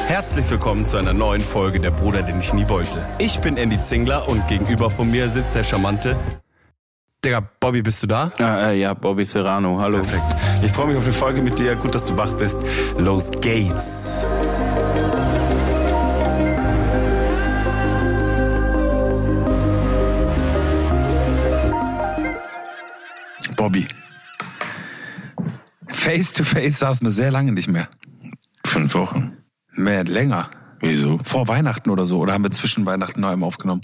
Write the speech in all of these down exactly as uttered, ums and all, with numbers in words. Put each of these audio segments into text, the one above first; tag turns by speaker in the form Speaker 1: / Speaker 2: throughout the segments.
Speaker 1: Herzlich willkommen zu einer neuen Folge Der Bruder, den ich nie wollte. Ich bin Andy Zingler und gegenüber von mir sitzt der charmante... Digga, Bobby, bist du da?
Speaker 2: Ah, äh, ja, Bobby Serrano, hallo.
Speaker 1: Perfekt. Ich freue mich auf die Folge mit dir. Gut, dass du wach bist. Los geht's.
Speaker 3: Bobby. Face to face saßen wir sehr lange nicht mehr.
Speaker 2: Fünf Wochen.
Speaker 3: Mehr, länger.
Speaker 2: Wieso?
Speaker 3: Vor Weihnachten oder so. Oder haben wir zwischen Weihnachten noch einmal aufgenommen?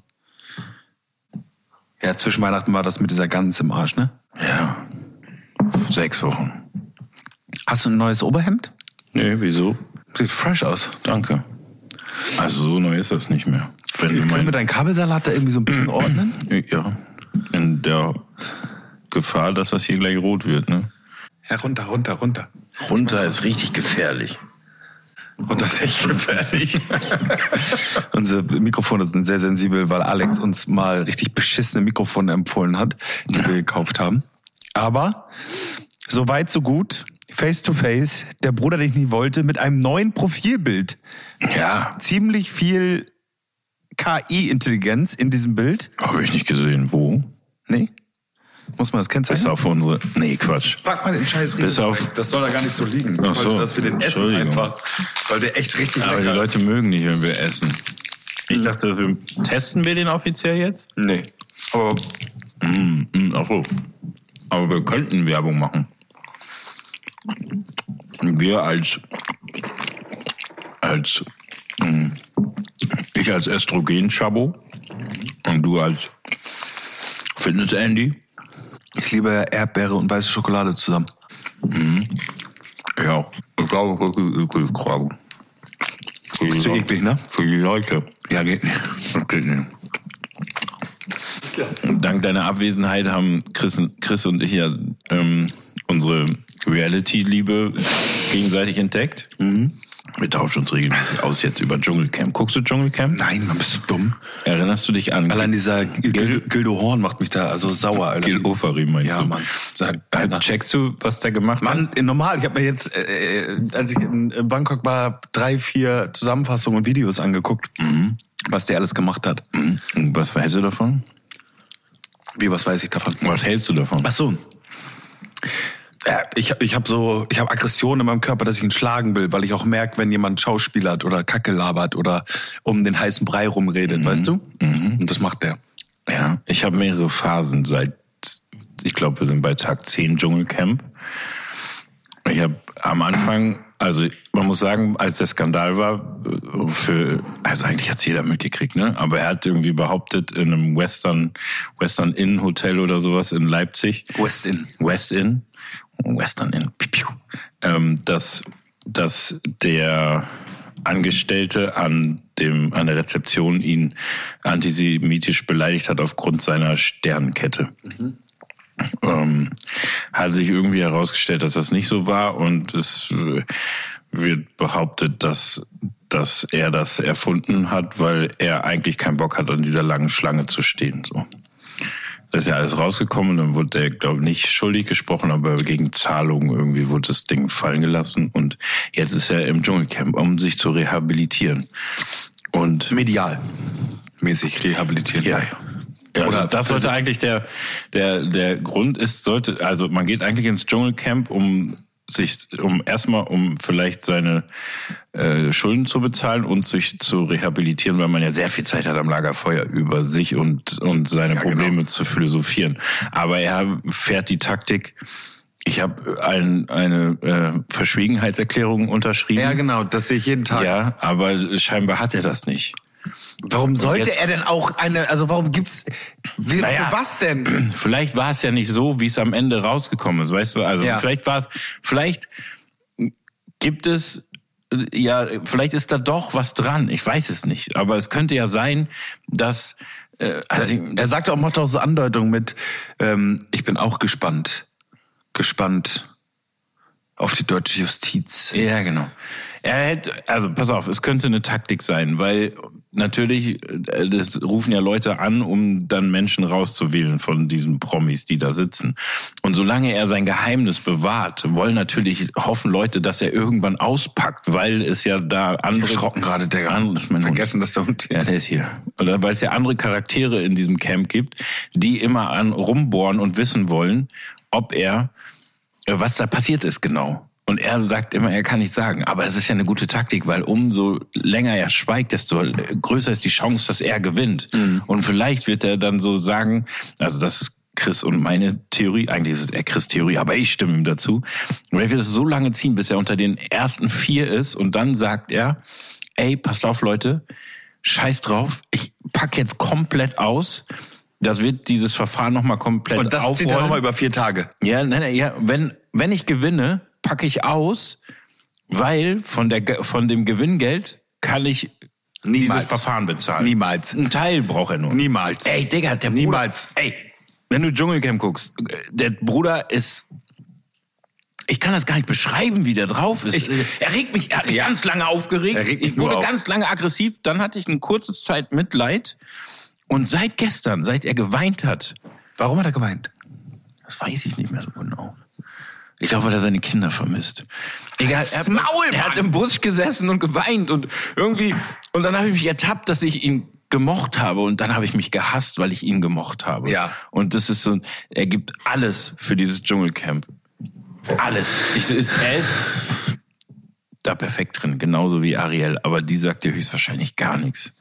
Speaker 3: Ja, zwischen Weihnachten war das mit dieser Gans im Arsch, ne?
Speaker 2: Ja. Sechs Wochen.
Speaker 3: Hast du ein neues Oberhemd?
Speaker 2: Nee, wieso?
Speaker 3: Sieht fresh aus.
Speaker 2: Danke. Also so neu ist das nicht mehr. Wenn du
Speaker 3: Können
Speaker 2: mein...
Speaker 3: wir deinen Kabelsalat da irgendwie so ein bisschen ordnen?
Speaker 2: Ja. In der Gefahr, dass das hier gleich rot wird, ne?
Speaker 3: Ja, runter, runter, runter.
Speaker 2: Runter ist richtig gefährlich.
Speaker 3: Runter ist echt gefährlich. Unsere Mikrofone sind sehr sensibel, weil Alex uns mal richtig beschissene Mikrofone empfohlen hat, die wir gekauft haben. Aber so weit, so gut. Face to face, der Bruder, den ich nie wollte, mit einem neuen Profilbild.
Speaker 2: Ja.
Speaker 3: Ziemlich viel K I-Intelligenz in diesem Bild.
Speaker 2: Habe ich nicht gesehen. Wo?
Speaker 3: Nee? Muss man das
Speaker 2: Bis
Speaker 3: kennzeichnen?
Speaker 2: auf unsere... Nee, Quatsch.
Speaker 3: Pack mal den scheiß Riegel
Speaker 2: Bis auf...
Speaker 3: weg. Das soll da gar nicht so liegen.
Speaker 2: Ach so.
Speaker 3: Weil, dass wir den essen
Speaker 2: Entschuldigung.
Speaker 3: einfach. Weil der echt richtig
Speaker 2: Aber die
Speaker 3: lecker
Speaker 2: Leute
Speaker 3: ist.
Speaker 2: mögen nicht, wenn wir essen. Ich dachte, wir testen wir den offiziell jetzt?
Speaker 3: Nee. Aber
Speaker 2: Mm, mm, ach so. Aber wir könnten Werbung machen. Wir als, als, mm, ich als Östrogen-Schabo und du als Fitness-Andy.
Speaker 3: ich liebe Erdbeere und weiße Schokolade zusammen.
Speaker 2: Ja, ich glaube, wirklich eklig gerade. Für
Speaker 3: Ist
Speaker 2: die
Speaker 3: zu
Speaker 2: Leute-
Speaker 3: eklig, ne?
Speaker 2: Für die Leute.
Speaker 3: Ja, geht nicht.
Speaker 2: Das geht nicht. Dank deiner Abwesenheit haben Chris, Chris und ich ja ähm, unsere Reality-Liebe gegenseitig entdeckt. Mhm. Wir tauschen uns regelmäßig aus jetzt über Dschungelcamp. Guckst du Dschungelcamp?
Speaker 3: Nein, man, bist du dumm.
Speaker 2: Erinnerst du dich an
Speaker 3: Allein dieser Gildo, Gildo Horn macht mich da also sauer, Alter.
Speaker 2: Gil Ofari, meinst
Speaker 3: Ja,
Speaker 2: du?
Speaker 3: Mann. Sag,
Speaker 2: Äh, Checkst du, was der gemacht hat?
Speaker 3: Mann, normal. Ich habe mir jetzt, äh, als ich in Bangkok war, drei, vier Zusammenfassungen und Videos angeguckt, mhm. was der alles gemacht hat.
Speaker 2: Mhm. Und was hältst du davon?
Speaker 3: Wie, was weiß ich davon?
Speaker 2: Was hältst du davon?
Speaker 3: Ach so. Ja, ich ich habe so, ich habe Aggression in meinem Körper, dass ich ihn schlagen will, weil ich auch merke, wenn jemand schauspielert oder Kacke labert oder um den heißen Brei rumredet, mhm. weißt du? Mhm. Und das macht der.
Speaker 2: Ja, ich habe mehrere Phasen seit, ich glaube, wir sind bei Tag zehn Dschungelcamp. Ich habe am Anfang, also man muss sagen, als der Skandal war, für, also eigentlich hat's jeder mitgekriegt, ne? Aber er hat irgendwie behauptet, in einem Western, Western Inn Hotel oder sowas in Leipzig.
Speaker 3: West Inn.
Speaker 2: West Inn. Western Inn. Piu, ähm, dass, dass der Angestellte an dem, an der Rezeption ihn antisemitisch beleidigt hat aufgrund seiner Sternenkette. Mhm. Ähm, hat sich irgendwie herausgestellt, dass das nicht so war und es äh, wird behauptet, dass, dass er das erfunden hat, weil er eigentlich keinen Bock hat, an dieser langen Schlange zu stehen. So. Das ist ja alles rausgekommen, dann wurde er, glaube ich, nicht schuldig gesprochen, aber gegen Zahlungen irgendwie wurde das Ding fallen gelassen und jetzt ist er im Dschungelcamp, um sich zu rehabilitieren. Und
Speaker 3: medial mäßig rehabilitieren.
Speaker 2: Ja, ja. Ja, also
Speaker 3: Oder
Speaker 2: das sollte eigentlich der, der, der Grund ist, sollte, also man geht eigentlich ins Dschungelcamp, um sich, um erstmal, um vielleicht seine äh, Schulden zu bezahlen und sich zu rehabilitieren, weil man ja sehr viel Zeit hat am Lagerfeuer über sich und, und seine
Speaker 3: ja,
Speaker 2: Probleme
Speaker 3: genau.
Speaker 2: zu philosophieren. Aber er fährt die Taktik, ich habe ein, eine äh, Verschwiegenheitserklärung unterschrieben.
Speaker 3: Ja, genau, das sehe ich jeden Tag.
Speaker 2: Ja, aber scheinbar hat er das nicht.
Speaker 3: Warum sollte
Speaker 2: jetzt,
Speaker 3: er denn auch eine, also warum gibt's, wie,
Speaker 2: naja,
Speaker 3: für was denn?
Speaker 2: Vielleicht war es ja nicht so, wie es am Ende rausgekommen ist, weißt du, also
Speaker 3: ja.
Speaker 2: vielleicht war es, vielleicht gibt es, ja, vielleicht ist da doch was dran, ich weiß es nicht, aber es könnte ja sein, dass, äh, also
Speaker 3: er, er sagte auch, macht auch so Andeutungen mit, ähm, ich bin auch gespannt, gespannt auf die deutsche Justiz.
Speaker 2: Ja, genau. Er hätte, also pass auf, es könnte eine Taktik sein, weil natürlich, das rufen ja Leute an, um dann Menschen rauszuwählen von diesen Promis, die da sitzen. Und solange er sein Geheimnis bewahrt, wollen natürlich, hoffen Leute, dass er irgendwann auspackt, weil es ja da andere...
Speaker 3: Ich erschrocken gerade, Digga.
Speaker 2: Anderes, mein
Speaker 3: Vergessen, dass der Hund ist.
Speaker 2: Ja, der ist hier. Oder weil es ja andere Charaktere in diesem Camp gibt, die immer an rumbohren und wissen wollen, ob er, was da passiert ist genau. Und er sagt immer, er kann nicht sagen. Aber es ist ja eine gute Taktik, weil umso länger er schweigt, desto größer ist die Chance, dass er gewinnt. Mhm. Und vielleicht wird er dann so sagen, also das ist Chris und meine Theorie, eigentlich ist es eher Chris' Theorie, aber ich stimme ihm dazu. Vielleicht wird es so lange ziehen, bis er unter den ersten vier ist und dann sagt er, ey, passt auf Leute, scheiß drauf, ich pack jetzt komplett aus. Das wird dieses Verfahren nochmal komplett aufrollen.
Speaker 3: Und das zieht er nochmal über vier Tage.
Speaker 2: Ja, nein, nein, ja, wenn, wenn ich gewinne, packe ich aus, weil von der von dem Gewinngeld kann ich
Speaker 3: Niemals.
Speaker 2: dieses Verfahren bezahlen.
Speaker 3: Niemals.
Speaker 2: Ein Teil braucht er nur.
Speaker 3: Niemals.
Speaker 2: Ey, Digga, der
Speaker 3: Niemals.
Speaker 2: Bruder, ey, wenn du Dschungelcamp guckst, der Bruder ist, ich kann das gar nicht beschreiben, wie der drauf ist. Ich, er regt mich, er hat mich ja. ganz lange aufgeregt.
Speaker 3: Er regt mich
Speaker 2: ich wurde
Speaker 3: auf.
Speaker 2: ganz lange aggressiv, dann hatte ich eine kurze Zeit Mitleid und seit gestern, seit er geweint hat.
Speaker 3: Warum hat er geweint?
Speaker 2: Das weiß ich nicht mehr so genau. Ich glaube, weil er seine Kinder vermisst. Egal, er,
Speaker 3: Maul,
Speaker 2: er hat im Bus gesessen und geweint und irgendwie, und dann habe ich mich ertappt, dass ich ihn gemocht habe und dann habe ich mich gehasst, weil ich ihn gemocht habe.
Speaker 3: Ja.
Speaker 2: Und das ist so, er gibt alles für dieses Dschungelcamp. Alles. Ich, ist, er ist da perfekt drin, genauso wie Ariel, aber die sagt dir höchstwahrscheinlich gar nichts.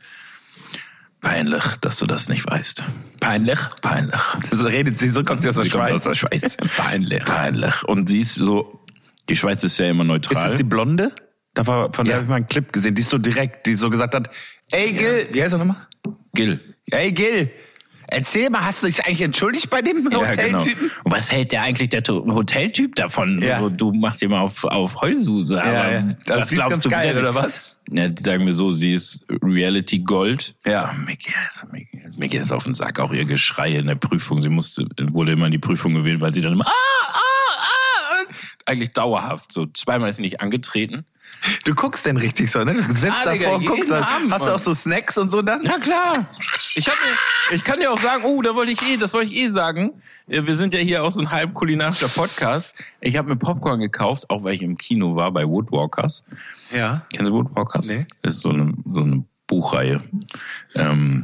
Speaker 2: Peinlich, dass du das nicht weißt.
Speaker 3: Peinlich?
Speaker 2: Peinlich.
Speaker 3: So redet sie, so kommt sie aus der
Speaker 2: Sie
Speaker 3: Schweiz.
Speaker 2: kommt aus der Schweiz.
Speaker 3: Peinlich.
Speaker 2: Peinlich. Und sie ist so, die Schweiz ist ja immer neutral.
Speaker 3: Ist das die Blonde? Da war, von der
Speaker 2: Ja.
Speaker 3: habe ich mal einen Clip gesehen, die ist so direkt, die so gesagt hat, ey Gil, wie heißt er nochmal?
Speaker 2: Gil.
Speaker 3: Ey Gil, erzähl mal, hast du dich eigentlich entschuldigt bei dem Hoteltypen?
Speaker 2: Ja, genau. Und was hält der eigentlich, der Hoteltyp davon?
Speaker 3: Ja.
Speaker 2: So, du machst immer auf, auf Heulsuse. Aber
Speaker 3: Ja, ja.
Speaker 2: was
Speaker 3: Sie ist ganz
Speaker 2: du,
Speaker 3: geil,
Speaker 2: wer-
Speaker 3: oder was?
Speaker 2: Ja, die sagen wir so, sie ist Reality Gold.
Speaker 3: Ja.
Speaker 2: Oh, Micky ist, Micky, Micky ist auf den Sack, auch ihr Geschrei in der Prüfung. Sie musste, wurde immer in die Prüfung gewählt, weil sie dann immer, ah, ah, ah, eigentlich dauerhaft. So zweimal ist sie nicht angetreten.
Speaker 3: Du guckst denn richtig so, ne? Du sitzt
Speaker 2: Ah, Digga,
Speaker 3: davor und guckst
Speaker 2: jeden
Speaker 3: dann.
Speaker 2: Abend,
Speaker 3: Hast du
Speaker 2: Mann.
Speaker 3: auch so Snacks und so dann?
Speaker 2: Ja klar. Ich hab mir, ich kann dir auch sagen, oh, da wollte ich eh, das wollte ich eh sagen. Wir sind ja hier auch so ein halb kulinarischer Podcast. Ich habe mir Popcorn gekauft, auch weil ich im Kino war bei Woodwalkers.
Speaker 3: Ja.
Speaker 2: Kennst du Woodwalkers?
Speaker 3: Nee.
Speaker 2: Das ist so eine so eine Buchreihe. Ähm,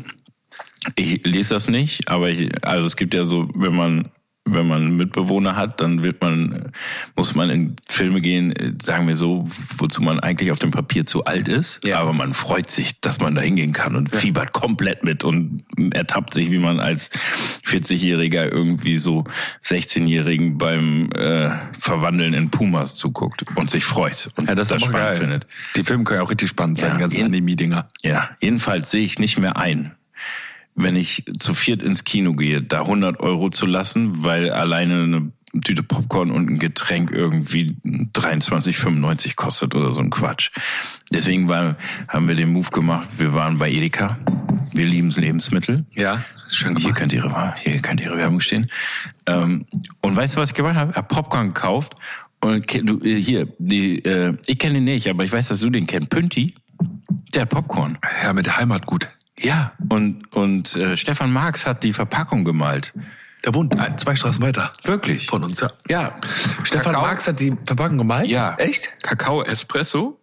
Speaker 2: ich lese das nicht, aber ich, also es gibt ja so, wenn man wenn man einen Mitbewohner hat, dann wird man, muss man in Filme gehen, sagen wir so, wozu man eigentlich auf dem Papier zu alt ist.
Speaker 3: Ja.
Speaker 2: Aber man freut sich, dass man da hingehen kann und ja. fiebert komplett mit und ertappt sich, wie man als vierzig-Jähriger irgendwie so sechzehnjährigen beim äh, Verwandeln in Pumas zuguckt und sich freut und
Speaker 3: Ja, das,
Speaker 2: das
Speaker 3: ist
Speaker 2: spannend
Speaker 3: geil.
Speaker 2: findet.
Speaker 3: Die Filme können ja auch richtig spannend sein,
Speaker 2: Ja,
Speaker 3: die ganzen
Speaker 2: in-
Speaker 3: Anime-Dinger.
Speaker 2: Ja, jedenfalls sehe ich nicht mehr ein, wenn ich zu viert ins Kino gehe, da hundert Euro zu lassen, weil alleine eine Tüte Popcorn und ein Getränk irgendwie dreiundzwanzig fünfundneunzig kostet oder so ein Quatsch. Deswegen war, haben wir den Move gemacht, wir waren bei Edeka. Wir lieben Lebensmittel.
Speaker 3: Ja, schön
Speaker 2: Hier
Speaker 3: gemacht.
Speaker 2: könnte ihre, hier könnte ihre Werbung stehen. Ähm, und weißt du, was ich gemacht habe? Ich habe Popcorn gekauft. Und ke- du, äh, hier, die, äh, ich kenne den nicht, aber ich weiß, dass du den kennst. Pünti, der hat Popcorn.
Speaker 3: Ja, mit der Heimatgut.
Speaker 2: Ja, und und äh, Stefan Marx hat die Verpackung gemalt.
Speaker 3: Der wohnt ein, zwei Straßen weiter.
Speaker 2: Wirklich?
Speaker 3: Von uns, ja.
Speaker 2: Ja.
Speaker 3: Stefan
Speaker 2: Kakao-
Speaker 3: Marx hat die Verpackung gemalt?
Speaker 2: Ja.
Speaker 3: Echt?
Speaker 2: Kakao Espresso.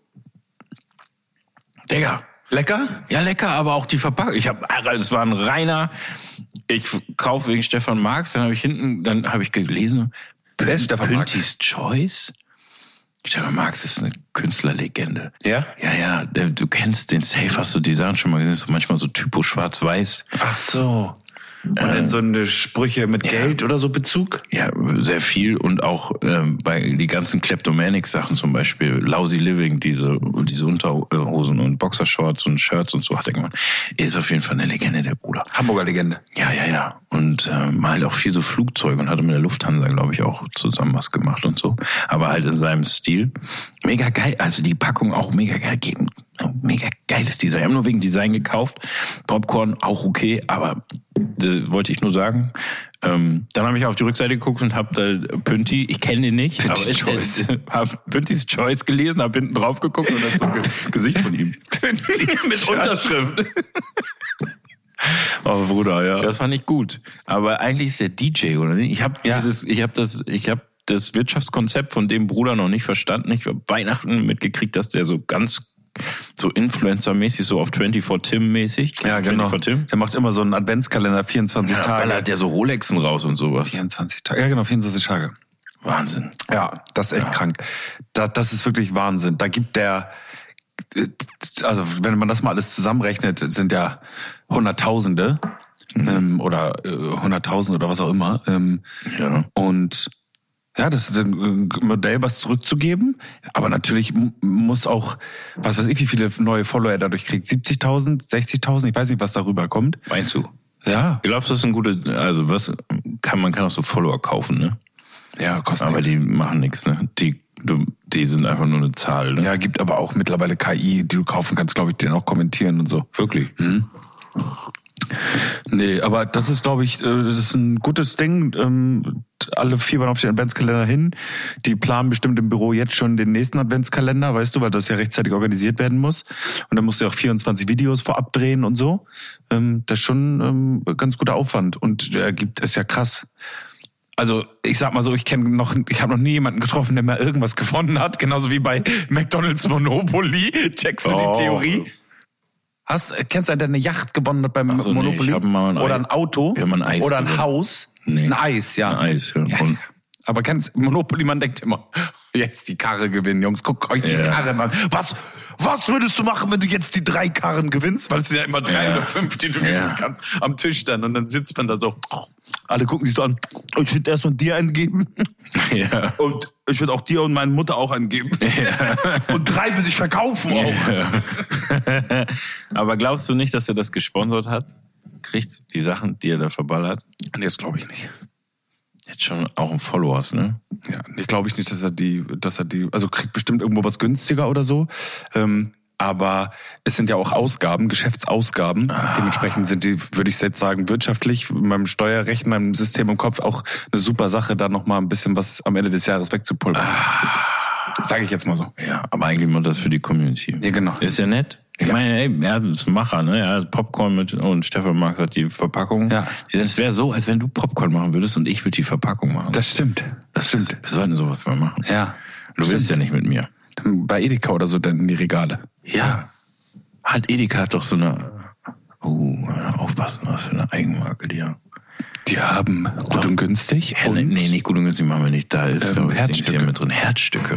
Speaker 2: Digga.
Speaker 3: Lecker?
Speaker 2: Ja, lecker, aber auch die Verpackung. Ich habe, es war ein reiner. Ich kaufe wegen Stefan Marx, dann habe ich hinten, dann habe ich gelesen.
Speaker 3: Wer ist Stefan Marx?
Speaker 2: Püntis Choice. Stefan Marx ist eine Künstlerlegende.
Speaker 3: Ja?
Speaker 2: Ja, ja, der- du kennst den Safe, hast du die Sachen schon mal gesehen, so manchmal so Typo schwarz-weiß.
Speaker 3: Ach so. Und dann so eine Sprüche mit Geld oder so Bezug?
Speaker 2: Ja, sehr viel und auch ähm, bei die ganzen Kleptomanic-Sachen zum Beispiel, Lousy Living, diese diese Unterhosen und Boxershorts und Shirts und so hat er gemacht. Ist auf jeden Fall eine Legende, der Bruder.
Speaker 3: Hamburger Legende.
Speaker 2: Ja, ja, ja. Und äh, malt auch viel so Flugzeuge und hatte mit der Lufthansa, glaube ich, auch zusammen was gemacht und so. Aber halt in seinem Stil. Mega geil. Also die Packung auch mega geil. Mega geiles Design. Ich habe nur wegen Design gekauft. Popcorn auch okay, aber Das wollte ich nur sagen. Ähm, dann habe ich auf die Rückseite geguckt und habe da Pünti, ich kenne ihn nicht,
Speaker 3: Pünti's
Speaker 2: aber ich habe Püntis Choice gelesen, habe hinten drauf geguckt und das so ein Gesicht von ihm. Mit Unterschrift.
Speaker 3: Oh, Bruder, ja.
Speaker 2: Das fand ich gut. Aber eigentlich ist der D J, oder nicht? Ich habe
Speaker 3: Ja.
Speaker 2: dieses, ich habe das, ich habe das Wirtschaftskonzept von dem Bruder noch nicht verstanden. Ich habe Weihnachten mitgekriegt, dass der so ganz so Influencer-mäßig, so auf vierundzwanzig Tim-mäßig.
Speaker 3: Ja, genau.
Speaker 2: vierundzwanzig Tim.
Speaker 3: Der macht immer so einen Adventskalender, vierundzwanzig
Speaker 2: Ja,
Speaker 3: Tage.
Speaker 2: ballert der so Rolexen raus und sowas.
Speaker 3: vierundzwanzig Tage, ja genau, vierundzwanzig Tage.
Speaker 2: Wahnsinn.
Speaker 3: Ja, das ist echt
Speaker 2: Ja.
Speaker 3: krank. Da, das ist wirklich Wahnsinn. Da gibt der, also wenn man das mal alles zusammenrechnet, sind ja Hunderttausende mhm. ähm, oder äh, Hunderttausend oder was auch immer. Ähm,
Speaker 2: Ja.
Speaker 3: Und ja, das ist ein Modell, was zurückzugeben. Aber natürlich m- muss auch, was weiß ich, wie viele neue Follower er dadurch kriegt. siebzigtausend, sechzigtausend, ich weiß nicht, was darüber kommt.
Speaker 2: Meinst du?
Speaker 3: Ja,
Speaker 2: Glaubst du, das ist ein gute, also was, kann, man kann auch so Follower kaufen, ne?
Speaker 3: ja, kostet
Speaker 2: Aber
Speaker 3: nichts.
Speaker 2: die machen nichts, ne? Die, du, die sind einfach nur eine Zahl, ne?
Speaker 3: Ja, gibt aber auch mittlerweile K I, die du kaufen kannst, glaube ich, die dann auch kommentieren und so.
Speaker 2: Wirklich.
Speaker 3: Nee, aber das ist, glaube ich, äh, das ist ein gutes Ding. Ähm, Alle fiebern auf den Adventskalender hin. Die planen bestimmt im Büro jetzt schon den nächsten Adventskalender, weißt du, weil das ja rechtzeitig organisiert werden muss. Und dann musst du ja auch vierundzwanzig Videos vorab drehen und so. Ähm, Das ist schon ähm, ganz guter Aufwand. Und der gibt es ja krass. Also ich sag mal so, ich kenne noch, ich habe noch nie jemanden getroffen, der mal irgendwas gewonnen hat. Genauso wie bei McDonald's Monopoly. Checkst du
Speaker 2: Oh.
Speaker 3: die Theorie? Hast, kennst du einen, der eine Yacht gewonnen hat beim
Speaker 2: Ach so, nee,
Speaker 3: Monopoly?
Speaker 2: ich hab mal ein
Speaker 3: Oder
Speaker 2: Ei-
Speaker 3: ein Auto?
Speaker 2: Ja, mal ein Eis
Speaker 3: Oder ein
Speaker 2: gewonnen.
Speaker 3: Haus?
Speaker 2: Nee.
Speaker 3: Ein Eis, ja.
Speaker 2: Ein Eis, ja.
Speaker 3: ja
Speaker 2: Und-
Speaker 3: aber kennst Monopoly, man denkt immer, jetzt die Karre gewinnen, Jungs, guckt euch die
Speaker 2: Ja.
Speaker 3: Karren an. Was, was würdest du machen, wenn du jetzt die drei Karren gewinnst? Weil es sind ja immer drei
Speaker 2: Ja.
Speaker 3: oder fünf, die du
Speaker 2: Ja.
Speaker 3: gewinnen kannst, am Tisch dann. Und dann sitzt man da so, alle gucken sich so an, ich würde erstmal dir einen geben.
Speaker 2: Ja.
Speaker 3: Und ich würde auch dir und meine Mutter auch einen geben. Und drei würde ich verkaufen auch.
Speaker 2: Aber glaubst du nicht, dass er das gesponsert hat? Kriegt die Sachen, die er da verballert?
Speaker 3: Nee, das glaube ich nicht.
Speaker 2: Jetzt schon auch ein Followers, ne?
Speaker 3: Ja, ich glaube ich nicht, dass er die, dass er die, also kriegt bestimmt irgendwo was günstiger oder so. Ähm, aber es sind ja auch Ausgaben, Geschäftsausgaben. Ah. Dementsprechend sind die, würde ich jetzt sagen, wirtschaftlich mit meinem Steuerrechen, meinem System im Kopf auch eine super Sache, da noch mal ein bisschen was am Ende des Jahres wegzupulvern. Ah. Sage ich jetzt mal so.
Speaker 2: Ja, aber eigentlich macht das für die Community.
Speaker 3: Ja, genau.
Speaker 2: Ist ja nett. Ich
Speaker 3: Ja.
Speaker 2: meine, ey, er ist ein Macher, ne? Er hat Popcorn mit und Stefan Marx hat die Verpackung.
Speaker 3: Ja.
Speaker 2: Es wäre so, als wenn du Popcorn machen würdest und ich würde die Verpackung machen.
Speaker 3: Das stimmt. Das stimmt.
Speaker 2: Wir sollten sowas mal machen.
Speaker 3: Ja.
Speaker 2: Du willst ja nicht mit mir.
Speaker 3: Bei Edeka oder so dann in die Regale.
Speaker 2: Ja. Halt, Edeka hat doch so eine, oh, aufpassen, was für eine Eigenmarke die haben.
Speaker 3: Die haben gut und günstig.
Speaker 2: Ja,
Speaker 3: und
Speaker 2: nee, nicht gut und günstig machen wir nicht. Da ist,
Speaker 3: Ähm,
Speaker 2: glaube ich, Dings
Speaker 3: Herzstücke.
Speaker 2: hier mit drin. Herzstücke.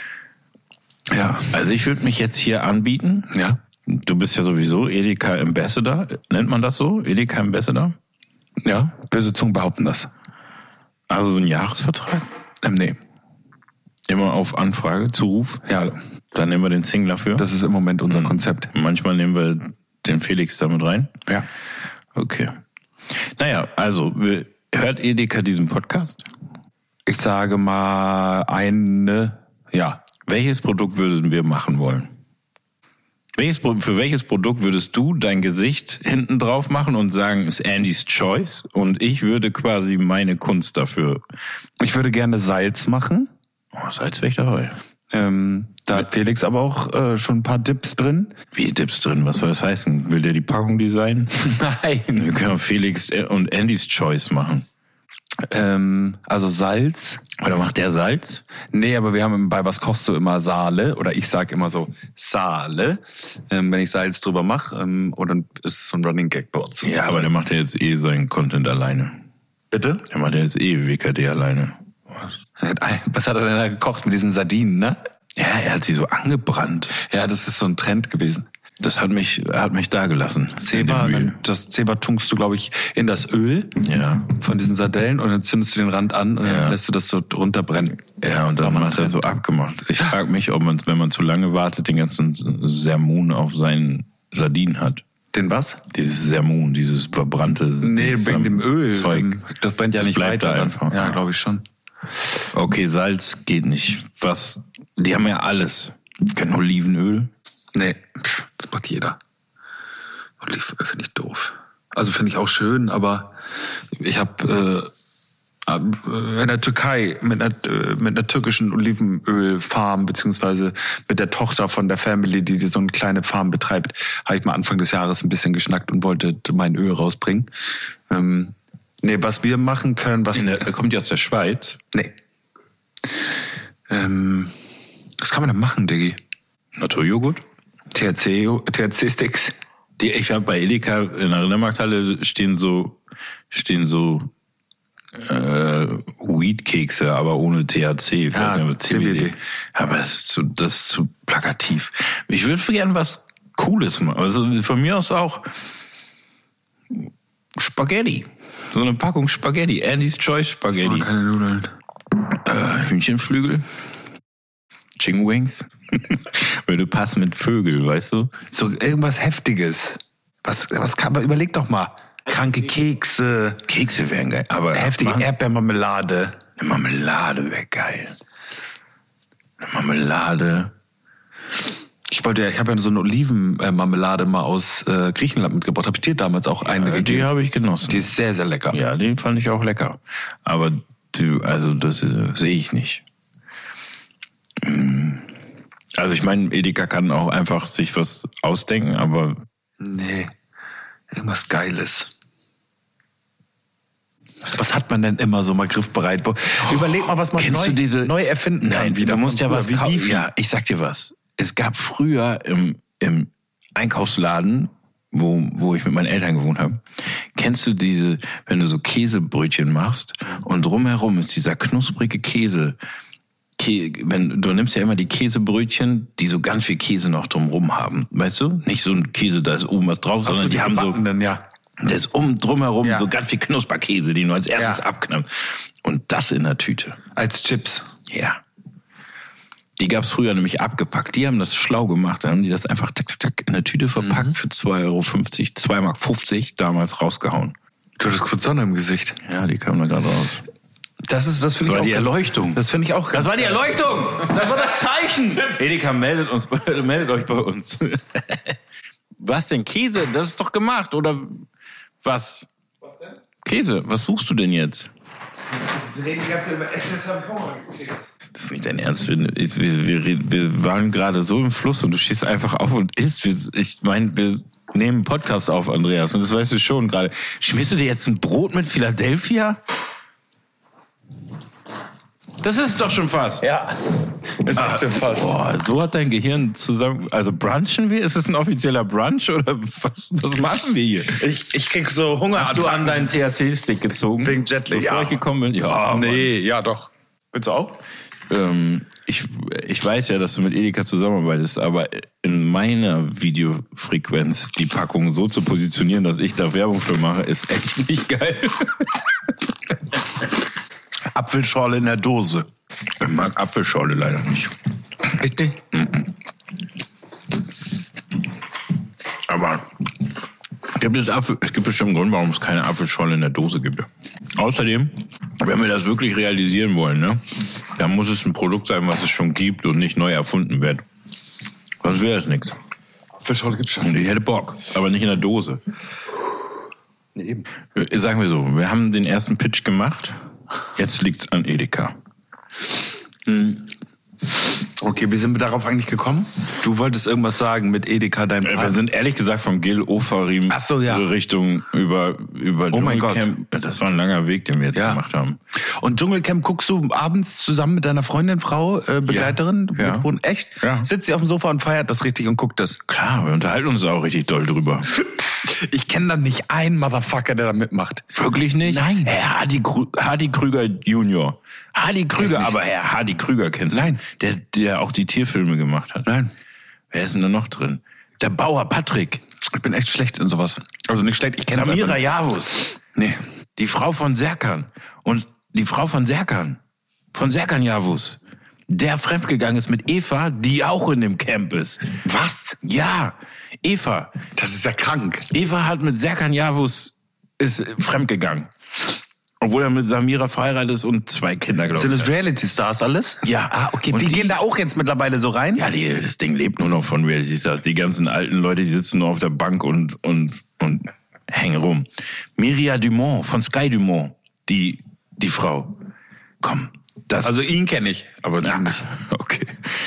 Speaker 3: Ja.
Speaker 2: Also ich würde mich jetzt hier anbieten.
Speaker 3: Ja.
Speaker 2: Du bist ja sowieso Edeka Ambassador. Nennt man das so? Edeka Ambassador?
Speaker 3: Ja. Böse Zungen behaupten das.
Speaker 2: Also so ein Jahresvertrag?
Speaker 3: Ähm, nee.
Speaker 2: Immer auf Anfrage, Zuruf.
Speaker 3: Ja.
Speaker 2: Dann nehmen wir den Singler für.
Speaker 3: Das ist im Moment unser Konzept.
Speaker 2: Manchmal nehmen wir den Felix damit rein.
Speaker 3: Ja.
Speaker 2: Okay. Naja, also, wir- hört Edeka diesen Podcast?
Speaker 3: Ich sage mal eine, ja.
Speaker 2: Welches Produkt würden wir machen wollen? Welches, Pro- für welches Produkt würdest du dein Gesicht hinten drauf machen und sagen, ist Andys Choice? Und ich würde quasi meine Kunst dafür.
Speaker 3: Ich würde gerne Salz machen.
Speaker 2: Oh, Salz wäre ich dabei.
Speaker 3: Ähm, da hat Felix aber auch äh, schon ein paar Dips drin.
Speaker 2: Wie Dips drin? Was soll das heißen? Will der die Packung designen?
Speaker 3: Nein.
Speaker 2: Wir können auch Felix und Andys Choice machen.
Speaker 3: Ähm, also Salz.
Speaker 2: Oder macht der Salz?
Speaker 3: Nee, aber wir haben bei Was kochst du immer Saale. Oder ich sag immer so Saale, ähm, wenn ich Salz drüber mache. Ähm, oder ist es so ein Running Gag bei uns.
Speaker 2: Ja, aber der macht ja jetzt eh seinen Content alleine.
Speaker 3: Bitte?
Speaker 2: Der macht ja jetzt eh W K D alleine. Was?
Speaker 3: Was hat er denn da gekocht mit diesen Sardinen, ne?
Speaker 2: Ja, er hat sie so angebrannt.
Speaker 3: Ja, das ist so ein Trend gewesen.
Speaker 2: Das hat mich, hat mich da gelassen.
Speaker 3: Zebra,
Speaker 2: In dem Öl.
Speaker 3: dann- das Zebra tunkst du, glaube ich, in das Öl
Speaker 2: Ja.
Speaker 3: von diesen Sardellen und dann zündest du den Rand an und
Speaker 2: Ja.
Speaker 3: dann lässt du das so runterbrennen.
Speaker 2: Ja, und dann hat er so abgemacht. Ich frage mich, ob man, wenn man zu lange wartet, den ganzen Sermon auf seinen Sardinen hat.
Speaker 3: Den was?
Speaker 2: Dieses Sermon, dieses verbrannte
Speaker 3: Nee,
Speaker 2: dieses
Speaker 3: wegen dem Öl.
Speaker 2: Zeug.
Speaker 3: Ähm, Das brennt ja
Speaker 2: Das
Speaker 3: nicht
Speaker 2: bleibt
Speaker 3: weiter.
Speaker 2: da
Speaker 3: dann.
Speaker 2: einfach.
Speaker 3: Ja,
Speaker 2: Ja.
Speaker 3: glaube ich schon.
Speaker 2: Okay, Salz geht nicht. Was? Die haben ja alles. Kein Olivenöl.
Speaker 3: Nee, pff, das macht jeder. Olivenöl finde ich doof. Also finde ich auch schön, aber ich habe äh, in der Türkei mit einer, mit einer türkischen Olivenölfarm beziehungsweise mit der Tochter von der Family, die so eine kleine Farm betreibt, habe ich mal Anfang des Jahres ein bisschen geschnackt und wollte mein Öl rausbringen. Ähm, nee, was wir machen können, was...
Speaker 2: Der, kommt die aus der Schweiz?
Speaker 3: Nee. Ähm, was kann man da machen, Diggi?
Speaker 2: Naturjoghurt?
Speaker 3: T H C, T H C-Sticks.
Speaker 2: Die, ich habe bei Edeka in der Rindermarkthalle stehen so, stehen so äh, Weed-Kekse, aber ohne T H C.
Speaker 3: Ja,
Speaker 2: mit C B D. C B D. Aber das ist zu, das ist zu plakativ. Ich würde gerne was Cooles machen. Also von mir aus auch Spaghetti. So eine Packung Spaghetti. Andy's Choice Spaghetti.
Speaker 3: Ich mag keine Nudeln.
Speaker 2: Äh, Hühnchenflügel. Chicken Wings. Würde passen mit Vögel, weißt du?
Speaker 3: So irgendwas Heftiges. Was, was kann man, überleg doch mal. Kranke Kekse.
Speaker 2: Kekse wären geil. Aber
Speaker 3: heftige Erdbeermarmelade.
Speaker 2: Eine Marmelade wäre geil. Eine Marmelade.
Speaker 3: Ich wollte ja, ich habe ja so eine Olivenmarmelade mal aus äh, Griechenland mitgebracht. Habe ich dir damals auch eine
Speaker 2: Ja,
Speaker 3: gegeben?
Speaker 2: die habe ich genossen.
Speaker 3: Die ist sehr, sehr lecker.
Speaker 2: Ja, die fand ich auch lecker. Aber die, also das äh, sehe ich nicht. Also ich meine, Edeka kann auch einfach sich was ausdenken, aber...
Speaker 3: Nee, irgendwas Geiles. Was, was hat man denn immer so mal griffbereit? Überleg mal, was man
Speaker 2: Kennst
Speaker 3: neu,
Speaker 2: du diese,
Speaker 3: neu erfinden kann.
Speaker 2: Nein,
Speaker 3: wieder
Speaker 2: du musst ja was
Speaker 3: wie
Speaker 2: kaufen. Ja, ich sag dir was. Es gab früher im, im Einkaufsladen, wo, wo ich mit meinen Eltern gewohnt habe, kennst du diese, wenn du so Käsebrötchen machst und drumherum ist dieser knusprige Käse. Kä- wenn du nimmst ja immer die Käsebrötchen, die so ganz viel Käse noch drumherum haben, weißt du? Nicht so ein Käse, da ist oben was drauf,
Speaker 3: Ach
Speaker 2: sondern
Speaker 3: so,
Speaker 2: die,
Speaker 3: die
Speaker 2: haben so,
Speaker 3: ja.
Speaker 2: da ist um drumherum
Speaker 3: Ja.
Speaker 2: so ganz viel Knusperkäse, den du als erstes
Speaker 3: Ja.
Speaker 2: abknappst. Und das in der Tüte.
Speaker 3: Als Chips.
Speaker 2: Ja. Die gab's früher nämlich abgepackt. Die haben das schlau gemacht. Dann haben die das einfach tak, tak, tak in der Tüte verpackt
Speaker 3: Mhm.
Speaker 2: für zwei Euro fünfzig, zwei Mark fünfzig damals rausgehauen.
Speaker 3: Du hattest kurz Sonne im Gesicht.
Speaker 2: Ja, die kamen da gerade raus.
Speaker 3: Das ist, das finde
Speaker 2: Das
Speaker 3: ich
Speaker 2: war
Speaker 3: auch
Speaker 2: die
Speaker 3: ganz-
Speaker 2: Erleuchtung.
Speaker 3: Das finde ich auch ganz
Speaker 2: Das war die
Speaker 3: geil.
Speaker 2: Erleuchtung! Das war das Zeichen! Edeka, meldet uns, meldet euch bei uns. Was denn? Käse? Das ist doch gemacht, oder was?
Speaker 4: Was denn?
Speaker 2: Käse, was suchst du denn jetzt?
Speaker 4: Wir reden die ganze Zeit über Essen, jetzt habe ich Hunger gekriegt.
Speaker 2: Das ist nicht dein Ernst. Wir, wir, wir, wir waren gerade so im Fluss und du stehst einfach auf und isst. Wir, ich meine, wir nehmen einen Podcast auf, Andreas, und das weißt du schon gerade. Schmierst du dir jetzt ein Brot mit Philadelphia? Das ist doch schon fast.
Speaker 3: Ja. Ist echt schon fast.
Speaker 2: Boah, so hat dein Gehirn zusammen... Also brunchen wir? Ist das ein offizieller Brunch oder was, was machen wir hier?
Speaker 3: Ich, ich krieg so Hunger.
Speaker 2: Hast du an deinen T H C-Stick gezogen?
Speaker 3: Wegen Jetlag,
Speaker 2: Bevor
Speaker 3: ja.
Speaker 2: ich gekommen bin? Ja,
Speaker 3: Nee, ja doch. Willst du auch?
Speaker 2: Ähm, ich, ich weiß ja, dass du mit Edeka zusammenarbeitest, aber in meiner Videofrequenz die Packung so zu positionieren, dass ich da Werbung für mache, ist echt nicht geil.
Speaker 3: Apfelschorle in der Dose.
Speaker 2: Ich mag Apfelschorle leider nicht.
Speaker 3: Richtig?
Speaker 2: Aber gibt es, Apfel, es gibt bestimmt einen Grund, warum es keine Apfelschorle in der Dose gibt. Außerdem, wenn wir das wirklich realisieren wollen, ne, dann muss es ein Produkt sein, was es schon gibt und nicht neu erfunden wird. Sonst wäre es nichts.
Speaker 3: Apfelschorle gibt's schon.
Speaker 2: Und ich hätte Bock, aber nicht in der Dose.
Speaker 3: Nee, eben.
Speaker 2: Äh, Sagen wir so, wir haben den ersten Pitch gemacht. Jetzt liegt's an Edeka.
Speaker 3: Okay, wie sind wir darauf eigentlich gekommen? Du wolltest irgendwas sagen mit Edeka, deinem
Speaker 2: Äh, Wir
Speaker 3: Partner.
Speaker 2: sind ehrlich gesagt vom Gil Ofarim
Speaker 3: Ach so, ja.
Speaker 2: Richtung über, über
Speaker 3: Oh mein
Speaker 2: Dschungelcamp. Das war ein langer Weg, den wir jetzt
Speaker 3: Ja.
Speaker 2: gemacht haben.
Speaker 3: Und Dschungelcamp guckst du abends zusammen mit deiner Freundin, Frau, äh, Begleiterin?
Speaker 2: Ja.
Speaker 3: Mit Hund? Echt?
Speaker 2: Ja.
Speaker 3: Sitzt sie auf dem Sofa und feiert das richtig und guckt das?
Speaker 2: Klar, wir unterhalten uns auch richtig doll drüber.
Speaker 3: Ich kenne da nicht einen Motherfucker, der da mitmacht.
Speaker 2: Wirklich nicht?
Speaker 3: Nein.
Speaker 2: Herr Hardy, Krü- Hardy Krüger Junior. Hardy Krüger,
Speaker 3: nicht.
Speaker 2: aber Herr Hardy Krüger kennst du?
Speaker 3: Nein.
Speaker 2: Der, der auch die Tierfilme gemacht hat.
Speaker 3: Nein.
Speaker 2: Wer ist denn da noch drin? Der Bauer Patrick.
Speaker 3: Ich bin echt schlecht in sowas. Also nicht schlecht, ich kenne
Speaker 2: Samira Yavuz.
Speaker 3: Nee.
Speaker 2: Die Frau von Serkan. Und die Frau von Serkan. Von Serkan Yavuz. Der fremdgegangen ist mit Eva, die auch in dem Camp ist.
Speaker 3: Was?
Speaker 2: Ja, Eva.
Speaker 3: Das ist ja krank.
Speaker 2: Eva hat mit Serkan Yavuz ist fremdgegangen. Obwohl er mit Samira verheiratet ist und zwei Kinder, glaube
Speaker 3: Sind
Speaker 2: ich.
Speaker 3: das Reality-Stars alles?
Speaker 2: Ja.
Speaker 3: Ah, okay.
Speaker 2: Und
Speaker 3: Die,
Speaker 2: die-
Speaker 3: gehen da auch jetzt mittlerweile so rein?
Speaker 2: Ja, die, das Ding lebt nur noch von Reality Stars. Die ganzen alten Leute, die sitzen nur auf der Bank und, und, und hängen rum. Mirja Dumont von Sky Dumont, die, die Frau. Komm, das...
Speaker 3: Also ihn kenne ich, aber sie
Speaker 2: ja,
Speaker 3: nicht.
Speaker 2: Okay.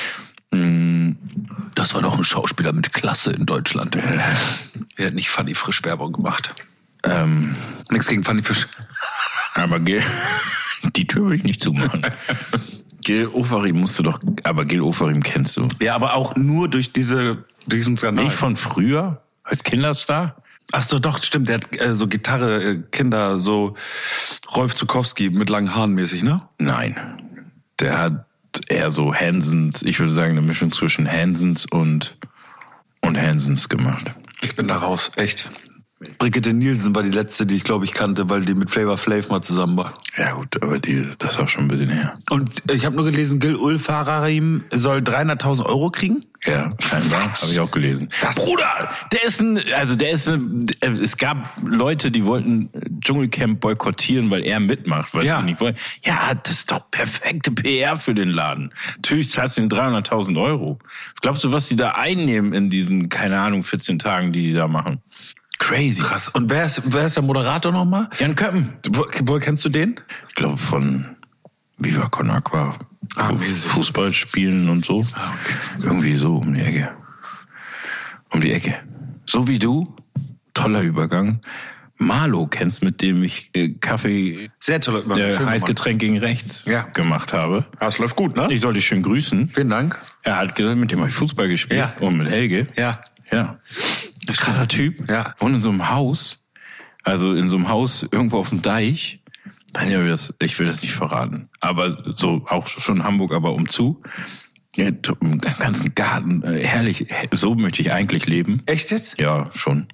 Speaker 2: Mm.
Speaker 3: Das war doch ein Schauspieler mit Klasse in Deutschland. Äh. Er hat nicht Fanny Frisch Werbung gemacht.
Speaker 2: Ähm,
Speaker 3: Nichts gegen Fanny Frisch.
Speaker 2: Aber Gil, die Tür will ich nicht zumachen. Gil Ofarim musst du doch, aber Gil Ofarim kennst du.
Speaker 3: Ja, aber auch nur durch diese, durch diesen Skandal.
Speaker 2: Nicht von früher, als Kinderstar?
Speaker 3: Ach so, doch, stimmt. Der hat äh, so Gitarre, äh, Kinder, so Rolf Zukowski mit langen Haaren mäßig, ne?
Speaker 2: Nein. Der hat eher so Hansons, ich würde sagen, eine Mischung zwischen Hansons und, und Hansons gemacht.
Speaker 3: Ich bin da raus, echt. Brigitte Nielsen war die letzte, die ich glaube ich kannte, weil die mit Flavor Flav mal zusammen war.
Speaker 2: Ja gut, aber die, das ist auch schon ein bisschen her.
Speaker 3: Und ich habe nur gelesen, Gil Ofarim soll dreihunderttausend Euro kriegen?
Speaker 2: Ja, scheinbar, habe ich auch gelesen. Das Bruder, der ist ein, also der ist ein, es gab Leute, die wollten Dschungelcamp boykottieren, weil er mitmacht, weil
Speaker 3: ja.
Speaker 2: sie nicht wollen. Ja, das ist doch perfekte P R für den Laden. Natürlich zahlst du den dreihunderttausend Euro. Was glaubst du, was die da einnehmen in diesen, keine Ahnung, vierzehn Tagen, die die da machen? Crazy.
Speaker 3: Krass. Und wer ist, wer ist der Moderator nochmal?
Speaker 2: Jan Köppen.
Speaker 3: Wo, woher kennst du den?
Speaker 2: Ich glaube von Viva Con Aqua.
Speaker 3: Ah,
Speaker 2: Fußball spielen und so.
Speaker 3: Ah, okay.
Speaker 2: Irgendwie so um die Ecke. Um die Ecke. So wie du. Toller Übergang. Marlo kennst, mit dem ich äh, Kaffee,
Speaker 3: sehr toller Übergang.
Speaker 2: Äh, Heißgetränk gegen rechts
Speaker 3: ja.
Speaker 2: gemacht habe.
Speaker 3: Ja, es läuft gut, ne?
Speaker 2: Ich soll dich schön grüßen.
Speaker 3: Vielen Dank.
Speaker 2: Er hat gesagt, mit dem habe ich Fußball gespielt.
Speaker 3: Ja.
Speaker 2: Und mit Helge.
Speaker 3: Ja.
Speaker 2: Ja. Krasser Typ.
Speaker 3: Ja.
Speaker 2: Wohnt in so einem Haus. Also in so einem Haus irgendwo auf dem Deich. Ich will das nicht verraten. Aber so auch schon Hamburg, aber umzu. Ja, im ganzen Garten. Herrlich. So möchte ich eigentlich leben.
Speaker 3: Echt jetzt?
Speaker 2: Ja, schon.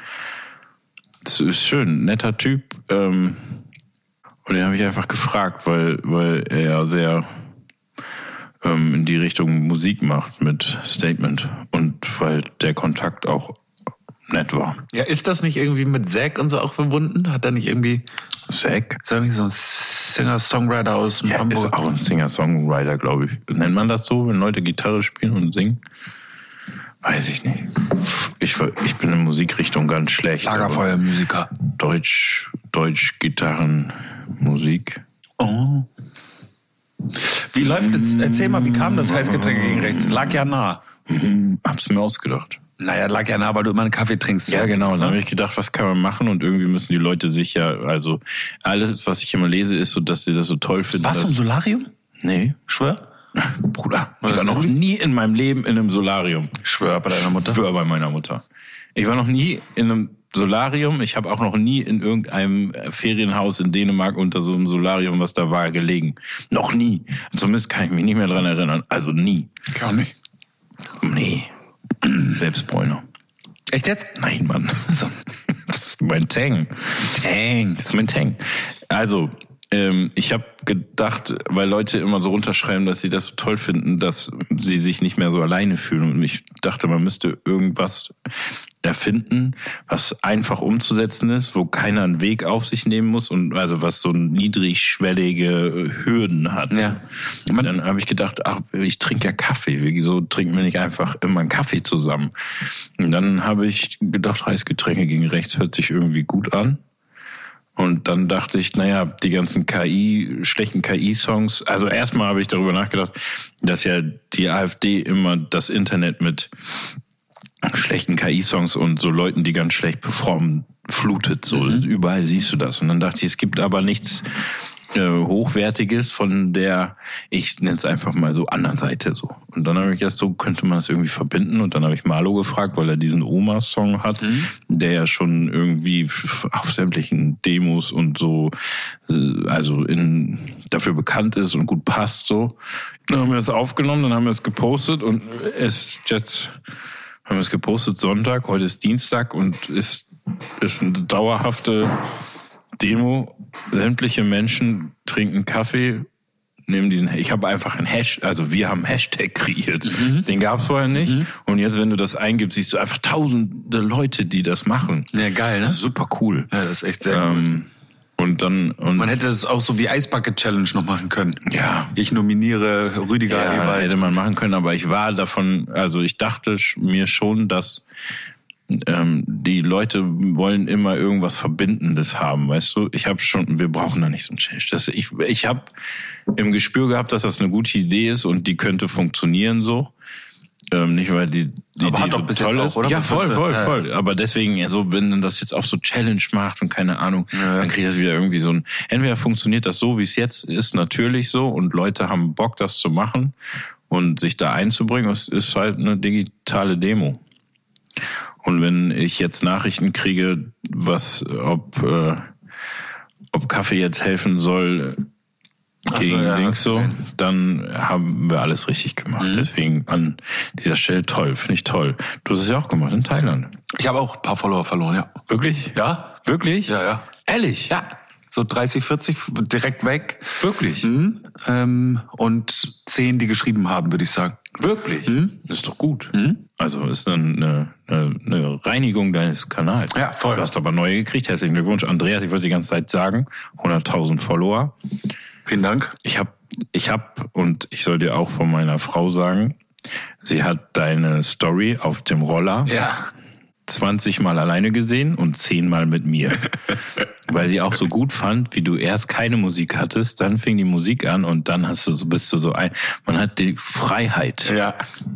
Speaker 2: Das ist schön. Netter Typ. Und den habe ich einfach gefragt, weil, weil er ja sehr in die Richtung Musik macht mit Statement. Und weil der Kontakt auch nett war.
Speaker 3: Ja, ist das nicht irgendwie mit Zack und so auch verbunden? Hat er nicht irgendwie...
Speaker 2: Zack?
Speaker 3: Ist er nicht so ein Singer-Songwriter aus
Speaker 2: ja,
Speaker 3: Hamburg?
Speaker 2: Ist auch ein Singer-Songwriter, glaube ich. Nennt man das so, wenn Leute Gitarre spielen und singen? Weiß ich nicht. Ich, ich bin in Musikrichtung ganz schlecht.
Speaker 3: Lagerfeuermusiker.
Speaker 2: Deutsch, Deutsch, Gitarren, Musik.
Speaker 3: Oh. Wie läuft es? Erzähl mal, wie kam das Heißgetränk gegen rechts? Lag ja nah.
Speaker 2: Hab's mir ausgedacht.
Speaker 3: Naja, lag ja nah, weil du immer einen Kaffee trinkst.
Speaker 2: Ja, genau. Dann habe ich gedacht, was kann man machen? Und irgendwie müssen die Leute sich ja, also alles, was ich immer lese, ist so, dass sie das so toll finden.
Speaker 3: Warst du im Solarium?
Speaker 2: Nee.
Speaker 3: Schwör?
Speaker 2: Bruder, ich war noch nie in meinem Leben in einem Solarium.
Speaker 3: Schwör bei deiner Mutter?
Speaker 2: Schwör bei meiner Mutter. Ich war noch nie in einem Solarium. Ich habe auch noch nie in irgendeinem Ferienhaus in Dänemark unter so einem Solarium, was da war, gelegen. Noch nie. Zumindest kann ich mich nicht mehr dran erinnern. Also nie.
Speaker 3: Ich auch nicht.
Speaker 2: Nee. Selbstbräuner.
Speaker 3: Echt jetzt?
Speaker 2: Nein, Mann. Also, das ist mein Tang. Tang. Das ist mein Tang. Also, ähm, ich habe gedacht, weil Leute immer so runterschreiben, dass sie das so toll finden, dass sie sich nicht mehr so alleine fühlen. Und ich dachte, man müsste irgendwas erfinden, was einfach umzusetzen ist, wo keiner einen Weg auf sich nehmen muss und also was so niedrigschwellige Hürden hat.
Speaker 3: Ja.
Speaker 2: Und dann habe ich gedacht, ach, ich trinke ja Kaffee, wieso trinken wir nicht einfach immer einen Kaffee zusammen? Und dann habe ich gedacht, Heißgetränke gegen rechts hört sich irgendwie gut an. Und dann dachte ich, naja, die ganzen K I, schlechten K I-Songs, also erstmal habe ich darüber nachgedacht, dass ja die AfD immer das Internet mit schlechten K I-Songs und so Leuten, die ganz schlecht performen, flutet. So mhm. Überall siehst du das. Und dann dachte ich, es gibt aber nichts äh, Hochwertiges von der, ich nenne es einfach mal so, anderen Seite so. Und dann habe ich gedacht, so könnte man das irgendwie verbinden. Und dann habe ich Marlo gefragt, weil er diesen Oma-Song hat, mhm. der ja schon irgendwie auf sämtlichen Demos und so, also in dafür bekannt ist und gut passt so. Dann haben wir das aufgenommen, dann haben wir es gepostet und es jetzt haben wir es gepostet Sonntag, heute ist Dienstag und ist ist eine dauerhafte Demo. Sämtliche Menschen trinken Kaffee, nehmen diesen. Ich habe einfach einen Hashtag, also wir haben einen Hashtag kreiert. Mhm. Den gab es vorher nicht. Mhm. Und jetzt, wenn du das eingibst, siehst du einfach tausende Leute, die das machen.
Speaker 3: Ja, geil, ne?
Speaker 2: Super cool.
Speaker 3: Ja, das ist echt sehr
Speaker 2: ähm, cool. Und dann und
Speaker 3: man hätte das auch so wie Eisbucket Challenge noch machen können.
Speaker 2: Ja.
Speaker 3: Ich nominiere Rüdiger
Speaker 2: ja,
Speaker 3: Ewald.
Speaker 2: Hätte man machen können, aber ich war davon, also ich dachte mir schon, dass ähm, die Leute wollen immer irgendwas Verbindendes haben, weißt du? Ich habe schon, wir brauchen da nicht so ein Challenge. Das, ich ich habe im Gespür gehabt, dass das eine gute Idee ist und die könnte funktionieren so. Ähm, nicht, weil die, die,
Speaker 3: aber
Speaker 2: die
Speaker 3: hat doch
Speaker 2: so
Speaker 3: bis
Speaker 2: toll
Speaker 3: jetzt
Speaker 2: ist.
Speaker 3: auch, oder?
Speaker 2: Ja,
Speaker 3: Was
Speaker 2: voll,
Speaker 3: findest du?
Speaker 2: voll,
Speaker 3: Ja,
Speaker 2: voll. Aber deswegen, ja, so, wenn man das jetzt auf so Challenge macht und keine Ahnung,
Speaker 3: Ja.
Speaker 2: dann kriegt das wieder irgendwie so ein, entweder funktioniert das so, wie es jetzt ist, natürlich so und Leute haben Bock, das zu machen und sich da einzubringen. Es ist halt eine digitale Demo. Und wenn ich jetzt Nachrichten kriege, was, ob, äh, ob Kaffee jetzt helfen soll, gegen
Speaker 3: so, ja,
Speaker 2: Dings so,
Speaker 3: gesehen.
Speaker 2: dann haben wir alles richtig gemacht.
Speaker 3: Mhm.
Speaker 2: Deswegen an dieser Stelle toll, finde ich toll. Du hast es ja auch gemacht in Thailand.
Speaker 3: Ich habe auch ein paar Follower verloren, ja.
Speaker 2: Wirklich?
Speaker 3: Ja?
Speaker 2: Wirklich?
Speaker 3: Ja, ja.
Speaker 2: Ehrlich?
Speaker 3: Ja. So dreißig, vierzig direkt weg.
Speaker 2: Wirklich?
Speaker 3: Mhm. Ähm, und zehn, die geschrieben haben, würde ich sagen.
Speaker 2: Wirklich?
Speaker 3: Mhm.
Speaker 2: Das ist doch gut.
Speaker 3: Mhm.
Speaker 2: Also ist dann eine, eine, eine Reinigung deines Kanals.
Speaker 3: Ja, voll.
Speaker 2: Du hast aber neue gekriegt. Herzlichen Glückwunsch. Andreas, ich wollte die ganze Zeit sagen, hunderttausend Follower.
Speaker 3: Vielen Dank.
Speaker 2: Ich hab, ich hab, und ich soll dir auch von meiner Frau sagen, sie hat deine Story auf dem Roller
Speaker 3: Ja.
Speaker 2: zwanzig Mal alleine gesehen und zehn Mal mit mir. Weil sie auch so gut fand, wie du erst keine Musik hattest, dann fing die Musik an und dann hast du so, bist du so ein, man hat die Freiheit,
Speaker 3: Ja.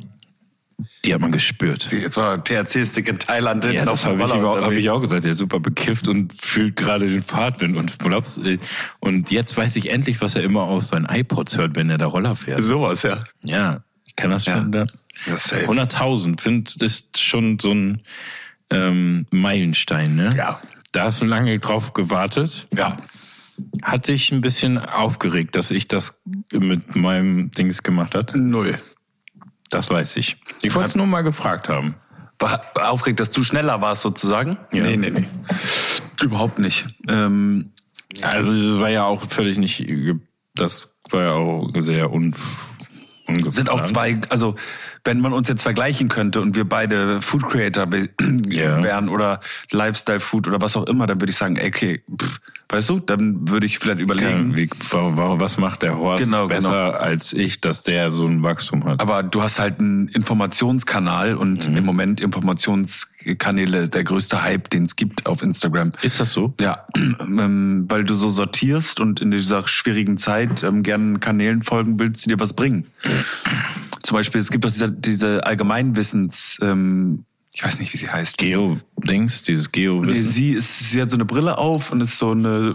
Speaker 2: die hat man gespürt.
Speaker 3: Jetzt war T H C-Stick in Thailand.
Speaker 2: Ja,
Speaker 3: hinten
Speaker 2: das
Speaker 3: auf
Speaker 2: habe
Speaker 3: dem
Speaker 2: ich,
Speaker 3: Roller
Speaker 2: überhaupt- hab
Speaker 3: unterwegs.
Speaker 2: ich auch gesagt. Der ist super bekifft und fühlt gerade den Fahrtwind. Und glaubst, äh, und jetzt weiß ich endlich, was er immer auf seinen iPods hört, wenn er da Roller fährt.
Speaker 3: Sowas, ja.
Speaker 2: Ja, ich kann das
Speaker 3: Ja.
Speaker 2: schon. Ja.
Speaker 3: Ja, safe.
Speaker 2: hunderttausend, find, ist schon so ein ähm, Meilenstein, ne?
Speaker 3: Ja.
Speaker 2: Da hast du lange drauf gewartet.
Speaker 3: Ja.
Speaker 2: Hat dich ein bisschen aufgeregt, dass ich das mit meinem Dings gemacht hat?
Speaker 3: Null.
Speaker 2: Das weiß ich. Ich wollte es nur mal gefragt haben.
Speaker 3: War aufgeregt, dass du schneller warst, sozusagen?
Speaker 2: Ja.
Speaker 3: Nee, nee, nee. Überhaupt nicht. Ähm,
Speaker 2: Also das war ja auch völlig nicht, ge- das war ja auch sehr un, ungeplant.
Speaker 3: sind auch zwei, also wenn man uns jetzt vergleichen könnte und wir beide Food Creator be-
Speaker 2: Ja.
Speaker 3: wären oder Lifestyle Food oder was auch immer, dann würde ich sagen, ey, okay, pff, weißt du, dann würde ich vielleicht überlegen.
Speaker 2: Ja, wie, wa- wa- was macht der Horst
Speaker 3: Genau,
Speaker 2: besser
Speaker 3: genau.
Speaker 2: als ich, dass der so ein Wachstum hat?
Speaker 3: Aber du hast halt einen Informationskanal und
Speaker 2: Mhm.
Speaker 3: im Moment Informationskanäle der größte Hype, den es gibt auf Instagram.
Speaker 2: Ist das so?
Speaker 3: Ja, ähm, weil du so sortierst und in dieser schwierigen Zeit ähm, gerne Kanälen folgen willst, die dir was bringen. Zum Beispiel, es gibt doch diese, diese Allgemeinwissens, ähm, ich weiß nicht, wie sie heißt.
Speaker 2: Geo-Dings, dieses
Speaker 3: Nee,
Speaker 2: Geo-Wissen.
Speaker 3: sie ist, sie hat so eine Brille auf und ist so eine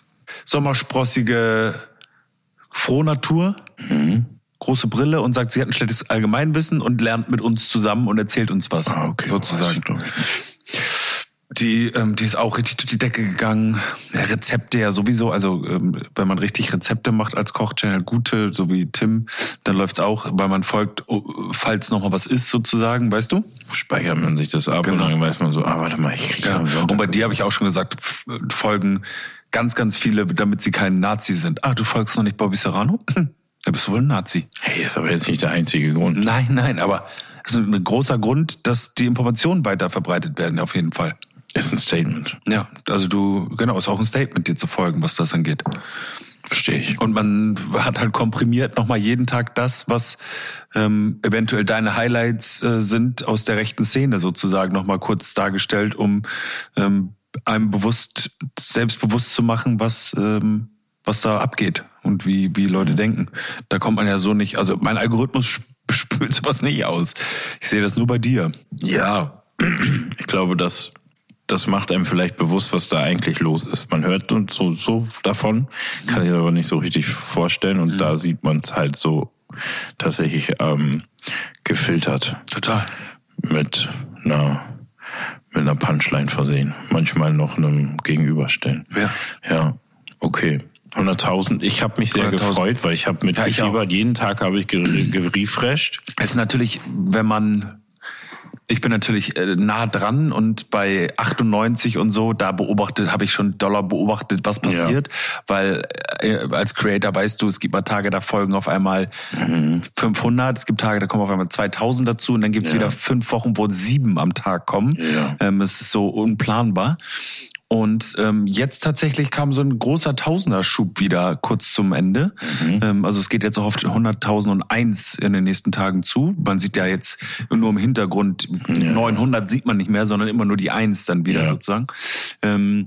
Speaker 3: sommersprossige Frohnatur. Große Brille und sagt, sie hat ein schlechtes Allgemeinwissen und lernt mit uns zusammen und erzählt uns was.
Speaker 2: Ah, okay,
Speaker 3: sozusagen.
Speaker 2: weiß ich, glaub ich.
Speaker 3: Die, ähm, die ist auch richtig durch die Decke gegangen. Ja, Rezepte ja sowieso, also ähm, wenn man richtig Rezepte macht als Kochchannel, gute, so wie Tim, dann läuft's auch, weil man folgt, oh, falls noch mal was ist sozusagen, weißt du?
Speaker 2: Speichert man sich das ab
Speaker 3: Genau.
Speaker 2: und dann weiß man so, ah, warte mal, ich krieg
Speaker 3: Ja.
Speaker 2: am Sonntag-
Speaker 3: Und bei dir habe ich auch schon gesagt, f- folgen ganz, ganz viele, damit sie kein Nazi sind. Ah, du folgst noch nicht Bobby Serrano? Hm, da bist du wohl ein Nazi.
Speaker 2: Hey, das ist aber jetzt nicht der einzige Grund.
Speaker 3: Nein, nein, aber das ist ein großer Grund, dass die Informationen weiter verbreitet werden, auf jeden Fall.
Speaker 2: Ist ein Statement.
Speaker 3: Ja, also du, genau, ist auch ein Statement, dir zu folgen, was das angeht.
Speaker 2: Verstehe ich.
Speaker 3: Und man hat halt komprimiert nochmal jeden Tag das, was ähm, eventuell deine Highlights äh, sind aus der rechten Szene sozusagen nochmal kurz dargestellt, um ähm, einem bewusst, selbstbewusst zu machen, was ähm, was da abgeht und wie wie Leute denken. Da kommt man ja so nicht, also mein Algorithmus sp- spült sowas nicht aus. Ich sehe das nur bei dir.
Speaker 2: Ja, ich glaube, dass das macht einem vielleicht bewusst, was da eigentlich los ist. Man hört und so, so davon, kann sich aber nicht so richtig vorstellen und da sieht man es halt so tatsächlich ähm, gefiltert
Speaker 3: Total.
Speaker 2: mit einer mit einer Punchline versehen. Manchmal noch einem Gegenüberstellen.
Speaker 3: Ja.
Speaker 2: Ja, okay. hunderttausend. Ich habe mich sehr
Speaker 3: hunderttausend.
Speaker 2: gefreut, weil ich habe mit
Speaker 3: Ja, ich
Speaker 2: gefiebert. Jeden Tag habe ich gere- gerefresht.
Speaker 3: Es ist natürlich, wenn man, ich bin natürlich äh, nah dran und bei achtundneunzig und so, da beobachtet, habe ich schon doller beobachtet, was passiert, weil äh, als Creator weißt du, es gibt mal Tage, da folgen auf einmal fünfhundert, es gibt Tage, da kommen auf einmal zweitausend dazu und dann gibt es
Speaker 2: Ja.
Speaker 3: wieder fünf Wochen, wo sieben am Tag kommen.
Speaker 2: Ja.
Speaker 3: Ähm, es ist so unplanbar. Und ähm, jetzt tatsächlich kam so ein großer Tausenderschub wieder kurz zum Ende. Mhm. Ähm, also es geht jetzt auf hunderttausendundeins in den nächsten Tagen zu. Man sieht ja jetzt nur im Hintergrund, ja. neunhundert sieht man nicht mehr, sondern immer nur die Eins dann wieder ja. sozusagen. Ähm,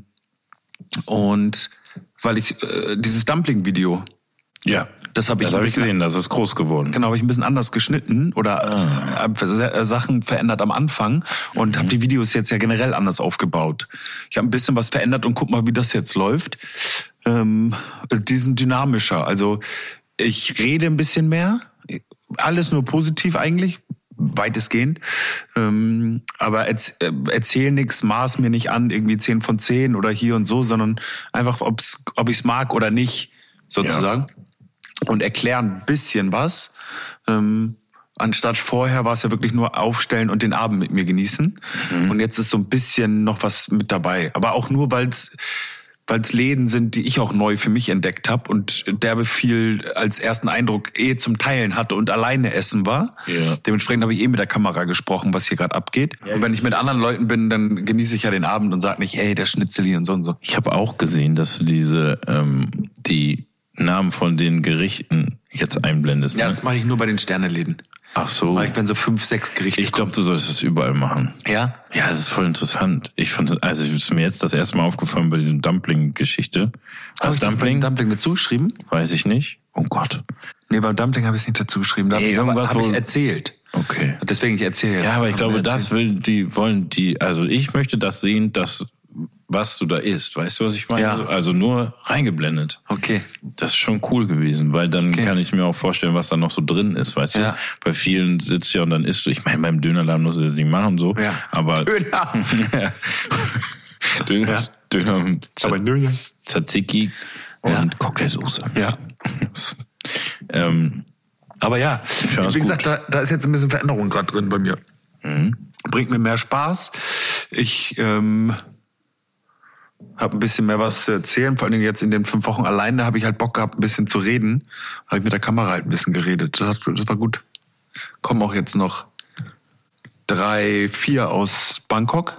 Speaker 3: und weil ich äh, dieses Dumpling-Video,
Speaker 2: ja,
Speaker 3: das habe ich,
Speaker 2: hab ich gesehen, das ist groß geworden.
Speaker 3: Genau, habe ich ein bisschen anders geschnitten oder ah. äh, Sachen verändert am Anfang und mhm. habe die Videos jetzt ja generell anders aufgebaut. Ich habe ein bisschen was verändert und guck mal, wie das jetzt läuft. Ähm, die sind dynamischer. Also ich rede ein bisschen mehr, alles nur positiv eigentlich, weitestgehend. Ähm, aber erz, äh, erzähl nix, maß mir nicht an, irgendwie zehn von zehn oder hier und so, sondern einfach, ob's, ob ich es mag oder nicht, sozusagen. Ja. Und erklären ein bisschen was. Ähm, anstatt vorher war es ja wirklich nur aufstellen und den Abend mit mir genießen. Mhm. Und jetzt ist so ein bisschen noch was mit dabei. Aber auch nur, weil es weil es Läden sind, die ich auch neu für mich entdeckt habe und derbe viel als ersten Eindruck eh zum Teilen hatte und alleine essen war. Ja. Dementsprechend habe ich eh mit der Kamera gesprochen, was hier gerade abgeht. Ja. Und wenn ich mit anderen Leuten bin, dann genieße ich ja den Abend und sage nicht, ey, der Schnitzel hier und so und so.
Speaker 2: Ich habe auch gesehen, dass du diese ähm, die Namen von den Gerichten jetzt einblendest.
Speaker 3: Ja,
Speaker 2: ne?
Speaker 3: Das mache ich nur bei den Sterneläden.
Speaker 2: Ach so.
Speaker 3: Mach ich, wenn so fünf, sechs Gerichte
Speaker 2: Ich glaube, du solltest es überall machen.
Speaker 3: Ja?
Speaker 2: Ja, das ist voll interessant. Ich fand, also es ist mir jetzt das erste Mal aufgefallen bei diesem Dumpling-Geschichte.
Speaker 3: Hast du Dumpling? Dumpling dazu geschrieben?
Speaker 2: Weiß ich nicht. Oh Gott.
Speaker 3: Nee, beim Dumpling habe ich es nicht dazu geschrieben. Da habe ich, hab ich erzählt.
Speaker 2: Okay.
Speaker 3: Deswegen, ich erzähle jetzt.
Speaker 2: Ja, aber ich glaube, das will die, wollen die, also ich möchte das sehen, dass was du da isst. Weißt du, was ich meine?
Speaker 3: Ja.
Speaker 2: Also nur reingeblendet.
Speaker 3: Okay.
Speaker 2: Das ist schon cool gewesen, weil dann okay. kann ich mir auch vorstellen, was da noch so drin ist, weißt
Speaker 3: ja.
Speaker 2: du? Bei vielen sitzt ja und dann isst du. Ich meine, beim Dönerladen musst du das nicht machen, so.
Speaker 3: Ja.
Speaker 2: Aber
Speaker 3: Döner.
Speaker 2: Döner. Ja. Döner.
Speaker 3: Aber Döner.
Speaker 2: Tzatziki und
Speaker 3: ja.
Speaker 2: Cocktailsoße.
Speaker 3: Ja.
Speaker 2: ähm,
Speaker 3: Aber ja, wie gesagt, da, da ist jetzt ein bisschen Veränderung gerade drin bei mir.
Speaker 2: Mhm.
Speaker 3: Bringt mir mehr Spaß. Ich ähm, habe ein bisschen mehr was zu erzählen. Vor allen Dingen jetzt in den fünf Wochen alleine habe ich halt Bock gehabt, ein bisschen zu reden. Habe ich mit der Kamera halt ein bisschen geredet. Das, das war gut. Kommen auch jetzt noch drei, vier aus Bangkok.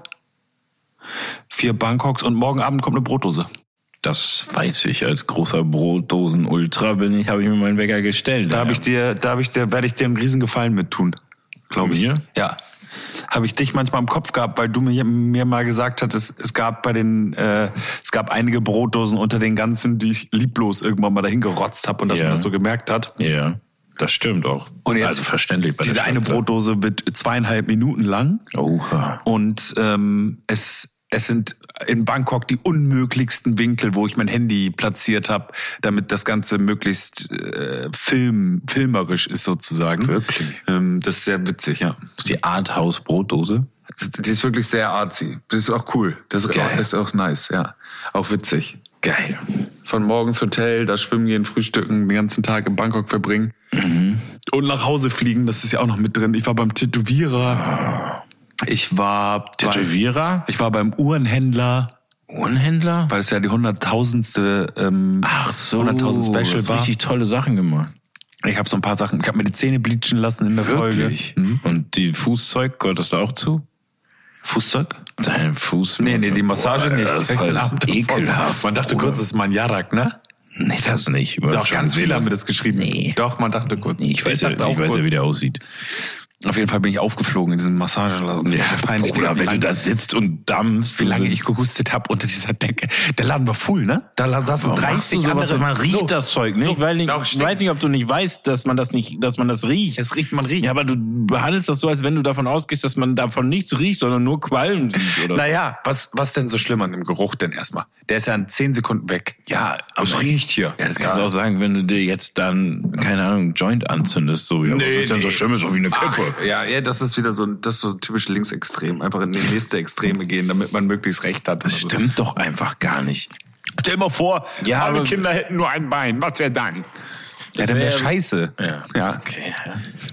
Speaker 3: Vier Bangkoks und morgen Abend kommt eine Brotdose.
Speaker 2: Das weiß ich. Als großer Brotdosen-Ultra bin ich, habe ich mir meinen Wecker gestellt.
Speaker 3: Da habe ich dir, da habe ich dir, werde ich dir einen riesen Gefallen mit tun. Glaube ich.
Speaker 2: Mir?
Speaker 3: Ja. Habe ich dich manchmal im Kopf gehabt, weil du mir, mir mal gesagt hattest, es gab bei den, äh, es gab einige Brotdosen unter den ganzen, die ich lieblos irgendwann mal dahin gerotzt habe und dass
Speaker 2: ja.
Speaker 3: man das so gemerkt hat.
Speaker 2: Ja, das stimmt auch.
Speaker 3: Und jetzt
Speaker 2: also verständlich. Bei
Speaker 3: diese eine Brotdose wird zweieinhalb Minuten lang.
Speaker 2: Oha.
Speaker 3: Und ähm, es Es sind in Bangkok die unmöglichsten Winkel, wo ich mein Handy platziert habe, damit das Ganze möglichst äh, film, filmerisch ist sozusagen.
Speaker 2: Wirklich?
Speaker 3: Ähm, das ist sehr witzig, ja.
Speaker 2: Das ist die Arthouse-Brotdose?
Speaker 3: Die ist wirklich sehr artsy. Das ist auch cool. Das ist, auch, das ist auch nice, ja. Auch witzig.
Speaker 2: Geil.
Speaker 3: Von morgens Hotel, da schwimmen gehen, frühstücken, den ganzen Tag in Bangkok verbringen.
Speaker 2: Mhm.
Speaker 3: Und nach Hause fliegen, das ist ja auch noch mit drin. Ich war beim Tätowierer.
Speaker 2: Ah.
Speaker 3: Ich war
Speaker 2: Tätowierer?
Speaker 3: Ich war beim Uhrenhändler.
Speaker 2: Uhrenhändler?
Speaker 3: Weil es ja die hunderttausendste ähm,
Speaker 2: Ach so,
Speaker 3: hunderttausend Special
Speaker 2: hast
Speaker 3: war.
Speaker 2: Richtig tolle Sachen gemacht.
Speaker 3: Ich habe so ein paar Sachen, ich habe mir die Zähne bleachen lassen in der
Speaker 2: Wirklich?
Speaker 3: Folge. Mhm.
Speaker 2: Und die Fußzeug, gehört das da auch zu?
Speaker 3: Fußzeug?
Speaker 2: Dein Fuß?
Speaker 3: Nee, nee, die Massage
Speaker 2: Boah,
Speaker 3: nicht.
Speaker 2: Das ist halt ekelhaft.
Speaker 3: Man dachte kurz, das ist Manjarak, ne?
Speaker 2: Nee, das nicht.
Speaker 3: Doch, ganz viele haben mir das geschrieben.
Speaker 2: Nee.
Speaker 3: Doch, man dachte kurz.
Speaker 2: Nee, ich weiß, ja, ich weiß ja, wie der aussieht.
Speaker 3: Auf jeden Fall bin ich aufgeflogen in diesem Massageladen. Das
Speaker 2: Ja,
Speaker 3: war so peinlich.
Speaker 2: Bruder,
Speaker 3: wie
Speaker 2: wenn
Speaker 3: lange,
Speaker 2: du da sitzt und dampfst.
Speaker 3: wie lange ich gehustet habe unter dieser Decke. Der Laden war full, ne? Da saßen dreißig
Speaker 2: sowas,
Speaker 3: andere.
Speaker 2: man riecht
Speaker 3: so,
Speaker 2: das Zeug, ne?
Speaker 3: so,
Speaker 2: ich weiß nicht,
Speaker 3: doch,
Speaker 2: ich weiß nicht, ob du nicht weißt, dass man das nicht, dass man das riecht.
Speaker 3: Es riecht, man riecht.
Speaker 2: Ja, aber du behandelst das so, als wenn du davon ausgehst, dass man davon nichts riecht, sondern nur Qualm sieht, oder?
Speaker 3: Naja, was, was denn so schlimm an dem Geruch denn erstmal? Der ist ja in zehn Sekunden weg.
Speaker 2: Ja,
Speaker 3: Es
Speaker 2: aber
Speaker 3: riecht hier.
Speaker 2: Ja, das kannst du auch sagen, wenn du dir jetzt dann, keine Ahnung, Joint anzündest, so, ja,
Speaker 3: Nee,
Speaker 2: was ist denn so
Speaker 3: nee.
Speaker 2: schlimm, so wie eine Kippe?
Speaker 3: Ach, ja, ja, das ist wieder so, das ist so typisch linksextrem. Einfach in die nächste Extreme gehen, damit man möglichst recht hat.
Speaker 2: Das
Speaker 3: oder so.
Speaker 2: stimmt doch einfach gar nicht.
Speaker 3: Stell dir mal vor,
Speaker 2: Ja,
Speaker 3: alle
Speaker 2: aber-
Speaker 3: Kinder hätten nur ein Bein. Was wäre dann? Ja,
Speaker 2: Das
Speaker 3: dann wäre
Speaker 2: wär-
Speaker 3: scheiße.
Speaker 2: Ja.
Speaker 3: Ja.
Speaker 2: Okay, ja.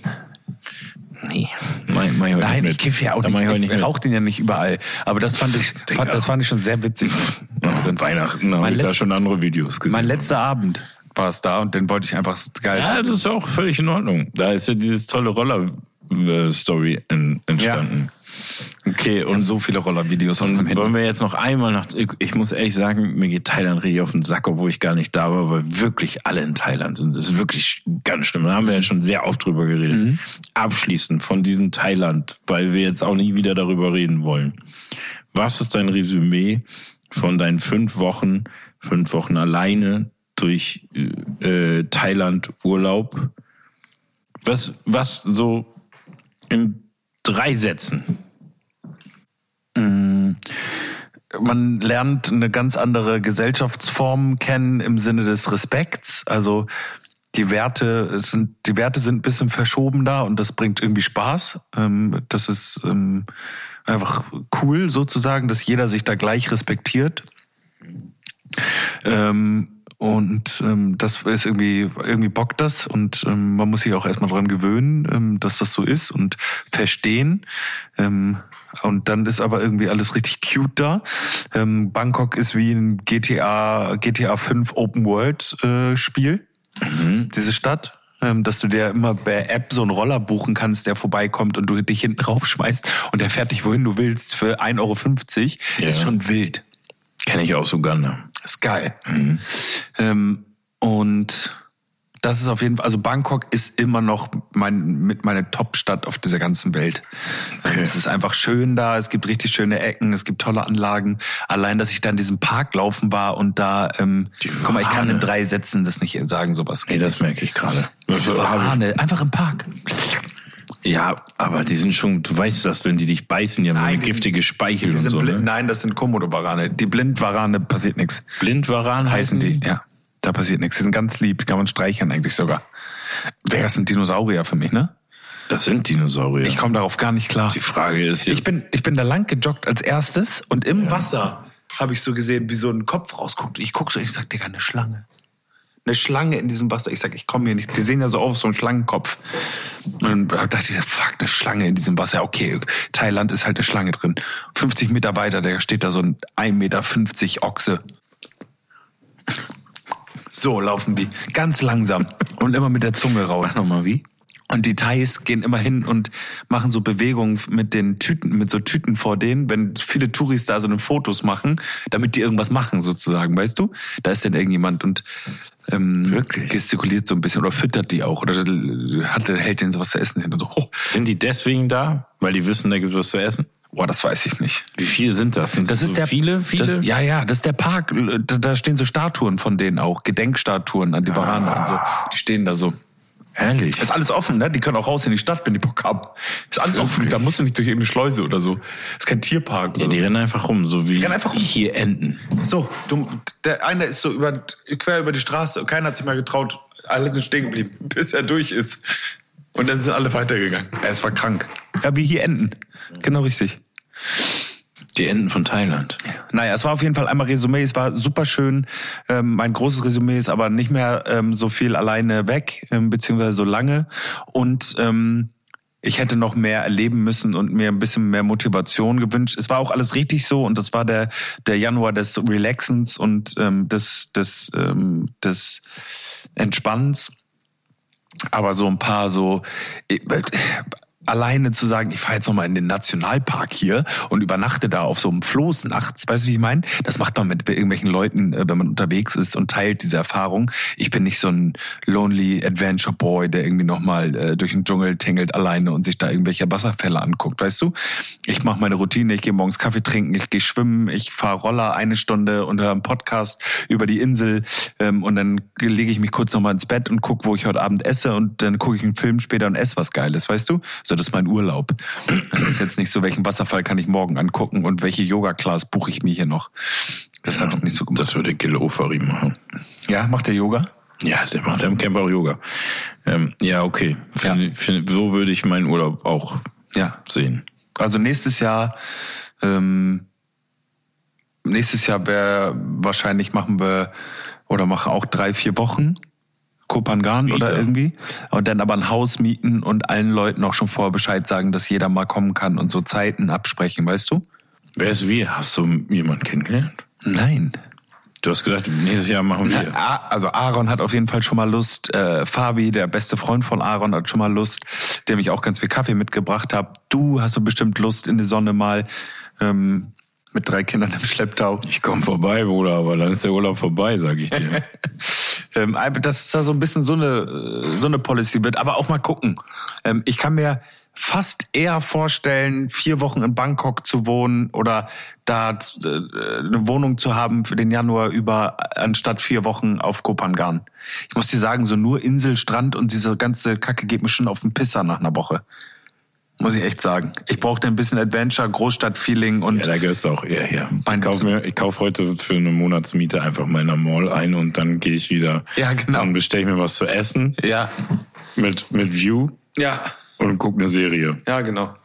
Speaker 2: Nee, mein, mein
Speaker 3: Nein, ich kiffe ja auch
Speaker 2: da mach
Speaker 3: nicht.
Speaker 2: ich heute
Speaker 3: Ich,
Speaker 2: nicht
Speaker 3: ich
Speaker 2: mit.
Speaker 3: rauche den ja nicht überall. Aber das fand ich, fand, das fand ich schon sehr witzig.
Speaker 2: Ja, Weihnachten habe
Speaker 3: Mein
Speaker 2: ich da
Speaker 3: letzt-
Speaker 2: schon andere Videos gesehen.
Speaker 3: Mein letzter Abend war es da und den wollte ich einfach geil.
Speaker 2: Ja, das ist auch völlig in Ordnung. Da ist ja dieses tolle Roller-Story entstanden. Okay,
Speaker 3: und
Speaker 2: und
Speaker 3: so viele Rollervideos auf meinem
Speaker 2: Und
Speaker 3: Handy.
Speaker 2: wollen wir jetzt noch einmal nach... Ich muss ehrlich sagen, mir geht Thailand richtig auf den Sack, obwohl ich gar nicht da war, weil wirklich alle in Thailand sind. Das ist wirklich ganz schlimm. Da haben wir ja schon sehr oft drüber geredet. Mhm. Abschließend von diesem Thailand, weil wir jetzt auch nie wieder darüber reden wollen. Was ist dein Resümee von deinen fünf Wochen, fünf Wochen alleine durch äh, Thailand Urlaub? Was, was so in drei Sätzen?
Speaker 3: Man lernt eine ganz andere Gesellschaftsform kennen im Sinne des Respekts. Also die Werte es sind die Werte sind ein bisschen verschoben da und das bringt irgendwie Spaß. Das ist einfach cool sozusagen, dass jeder sich da gleich respektiert. Und ähm, das ist irgendwie, irgendwie bockt das und ähm, man muss sich auch erstmal dran gewöhnen, ähm, dass das so ist und verstehen. Ähm, und dann ist aber irgendwie alles richtig cute da. Ähm, Bangkok ist wie ein G T A, G T A fünf Open World äh, Spiel, mhm. diese Stadt. Ähm, dass du dir immer per App so einen Roller buchen kannst, der vorbeikommt und du dich hinten raufschmeißt und der fährt dich wohin du willst für ein Euro fünfzig. Ja. Ist schon wild.
Speaker 2: Kenne ich aus Uganda.
Speaker 3: Ist geil. Mhm. Ähm, und das ist auf jeden Fall, also Bangkok ist immer noch mein, mit meine Top-Stadt auf dieser ganzen Welt. Okay. Es ist einfach schön da, es gibt richtig schöne Ecken, es gibt tolle Anlagen. Allein, dass ich da in diesem Park laufen war und da, ähm, guck mal, ich kann in drei Sätzen das nicht sagen, sowas.
Speaker 2: Nee, das merke ich gerade.
Speaker 3: Warane, einfach im Park.
Speaker 2: Ja, aber die sind schon, du weißt das, wenn die dich beißen, die haben eine giftige Speichel und so.
Speaker 3: Blind,
Speaker 2: ne?
Speaker 3: Nein, das sind Komodo-Warane. Die Blindwarane passiert nichts.
Speaker 2: Blindwarane
Speaker 3: heißen die? die? Ja, da passiert nichts. Die sind ganz lieb, die kann man streicheln eigentlich sogar. Das sind Dinosaurier für mich, ne?
Speaker 2: Das sind Dinosaurier.
Speaker 3: Ich komme darauf gar nicht klar.
Speaker 2: Die Frage ist jetzt...
Speaker 3: Ich bin, ich bin da lang gejoggt als erstes und im ja. Wasser habe ich so gesehen, wie so ein Kopf rausguckt. Ich gucke so und ich sag, Digga, eine Schlange. Eine Schlange in diesem Wasser. Ich sag, ich komme hier nicht. Die sehen ja so aus, so ein Schlangenkopf. Und dann dachte ich, fuck, eine Schlange in diesem Wasser. Okay, Thailand ist halt eine Schlange drin. fünfzig Meter weiter, da steht da so ein ein Meter fünfzig Ochse. So laufen die. Ganz langsam. Und immer mit der Zunge raus.
Speaker 2: Mach nochmal wie?
Speaker 3: Und die Thais gehen immer hin und machen so Bewegungen mit den Tüten, mit so Tüten vor denen, wenn viele Touris da so eine Fotos machen, damit die irgendwas machen sozusagen, weißt du? Da ist dann irgendjemand und ähm,
Speaker 2: Wirklich?
Speaker 3: gestikuliert so ein bisschen oder füttert die auch oder hat, hält denen sowas zu essen hin und so. Oh.
Speaker 2: Sind die deswegen da, weil die wissen, da gibt es was zu essen?
Speaker 3: Boah, das weiß ich nicht.
Speaker 2: Wie viele sind das? Sind
Speaker 3: das ist
Speaker 2: so
Speaker 3: der
Speaker 2: viele, viele?
Speaker 3: Das, ja, ja, das ist der Park. Da, da stehen so Statuen von denen auch, Gedenkstatuen an die Warane ah. und so. Die stehen da so.
Speaker 2: Ehrlich?
Speaker 3: Ist alles offen, ne? Die können auch raus in die Stadt, wenn die Bock haben. Ist alles Wirklich? offen, da musst du nicht durch irgendeine Schleuse oder so. Ist kein Tierpark.
Speaker 2: Ja, die rennen einfach rum, so wie
Speaker 3: die rennen einfach rum.
Speaker 2: Hier Enten.
Speaker 3: So, du, der eine ist so über, quer über die Straße und keiner hat sich mal getraut. Alle sind stehen geblieben, bis er durch ist. Und dann sind alle weitergegangen. Es war krank. Ja, wie hier Enten. Genau richtig.
Speaker 2: Die Enten von Thailand.
Speaker 3: Naja, es war auf jeden Fall einmal Resümee, es war super schön. Ähm, mein großes Resümee ist aber nicht mehr ähm, so viel alleine weg, ähm, beziehungsweise so lange. Und ähm, ich hätte noch mehr erleben müssen und mir ein bisschen mehr Motivation gewünscht. Es war auch alles richtig so und das war der der Januar des Relaxens und ähm, des, des, ähm, des Entspannens. Aber so ein paar so... Äh, alleine zu sagen, ich fahre jetzt nochmal in den Nationalpark hier und übernachte da auf so einem Floß nachts, weißt du, wie ich meine? Das macht man mit irgendwelchen Leuten, wenn man unterwegs ist und teilt diese Erfahrung. Ich bin nicht so ein lonely Adventure Boy, der irgendwie nochmal äh, durch den Dschungel tingelt alleine und sich da irgendwelche Wasserfälle anguckt, weißt du? Ich mache meine Routine, ich gehe morgens Kaffee trinken, ich gehe schwimmen, ich fahre Roller eine Stunde und höre einen Podcast über die Insel ähm, und dann lege ich mich kurz nochmal ins Bett und gucke, wo ich heute Abend esse und dann gucke ich einen Film später und esse was Geiles, weißt du? So, das ist mein Urlaub. Das ist jetzt nicht so, welchen Wasserfall kann ich morgen angucken und welche Yoga-Class buche ich mir hier noch. Das ist
Speaker 2: ja,
Speaker 3: einfach nicht so gut.
Speaker 2: Das würde Gil Ofari machen.
Speaker 3: Ja, macht der Yoga?
Speaker 2: Ja, der macht im Camp auch Yoga. Ähm, ja, okay. Find, ja. Find, so würde ich meinen Urlaub auch ja. sehen.
Speaker 3: Also nächstes Jahr, ähm, nächstes Jahr wäre wahrscheinlich machen wir oder machen auch drei, vier Wochen. Kopangan Wieder. Oder irgendwie. Und dann aber ein Haus mieten und allen Leuten auch schon vorher Bescheid sagen, dass jeder mal kommen kann und so Zeiten absprechen, weißt du?
Speaker 2: Wer ist wir? Hast du jemanden kennengelernt?
Speaker 3: Nein.
Speaker 2: Du hast gesagt, nächstes Jahr machen wir.
Speaker 3: Na, also Aaron hat auf jeden Fall schon mal Lust. Äh, Fabi, der beste Freund von Aaron, hat schon mal Lust, der mich auch ganz viel Kaffee mitgebracht hat. Du hast so bestimmt Lust in die Sonne mal ähm, mit drei Kindern im Schlepptau.
Speaker 2: Ich komme vorbei, Bruder, aber dann ist der Urlaub vorbei, sag ich dir.
Speaker 3: ähm, dass da so ein bisschen so eine so eine Policy wird, aber auch mal gucken. Ähm, ich kann mir fast eher vorstellen, vier Wochen in Bangkok zu wohnen oder da äh, eine Wohnung zu haben für den Januar über, anstatt vier Wochen auf Koh Phangan. Ich muss dir sagen, so nur Insel, Strand und diese ganze Kacke geht mir schon auf den Pisser nach einer Woche. Muss ich echt sagen. Ich brauchte ein bisschen Adventure, Großstadt-Feeling und...
Speaker 2: Ja, da gehörst du auch eher her. Ich kaufe mir, ich kaufe heute für eine Monatsmiete einfach mal in der Mall ein und dann gehe ich wieder.
Speaker 3: Ja, genau.
Speaker 2: Dann bestelle ich mir was zu essen.
Speaker 3: Ja.
Speaker 2: Mit, mit View.
Speaker 3: Ja.
Speaker 2: Und guck eine Serie.
Speaker 3: Ja, genau.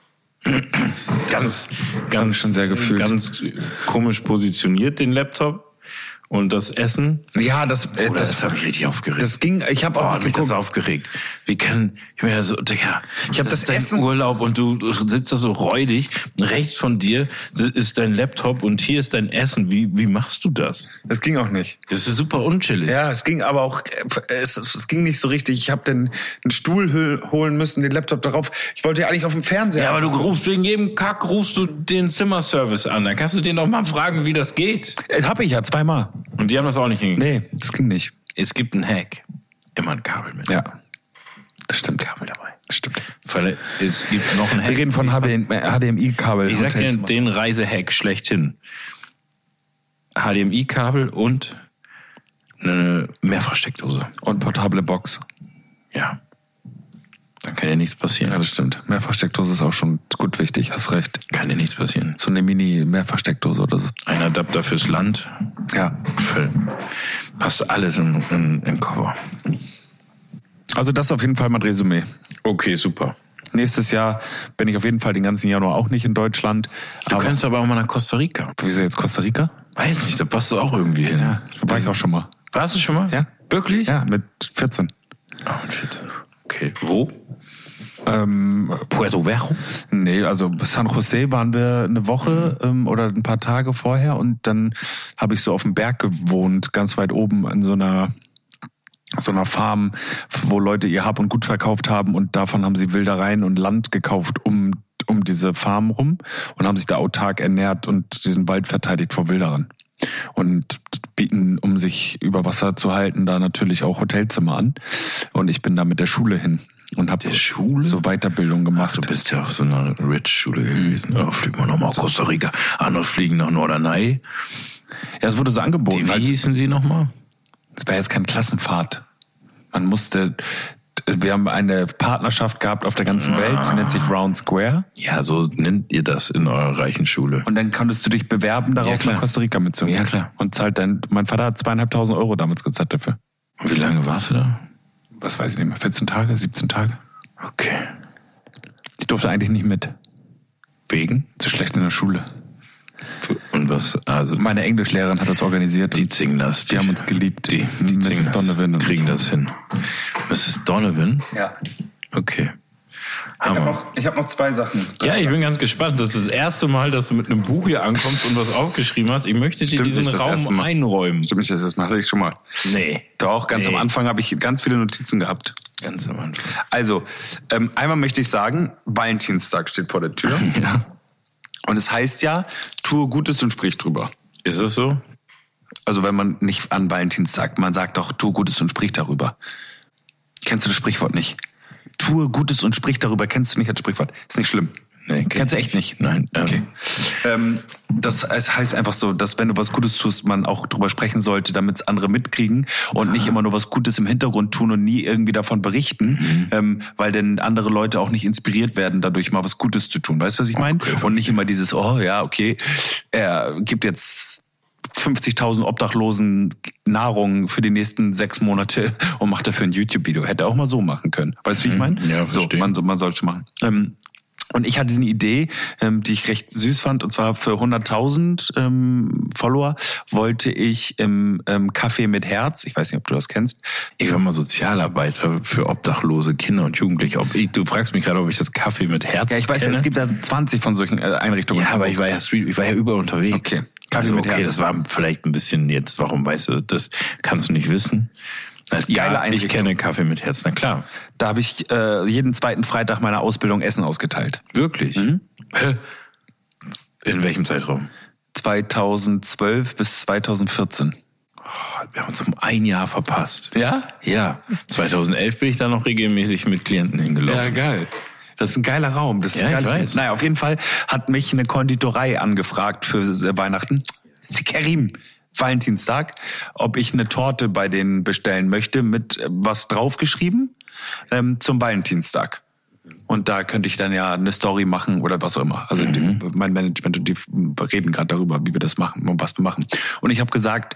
Speaker 2: Ganz, ganz,
Speaker 3: schon sehr gefühlt.
Speaker 2: Ganz komisch positioniert, den Laptop. Und das Essen?
Speaker 3: Ja, das, äh,
Speaker 2: Oder
Speaker 3: das,
Speaker 2: das hat mich richtig aufgeregt.
Speaker 3: Das ging, ich habe auch
Speaker 2: oh, mich das aufgeregt. Wie kann, ich bin ja so, Digga,
Speaker 3: ich habe das,
Speaker 2: das
Speaker 3: Essen
Speaker 2: Urlaub und du sitzt da so räudig. Rechts von dir ist dein Laptop und hier ist dein Essen. Wie, wie machst du das?
Speaker 3: Das ging auch nicht.
Speaker 2: Das ist super unchillig.
Speaker 3: Ja, es ging aber auch, es, es ging nicht so richtig. Ich habe den einen Stuhl holen müssen, den Laptop darauf. Ich wollte ja eigentlich auf dem Fernseher.
Speaker 2: Ja, aber du rufst wegen jedem Kack, rufst du den Zimmerservice an. Dann kannst du den doch mal fragen, wie das geht.
Speaker 3: Äh, hab ich ja zweimal.
Speaker 2: Und die haben das auch nicht hingekriegt?
Speaker 3: Nee, das ging nicht.
Speaker 2: Es gibt einen Hack. Immer ein Kabel mit.
Speaker 3: Ja, das stimmt.
Speaker 2: Kabel dabei.
Speaker 3: Das stimmt.
Speaker 2: Weil es gibt noch einen Hack.
Speaker 3: Wir reden von H D M I-Kabel.
Speaker 2: Ich sag dir den Reisehack schlechthin. H D M I-Kabel und eine Mehrfachsteckdose.
Speaker 3: Und portable Box.
Speaker 2: Ja. Dann kann ja nichts passieren.
Speaker 3: Ja, das stimmt. Mehrfachsteckdose ist auch schon gut wichtig, hast recht.
Speaker 2: Kann ja nichts passieren.
Speaker 3: So eine Mini-Mehrfachsteckdose oder so.
Speaker 2: Ein Adapter fürs Land.
Speaker 3: Ja.
Speaker 2: Voll. Passt alles in, in, in Koffer.
Speaker 3: Also das ist auf jeden Fall mein Resümee.
Speaker 2: Okay, super.
Speaker 3: Nächstes Jahr bin ich auf jeden Fall den ganzen Januar auch nicht in Deutschland.
Speaker 2: Du aber könntest aber auch mal nach Costa Rica.
Speaker 3: Wieso jetzt Costa Rica?
Speaker 2: Weiß nicht, da passt du auch irgendwie hin.
Speaker 3: Ja, da war ich auch schon mal.
Speaker 2: Warst du schon mal?
Speaker 3: Ja.
Speaker 2: Wirklich?
Speaker 3: Ja, mit vierzehn.
Speaker 2: Ah, mit vierzehn. Okay. Wo?
Speaker 3: Ähm,
Speaker 2: Puerto Viejo?
Speaker 3: Nee, also San Jose waren wir eine Woche mhm. ähm, oder ein paar Tage vorher und dann habe ich so auf dem Berg gewohnt, ganz weit oben in so einer so einer Farm, wo Leute ihr Hab und Gut verkauft haben und davon haben sie Wildereien und Land gekauft um um diese Farm rum und haben sich da autark ernährt und diesen Wald verteidigt vor Wilderern. Und bieten, um sich über Wasser zu halten, da natürlich auch Hotelzimmer an. Und ich bin da mit der Schule hin und habe so Weiterbildung gemacht.
Speaker 2: Ach, du bist ja auf so einer Rich-Schule gewesen. Ja, fliegen wir nochmal auf Costa Rica. Andere fliegen nach Norderney.
Speaker 3: Ja, es wurde so angeboten.
Speaker 2: Die, wie halt. hießen sie nochmal?
Speaker 3: Es war jetzt kein Klassenfahrt. Man musste... Wir haben eine Partnerschaft gehabt auf der ganzen Welt, die nennt sich Round Square.
Speaker 2: Ja, so nennt ihr das in eurer reichen Schule.
Speaker 3: Und dann konntest du dich bewerben, darauf
Speaker 2: ja,
Speaker 3: nach Costa Rica mitzunehmen.
Speaker 2: Ja, klar.
Speaker 3: Und zahlt dann, mein Vater hat zweieinhalbtausend Euro damals gezahlt dafür.
Speaker 2: Und wie lange warst du da?
Speaker 3: Was weiß ich nicht mehr, vierzehn Tage, siebzehn Tage.
Speaker 2: Okay.
Speaker 3: Ich durfte eigentlich nicht mit.
Speaker 2: Wegen?
Speaker 3: Zu schlecht in der Schule.
Speaker 2: Und was, also.
Speaker 3: Meine Englischlehrerin hat das organisiert.
Speaker 2: Die Zinglas.
Speaker 3: Die, die haben uns geliebt.
Speaker 2: Die, die
Speaker 3: Misses Donovan. Und
Speaker 2: kriegen das hin. Misses Donovan?
Speaker 3: Ja.
Speaker 2: Okay.
Speaker 3: Hammer. Ich habe noch, ich hab noch zwei Sachen.
Speaker 2: Ja, ich bin ganz gespannt. Das ist das erste Mal, dass du mit einem Buch hier ankommst und was aufgeschrieben hast. Ich möchte dir diesen
Speaker 3: nicht,
Speaker 2: Raum einräumen.
Speaker 3: Stimmt nicht, das erste Mal. Hatte ich schon mal.
Speaker 2: Nee.
Speaker 3: Doch, ganz
Speaker 2: nee.
Speaker 3: am Anfang habe ich ganz viele Notizen gehabt.
Speaker 2: Ganz am Anfang.
Speaker 3: Also, ähm, einmal möchte ich sagen, Valentinstag steht vor der Tür.
Speaker 2: Ja.
Speaker 3: Und es heißt ja, tue Gutes und sprich drüber.
Speaker 2: Ist es so?
Speaker 3: Also wenn man nicht an Valentinstag sagt, man sagt doch, tue Gutes und sprich darüber. Kennst du das Sprichwort nicht? Tue Gutes und sprich darüber, kennst du nicht als Sprichwort. Ist nicht schlimm.
Speaker 2: Nee,
Speaker 3: kennst du echt nicht?
Speaker 2: Nein.
Speaker 3: Okay. Ähm, das es heißt einfach so, dass wenn du was Gutes tust, man auch drüber sprechen sollte, damit es andere mitkriegen und ah. nicht immer nur was Gutes im Hintergrund tun und nie irgendwie davon berichten, mhm. ähm, weil dann andere Leute auch nicht inspiriert werden, dadurch mal was Gutes zu tun. Weißt du, was ich meine? Okay. Und nicht immer dieses, oh ja, okay, er gibt jetzt fünfzigtausend Obdachlosen Nahrung für die nächsten sechs Monate und macht dafür ein YouTube-Video. Hätte er auch mal so machen können. Weißt du, wie ich meine?
Speaker 2: Ja,
Speaker 3: so, man, man sollte machen. Ähm, Und ich hatte eine Idee, ähm, die ich recht süß fand, und zwar für hunderttausend ähm, Follower wollte ich im ähm, Café mit Herz, ich weiß nicht, ob du das kennst.
Speaker 2: Ich war mal Sozialarbeiter für obdachlose Kinder und Jugendliche. Ob ich, du fragst mich gerade, ob ich das Café mit Herz
Speaker 3: Ja, ich weiß
Speaker 2: kenne.
Speaker 3: ja, es gibt da zwanzig von solchen äh, Einrichtungen.
Speaker 2: Ja, aber ich war ja Street, ich war ja überall unterwegs.
Speaker 3: Okay. Kaffee
Speaker 2: Also
Speaker 3: mit
Speaker 2: okay,
Speaker 3: Herz.
Speaker 2: das war vielleicht ein bisschen jetzt, warum weißt du, das kannst du nicht wissen.
Speaker 3: Geile
Speaker 2: Ja, ich
Speaker 3: Einrichtung.
Speaker 2: kenne Kaffee mit Herz, na klar.
Speaker 3: Da habe ich äh, jeden zweiten Freitag meiner Ausbildung Essen ausgeteilt.
Speaker 2: Wirklich?
Speaker 3: Mhm.
Speaker 2: Hä? In welchem Zeitraum?
Speaker 3: zweitausendzwölf bis zweitausendvierzehn.
Speaker 2: Oh, wir haben uns um ein Jahr verpasst.
Speaker 3: Ja?
Speaker 2: Ja, zweitausendelf bin ich da noch regelmäßig mit Klienten hingelaufen.
Speaker 3: geil. Das ist ein geiler Raum. Das ist
Speaker 2: Ja,
Speaker 3: ein
Speaker 2: ich
Speaker 3: geiles
Speaker 2: weiß.
Speaker 3: Naja, auf jeden Fall hat mich eine Konditorei angefragt für äh, Weihnachten. Kerim, Valentinstag, ob ich eine Torte bei denen bestellen möchte mit äh, was draufgeschrieben ähm, zum Valentinstag. Und da könnte ich dann ja eine Story machen oder was auch immer. Also
Speaker 2: Mhm.
Speaker 3: die, mein Management und die reden gerade darüber, wie wir das machen und was wir machen. Und ich habe gesagt,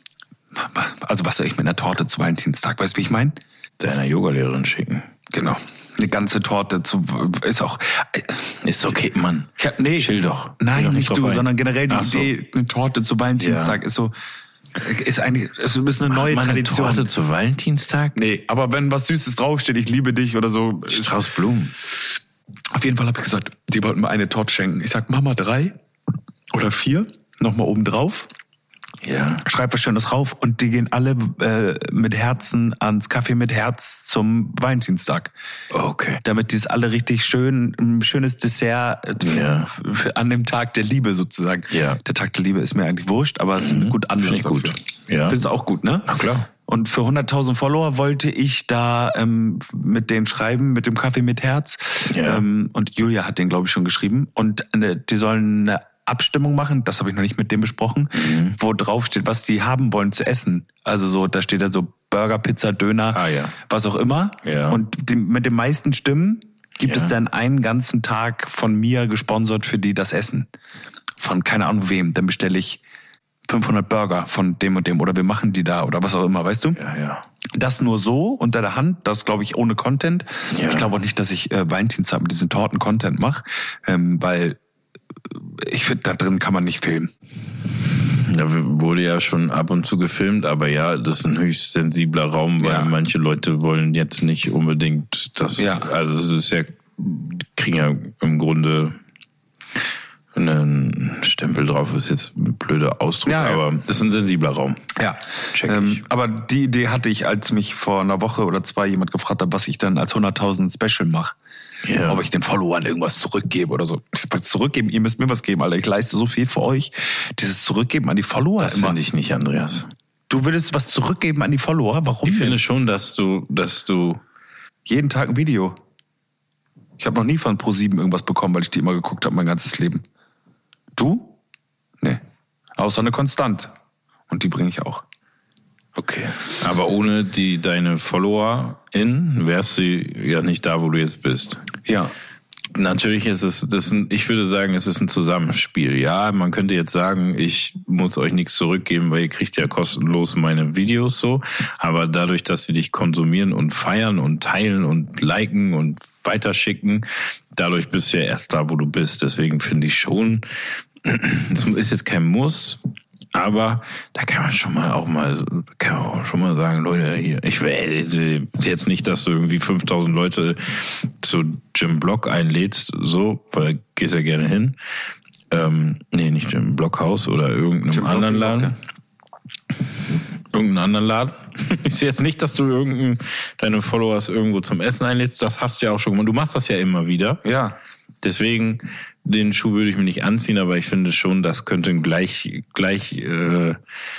Speaker 3: also was soll ich mit einer Torte zu Valentinstag? Weißt du, wie ich meine?
Speaker 2: Deiner Yogalehrerin schicken.
Speaker 3: Genau. Eine ganze Torte zu ist auch.
Speaker 2: Ist okay, Mann.
Speaker 3: Ich hab, nee,
Speaker 2: Chill doch. Geh
Speaker 3: Nein,
Speaker 2: doch
Speaker 3: nicht
Speaker 2: drauf
Speaker 3: du,
Speaker 2: ein.
Speaker 3: sondern generell die
Speaker 2: Ach so.
Speaker 3: Idee, eine Torte zu Valentinstag
Speaker 2: Ja.
Speaker 3: ist so, ist eigentlich, ist ein bisschen eine neue
Speaker 2: Mach mal eine
Speaker 3: Tradition.
Speaker 2: Torte zu Valentinstag?
Speaker 3: Nee, aber wenn was Süßes draufsteht, ich liebe dich oder so. Ist,
Speaker 2: Strauß Blumen.
Speaker 3: auf jeden Fall habe ich gesagt, die wollten mir eine Torte schenken. Ich sag, mach mal drei oder vier, nochmal oben drauf.
Speaker 2: Ja.
Speaker 3: Schreib was Schönes drauf und die gehen alle äh, mit Herzen ans Kaffee mit Herz zum Valentinstag.
Speaker 2: Okay.
Speaker 3: Damit die es alle richtig schön, ein schönes Dessert äh,
Speaker 2: Ja.
Speaker 3: für, für, an dem Tag der Liebe sozusagen.
Speaker 2: Ja.
Speaker 3: Der Tag der Liebe ist mir eigentlich wurscht, aber es ist ein gut Anlass
Speaker 2: Finde ich gut.
Speaker 3: dafür.
Speaker 2: Ja.
Speaker 3: Findest du auch gut, ne?
Speaker 2: Na klar.
Speaker 3: Und für hunderttausend Follower wollte ich da ähm, mit denen schreiben, mit dem Kaffee mit Herz.
Speaker 2: Ja.
Speaker 3: Ähm, und Julia hat den, glaube ich, schon geschrieben. Und äh, die sollen eine Abstimmung machen, das habe ich noch nicht mit dem besprochen,
Speaker 2: Mhm.
Speaker 3: wo drauf steht, was die haben wollen zu essen. Also so, da steht dann so Burger, Pizza, Döner,
Speaker 2: Ah, ja.
Speaker 3: was auch immer.
Speaker 2: Ja.
Speaker 3: Und die, mit den meisten Stimmen gibt
Speaker 2: Ja.
Speaker 3: es dann einen ganzen Tag von mir gesponsert für die das Essen. Von keine Ahnung wem. Dann bestelle ich fünfhundert Burger von dem und dem oder wir machen die da oder was auch immer, weißt du?
Speaker 2: Ja, ja.
Speaker 3: Das nur so unter der Hand, das glaube ich ohne Content.
Speaker 2: Ja.
Speaker 3: Ich glaube auch nicht, dass ich äh, Valentinstag mit diesen Torten Content mache, ähm, weil ich finde, da drin kann man nicht filmen.
Speaker 2: Da wurde ja schon ab und zu gefilmt, aber ja, das ist ein höchst sensibler Raum, weil
Speaker 3: Ja.
Speaker 2: manche Leute wollen jetzt nicht unbedingt das,
Speaker 3: Ja.
Speaker 2: also es ist ja, kriegen ja im Grunde einen Stempel drauf, ist jetzt ein blöder Ausdruck,
Speaker 3: Ja, ja.
Speaker 2: aber das ist ein sensibler Raum.
Speaker 3: Ja,
Speaker 2: Check
Speaker 3: ähm,
Speaker 2: ich.
Speaker 3: aber die Idee hatte ich, als mich vor einer Woche oder zwei jemand gefragt hat, was ich dann als hunderttausend Special mache.
Speaker 2: Ja.
Speaker 3: Ob ich den Followern irgendwas zurückgebe oder so. Was zurückgeben, ihr müsst mir was geben, Alter. Ich leiste so viel für euch. Dieses Zurückgeben an die Follower
Speaker 2: Das
Speaker 3: immer.
Speaker 2: finde ich nicht, Andreas.
Speaker 3: Du würdest was zurückgeben an die Follower? Warum
Speaker 2: Ich
Speaker 3: denn?
Speaker 2: finde schon, dass du, dass du,
Speaker 3: Jeden Tag ein Video. Ich habe noch nie von ProSieben irgendwas bekommen, weil ich die immer geguckt habe, mein ganzes Leben. Du? Nee. Außer eine Konstant. Und die bringe ich auch.
Speaker 2: okay, aber ohne die, deine FollowerInnen wärst du ja nicht da, wo du jetzt bist.
Speaker 3: Ja.
Speaker 2: Natürlich ist es, das ist ein, ich würde sagen, es ist ein Zusammenspiel. Ja, man könnte jetzt sagen, ich muss euch nichts zurückgeben, weil ihr kriegt ja kostenlos meine Videos so. Aber dadurch, dass sie dich konsumieren und feiern und teilen und liken und weiterschicken, dadurch bist du ja erst da, wo du bist. Deswegen finde ich schon, das ist jetzt kein Muss, aber da kann man schon mal auch mal, kann man auch schon mal sagen, Leute, hier, ich will jetzt nicht, dass du irgendwie fünftausend Leute zu Jim Block einlädst, so, weil du gehst ja gerne hin. Ähm, nee, nicht Jim Blockhaus oder irgendeinem
Speaker 3: Jim Block,
Speaker 2: anderen
Speaker 3: Block,
Speaker 2: Laden. Irgendeinen anderen Laden. Ich sehe jetzt nicht, dass du irgendein, deine Followers irgendwo zum Essen einlädst. Das hast du ja auch schon gemacht. Du machst das ja immer wieder.
Speaker 3: Ja.
Speaker 2: Deswegen, den Schuh würde ich mir nicht anziehen, aber ich finde schon, das könnte gleich, gleich äh,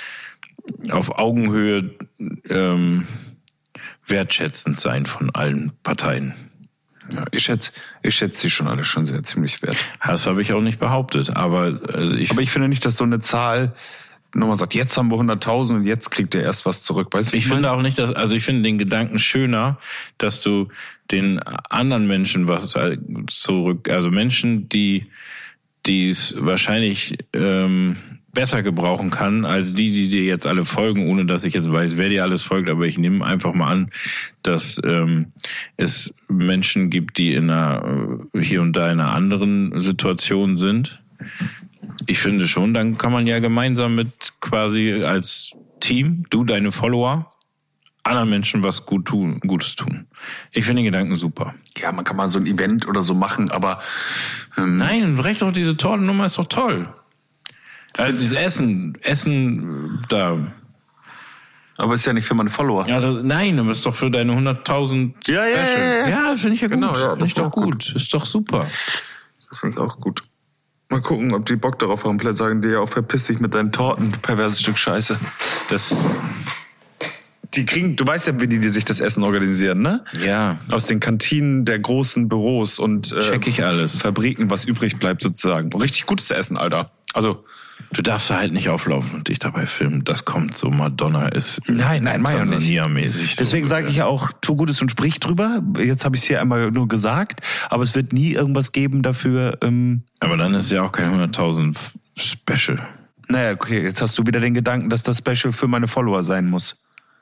Speaker 2: auf Augenhöhe ähm, wertschätzend sein von allen Parteien.
Speaker 3: Ja, ich schätze, ich schätze sie schon alle schon sehr ziemlich wert.
Speaker 2: Das habe ich auch nicht behauptet, aber äh, ich,
Speaker 3: Aber ich finde nicht, dass so eine Zahl nochmal sagt, jetzt haben wir hunderttausend und jetzt kriegt ihr erst was zurück. Weißt du,
Speaker 2: ich finde auch nicht, dass, also ich finde den Gedanken schöner, dass du den anderen Menschen was zurück, also Menschen, die, die es wahrscheinlich ähm, besser gebrauchen kann, als die, die dir jetzt alle folgen, ohne dass ich jetzt weiß, wer dir alles folgt, aber ich nehme einfach mal an, dass ähm, es Menschen gibt, die in einer, hier und da in einer anderen Situation sind. Ich finde schon, dann kann man ja gemeinsam mit quasi als Team, du, deine Follower, anderen Menschen was gut tun, Gutes tun. Ich finde den Gedanken super.
Speaker 3: ja, man kann mal so ein Event oder so machen, aber ähm,
Speaker 2: Nein, recht doch, diese Tortennummer ist doch toll. Also dieses Essen, Essen da.
Speaker 3: Aber ist ja nicht für meine Follower.
Speaker 2: Ja, das, nein, aber ist doch für deine hunderttausend
Speaker 3: Ja, ja, ja, ja.
Speaker 2: Ja, finde ich ja gut.
Speaker 3: Genau, ja,
Speaker 2: finde ich
Speaker 3: das
Speaker 2: doch
Speaker 3: war
Speaker 2: gut. Ist doch super.
Speaker 3: Das finde ich auch gut. Mal gucken, ob die Bock darauf haben. Vielleicht sagen die ja auch, verpiss dich mit deinen Torten, du perverses Stück Scheiße.
Speaker 2: Das,
Speaker 3: Die kriegen, du weißt ja, wie die, die sich das Essen organisieren, ne?
Speaker 2: ja,
Speaker 3: Aus den Kantinen der großen Büros und äh,
Speaker 2: check ich alles.
Speaker 3: Fabriken, was übrig bleibt sozusagen. Richtig gutes Essen, Alter. Also
Speaker 2: Du darfst da halt nicht auflaufen und dich dabei filmen. Das kommt so, Madonna ist
Speaker 3: Nein, nein, mach ich auch nicht.
Speaker 2: Tansania-mäßig. So.
Speaker 3: deswegen sage ich ja auch, tu Gutes und sprich drüber. Jetzt habe ich es hier einmal nur gesagt, aber es wird nie irgendwas geben dafür. Ähm,
Speaker 2: Aber dann ist ja auch kein hunderttausend Special.
Speaker 3: naja, okay, jetzt hast du wieder den Gedanken, dass das Special für meine Follower sein muss.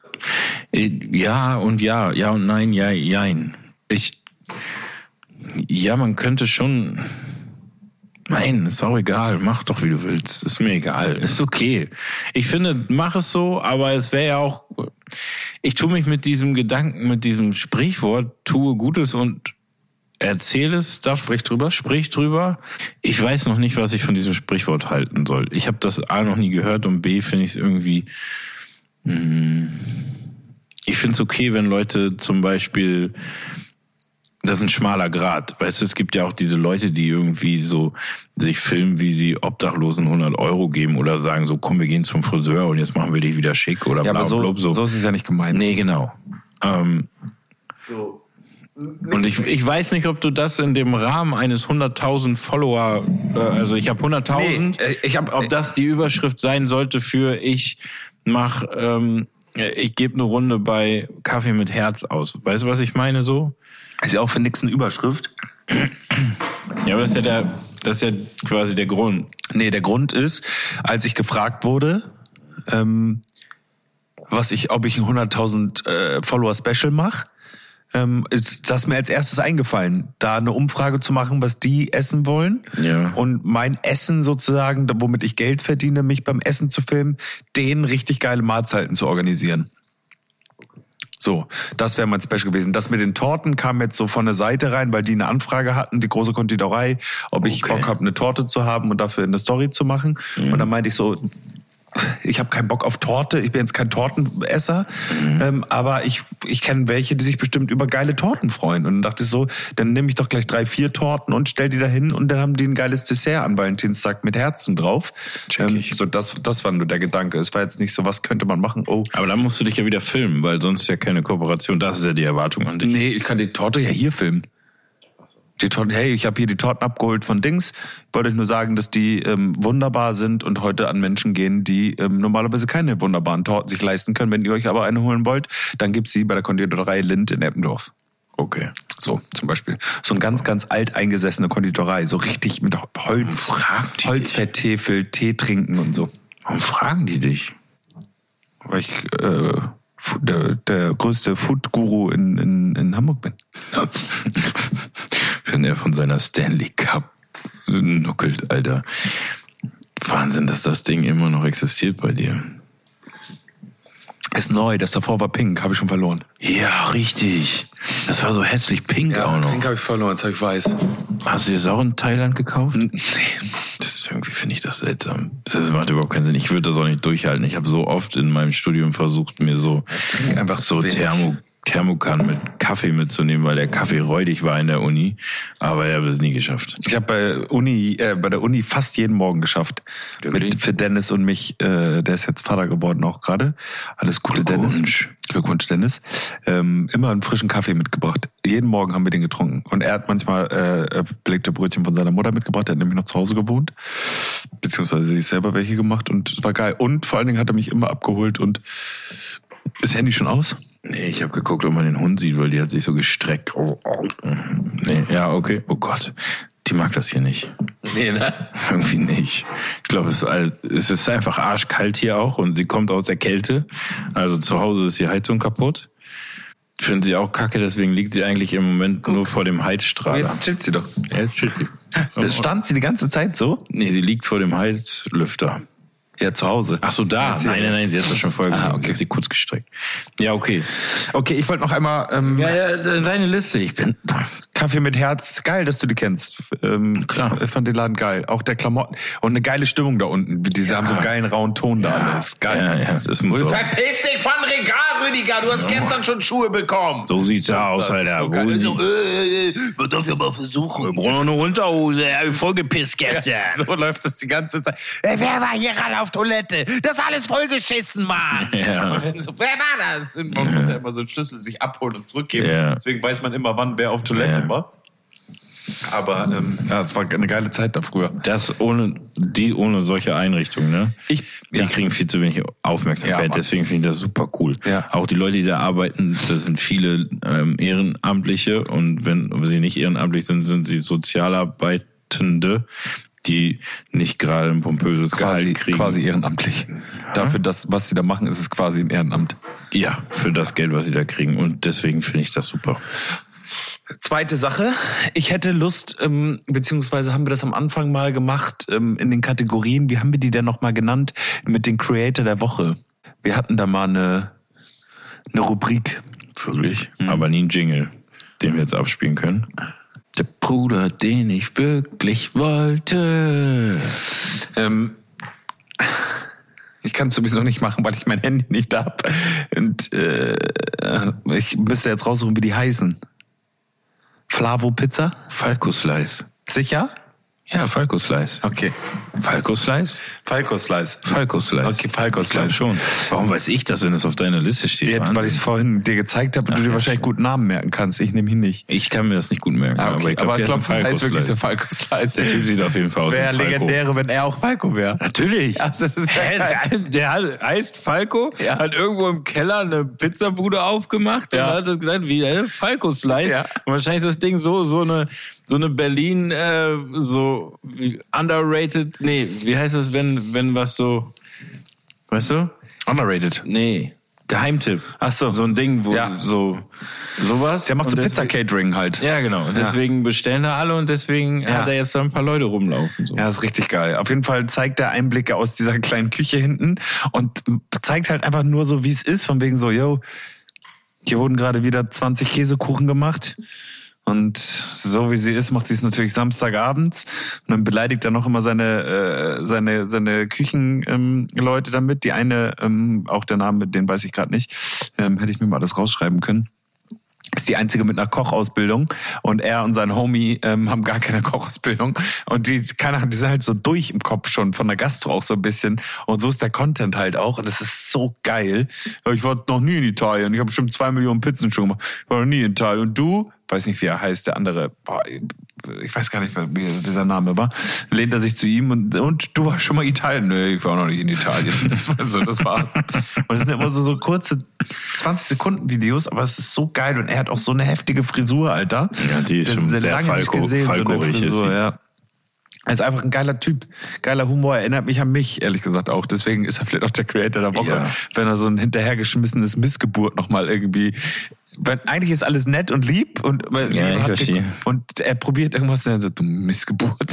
Speaker 2: Ja und ja, ja und nein, ja, jein. Ich, ja, man könnte schon, nein, ist auch egal, mach doch wie du willst, ist mir egal, ist okay. Ich finde, mach es so, aber es wäre ja auch, ich tue mich mit diesem Gedanken, mit diesem Sprichwort, tue Gutes und erzähle es, darf,
Speaker 3: Sprich drüber.
Speaker 2: sprich drüber. Ich weiß noch nicht, was ich von diesem Sprichwort halten soll. Ich habe das A noch nie gehört und B finde ich es irgendwie, mh, ich finde es okay, wenn Leute zum Beispiel, das ist ein schmaler Grat, weißt du, es gibt ja auch diese Leute, die irgendwie so sich filmen, wie sie Obdachlosen hundert Euro geben oder sagen so, komm, wir gehen zum Friseur und jetzt machen wir dich wieder schick oder
Speaker 3: Ja,
Speaker 2: bla
Speaker 3: aber so,
Speaker 2: bla so.
Speaker 3: so ist es ja nicht gemeint.
Speaker 2: Nee, genau. Ähm,
Speaker 4: So.
Speaker 2: und ich, ich weiß nicht, ob du das in dem Rahmen eines hunderttausend Follower, äh, also ich habe hunderttausend,
Speaker 3: Nee, äh, ich hab-
Speaker 2: ob das die Überschrift sein sollte für ich mach, ähm, ich gebe eine Runde bei Kaffee mit Herz aus. Weißt du, was ich meine so?
Speaker 3: Ist ja auch für nix eine Überschrift.
Speaker 2: Ja, aber das ist ja der, das ist ja quasi der Grund.
Speaker 3: Nee, der Grund ist, als ich gefragt wurde, ähm, was ich, ob ich ein hunderttausend äh, Follower Special mache, ähm, ist das mir als erstes eingefallen, da eine Umfrage zu machen, was die essen wollen.
Speaker 2: Ja.
Speaker 3: Und mein Essen sozusagen, womit ich Geld verdiene, mich beim Essen zu filmen, denen richtig geile Mahlzeiten zu organisieren. So, das wäre mein Special gewesen. Das mit den Torten kam jetzt so von der Seite rein, weil die eine Anfrage hatten, die große Konditorei, ob ich
Speaker 2: Okay.
Speaker 3: Bock habe, eine Torte zu haben und dafür eine Story zu machen.
Speaker 2: Mhm.
Speaker 3: Und dann meinte ich so, ich habe keinen Bock auf Torte, ich bin jetzt kein Tortenesser,
Speaker 2: Mhm.
Speaker 3: ähm, aber ich, ich kenne welche, die sich bestimmt über geile Torten freuen. Und dann dachte ich so, dann nehme ich doch gleich drei, vier Torten und stell die da hin und dann haben die ein geiles Dessert an Valentinstag mit Herzen drauf.
Speaker 2: Check
Speaker 3: Ähm,
Speaker 2: ich.
Speaker 3: so das, das war nur der Gedanke. Es war jetzt nicht so, was könnte man machen? Oh,
Speaker 2: Aber dann musst du dich ja wieder filmen, weil sonst ist ja keine Kooperation. Das ist ja die Erwartung an dich.
Speaker 3: nee, ich kann die Torte ja hier filmen. Die Torten, hey, ich habe hier die Torten abgeholt von Dings. Ich wollte euch nur sagen, dass die ähm, wunderbar sind und heute an Menschen gehen, die ähm, normalerweise keine wunderbaren Torten sich leisten können. Wenn ihr euch aber eine holen wollt, dann gibt's sie bei der Konditorei Lind in Eppendorf.
Speaker 2: Okay.
Speaker 3: So, zum Beispiel. So ein ganz, ganz alt eingesessene Konditorei. So richtig mit Holz,
Speaker 2: fragen die
Speaker 3: Holz
Speaker 2: dich?
Speaker 3: vertefelt, Tee trinken und so.
Speaker 2: Warum fragen die dich?
Speaker 3: Weil ich äh, fu- der, der größte Food-Guru in, in, in Hamburg bin.
Speaker 2: Wenn er von seiner Stanley Cup nuckelt, Alter. Wahnsinn, dass das Ding immer noch existiert bei dir.
Speaker 3: Ist neu, das davor war pink, habe ich schon verloren.
Speaker 2: Ja, richtig. Das war so hässlich pink auch noch.
Speaker 3: pink habe ich verloren, jetzt habe ich weiß.
Speaker 2: Hast du das auch in Thailand gekauft?
Speaker 3: Nee.
Speaker 2: Das ist irgendwie finde ich das seltsam. Das macht überhaupt keinen Sinn. Ich würde das auch nicht durchhalten. Ich habe so oft in meinem Studium versucht, mir so,
Speaker 3: Ich trinke einfach
Speaker 2: so
Speaker 3: zu wenig.
Speaker 2: Thermo, Thermokannen mit Kaffee mitzunehmen, weil der Kaffee räudig war in der Uni. Aber ich habe es nie geschafft.
Speaker 3: Ich habe bei Uni, äh, bei der Uni fast jeden Morgen geschafft.
Speaker 2: Wirklich?
Speaker 3: Mit, für Dennis und mich, äh, der ist jetzt Vater geworden auch gerade. Alles Gute, Dennis.
Speaker 2: Glückwunsch.
Speaker 3: Glückwunsch, Dennis. Ähm, immer einen frischen Kaffee mitgebracht. Jeden Morgen haben wir den getrunken. Und er hat manchmal äh, belegte Brötchen von seiner Mutter mitgebracht. Er hat nämlich noch zu Hause gewohnt. Beziehungsweise sich selber welche gemacht. Und es war geil. Und vor allen Dingen hat er mich immer abgeholt. Und ist Handy schon aus?
Speaker 2: Nee, ich habe geguckt, ob man den Hund sieht, weil die hat sich so gestreckt. Oh, oh. Nee, ja, okay. Oh Gott. Die mag das hier nicht.
Speaker 3: Nee, ne?
Speaker 2: Irgendwie nicht. Ich glaube, es, ist all- es ist einfach arschkalt hier auch und sie kommt aus der Kälte. Also zu Hause ist die Heizung kaputt. Finden sie auch kacke, deswegen liegt sie eigentlich im Moment nur vor dem Heizstrahler.
Speaker 3: Jetzt chillt sie doch.
Speaker 2: Ja, jetzt chillt sie.
Speaker 3: Das stand sie die ganze Zeit so?
Speaker 2: Nee, sie liegt vor dem Heizlüfter.
Speaker 3: Ja, zu Hause.
Speaker 2: Ach so, da.
Speaker 3: Erzähl.
Speaker 2: Nein, nein, nein, sie hat das schon voll
Speaker 3: Ah,
Speaker 2: gemacht.
Speaker 3: okay.
Speaker 2: Sie hat sie kurz gestreckt. Ja, okay.
Speaker 3: Okay, ich wollte noch einmal ähm,
Speaker 2: Ja, ja, deine Liste. Ich bin...
Speaker 3: Kaffee mit Herz. Geil, dass du die kennst. Ähm,
Speaker 2: Klar.
Speaker 3: Ich fand den Laden geil. Auch der Klamotten. Und eine geile Stimmung da unten. Die
Speaker 2: Ja.
Speaker 3: haben so einen geilen rauen Ton da. Alles geil.
Speaker 2: Ja, ja, das muss auch.
Speaker 4: Verpiss dich von Regal, Rüdiger. Du hast gestern schon Schuhe bekommen.
Speaker 2: So sieht's aus,
Speaker 3: das
Speaker 2: Alter.
Speaker 3: ist so
Speaker 2: Wo
Speaker 3: geil.
Speaker 2: sie-
Speaker 4: So, äh, äh, man darf ja mal versuchen.
Speaker 2: Wir brauchen noch eine Unterhose. Er hat vollgepisst gestern.
Speaker 3: So läuft das die ganze Zeit. Ey, wer war hier gerade auf Toilette? Das ist alles vollgeschissen, Mann.
Speaker 2: Ja.
Speaker 3: Und dann so, wer war das? Und man muss ja immer so einen Schlüssel sich abholen und zurückgeben.
Speaker 2: Ja.
Speaker 3: Deswegen weiß man immer, wann wer auf Toilette
Speaker 2: Ja.
Speaker 3: war. Aber ähm, ja, es war eine geile Zeit da früher.
Speaker 2: Das ohne, die ohne solche Einrichtungen, ne?
Speaker 3: Ich-
Speaker 2: die
Speaker 3: ja.
Speaker 2: kriegen viel zu wenig
Speaker 3: Ja,
Speaker 2: Aufmerksamkeit.
Speaker 3: Mann.
Speaker 2: Deswegen finde ich das super cool.
Speaker 3: Ja.
Speaker 2: Auch die Leute, die da arbeiten, das sind viele ähm, Ehrenamtliche. Und wenn sie nicht ehrenamtlich sind, sind sie Sozialarbeitende, die nicht gerade ein pompöses
Speaker 3: Quasi,
Speaker 2: Gehalt kriegen.
Speaker 3: quasi ehrenamtlich. Dafür, das, was sie da machen, ist es quasi ein Ehrenamt.
Speaker 2: Ja, für das Geld, was sie da kriegen. Und deswegen finde ich das super.
Speaker 3: Zweite Sache, ich hätte Lust, ähm, beziehungsweise haben wir das am Anfang mal gemacht, ähm, in den Kategorien, wie haben wir die denn nochmal genannt, mit den Creator der Woche. Wir hatten da mal eine, eine Rubrik.
Speaker 2: Wirklich. Aber nie ein Jingle, den wir jetzt abspielen können. Der Bruder, den ich wirklich wollte.
Speaker 3: Ähm, ich kann es sowieso nicht machen, weil ich mein Handy nicht hab. Und äh, ich müsste jetzt raussuchen, wie die heißen. Flavo Pizza?
Speaker 2: Falco Slice.
Speaker 3: Sicher?
Speaker 2: Ja, Falco Slice.
Speaker 3: Okay.
Speaker 2: Falco Slice?
Speaker 3: Falco Slice.
Speaker 2: Falco Slice.
Speaker 3: Okay, Falco
Speaker 2: Ich glaube
Speaker 3: Slice.
Speaker 2: schon. Warum weiß ich das, wenn es auf deiner Liste steht?
Speaker 3: Ja, weil
Speaker 2: Wahnsinn.
Speaker 3: ich es vorhin dir gezeigt habe und du dir
Speaker 2: ja,
Speaker 3: wahrscheinlich gut Namen merken kannst. Ich nehme ihn nicht.
Speaker 2: Ich kann mir das nicht gut merken.
Speaker 3: Ah, okay.
Speaker 2: Aber ich glaube,
Speaker 3: glaub,
Speaker 2: das
Speaker 3: das
Speaker 2: ist ein
Speaker 3: heißt wirklich so
Speaker 2: Falco
Speaker 3: Falco Slice.
Speaker 2: Der Typ sieht auf jeden Fall aus wie
Speaker 3: Wäre
Speaker 2: Falco.
Speaker 3: legendäre, wenn er auch Falco wäre.
Speaker 2: Natürlich.
Speaker 3: Also, das ist ja
Speaker 2: Hä,
Speaker 3: geil.
Speaker 2: der, der heißt Falco,
Speaker 3: Ja.
Speaker 2: hat irgendwo im Keller eine Pizzabude aufgemacht
Speaker 3: Ja.
Speaker 2: und hat das gesagt, wie äh, Falco Slice.
Speaker 3: Ja.
Speaker 2: Und wahrscheinlich ist das Ding so so eine so eine Berlin äh, so wie underrated. Nee, wie heißt das, wenn wenn was so, weißt du?
Speaker 3: Underrated.
Speaker 2: Nee, Geheimtipp.
Speaker 3: Ach so.
Speaker 2: So ein Ding, wo
Speaker 3: Ja.
Speaker 2: so sowas.
Speaker 3: Der macht so
Speaker 2: Und deswegen-
Speaker 3: Pizza-Catering halt.
Speaker 2: Ja, genau. Und
Speaker 3: Ja.
Speaker 2: deswegen bestellen da alle und deswegen
Speaker 3: Ja.
Speaker 2: hat er jetzt da ein paar Leute rumlaufen. So.
Speaker 3: Ja, ist richtig geil. Auf jeden Fall zeigt er Einblicke aus dieser kleinen Küche hinten und zeigt halt einfach nur so, wie es ist, von wegen so, yo, hier wurden gerade wieder zwanzig Käsekuchen gemacht. Und so wie sie ist, macht sie es natürlich Samstagabends. Und dann beleidigt er noch immer seine äh, seine seine Küchenleute ähm, Leute damit. Die eine, ähm, auch der Name, den weiß ich gerade nicht, ähm, hätte ich mir mal alles rausschreiben können. Ist die einzige mit einer Kochausbildung und er und sein Homie ähm, haben gar keine Kochausbildung und die, keine Ahnung, die sind halt so durch im Kopf schon von der Gastro auch so ein bisschen und so ist der Content halt auch und es ist so geil. Ja, ich war noch nie in Italien, ich habe bestimmt zwei Millionen Pizzen schon gemacht, ich war noch nie in Italien und du, weiß nicht wie er heißt, der andere, boah, ich weiß gar nicht, wie dieser Name war, lehnt er sich zu ihm und, und du warst schon mal in Italien? Nee, ich war noch nicht in Italien. Das war so, das war's. Und es sind immer so, so kurze zwanzig Sekunden Videos, aber es ist so geil und er hat auch so eine heftige Frisur, Alter.
Speaker 2: Ja, die ist
Speaker 3: Das
Speaker 2: schon
Speaker 3: ist
Speaker 2: sehr
Speaker 3: lange nicht
Speaker 2: Falco-
Speaker 3: gesehen, so eine
Speaker 2: Falco-rig ist
Speaker 3: Frisur,
Speaker 2: die.
Speaker 3: ja. Er ist einfach ein geiler Typ. Geiler Humor. Erinnert mich an mich, ehrlich gesagt auch. Deswegen ist er vielleicht auch der Creator der Woche.
Speaker 2: Ja.
Speaker 3: Wenn er so ein hinterhergeschmissenes Missgeburt nochmal irgendwie... Weil eigentlich ist alles nett und lieb und, sie
Speaker 2: Ja, ich
Speaker 3: hat
Speaker 2: verstehe.
Speaker 3: ge- und er probiert irgendwas und dann so, du Missgeburt.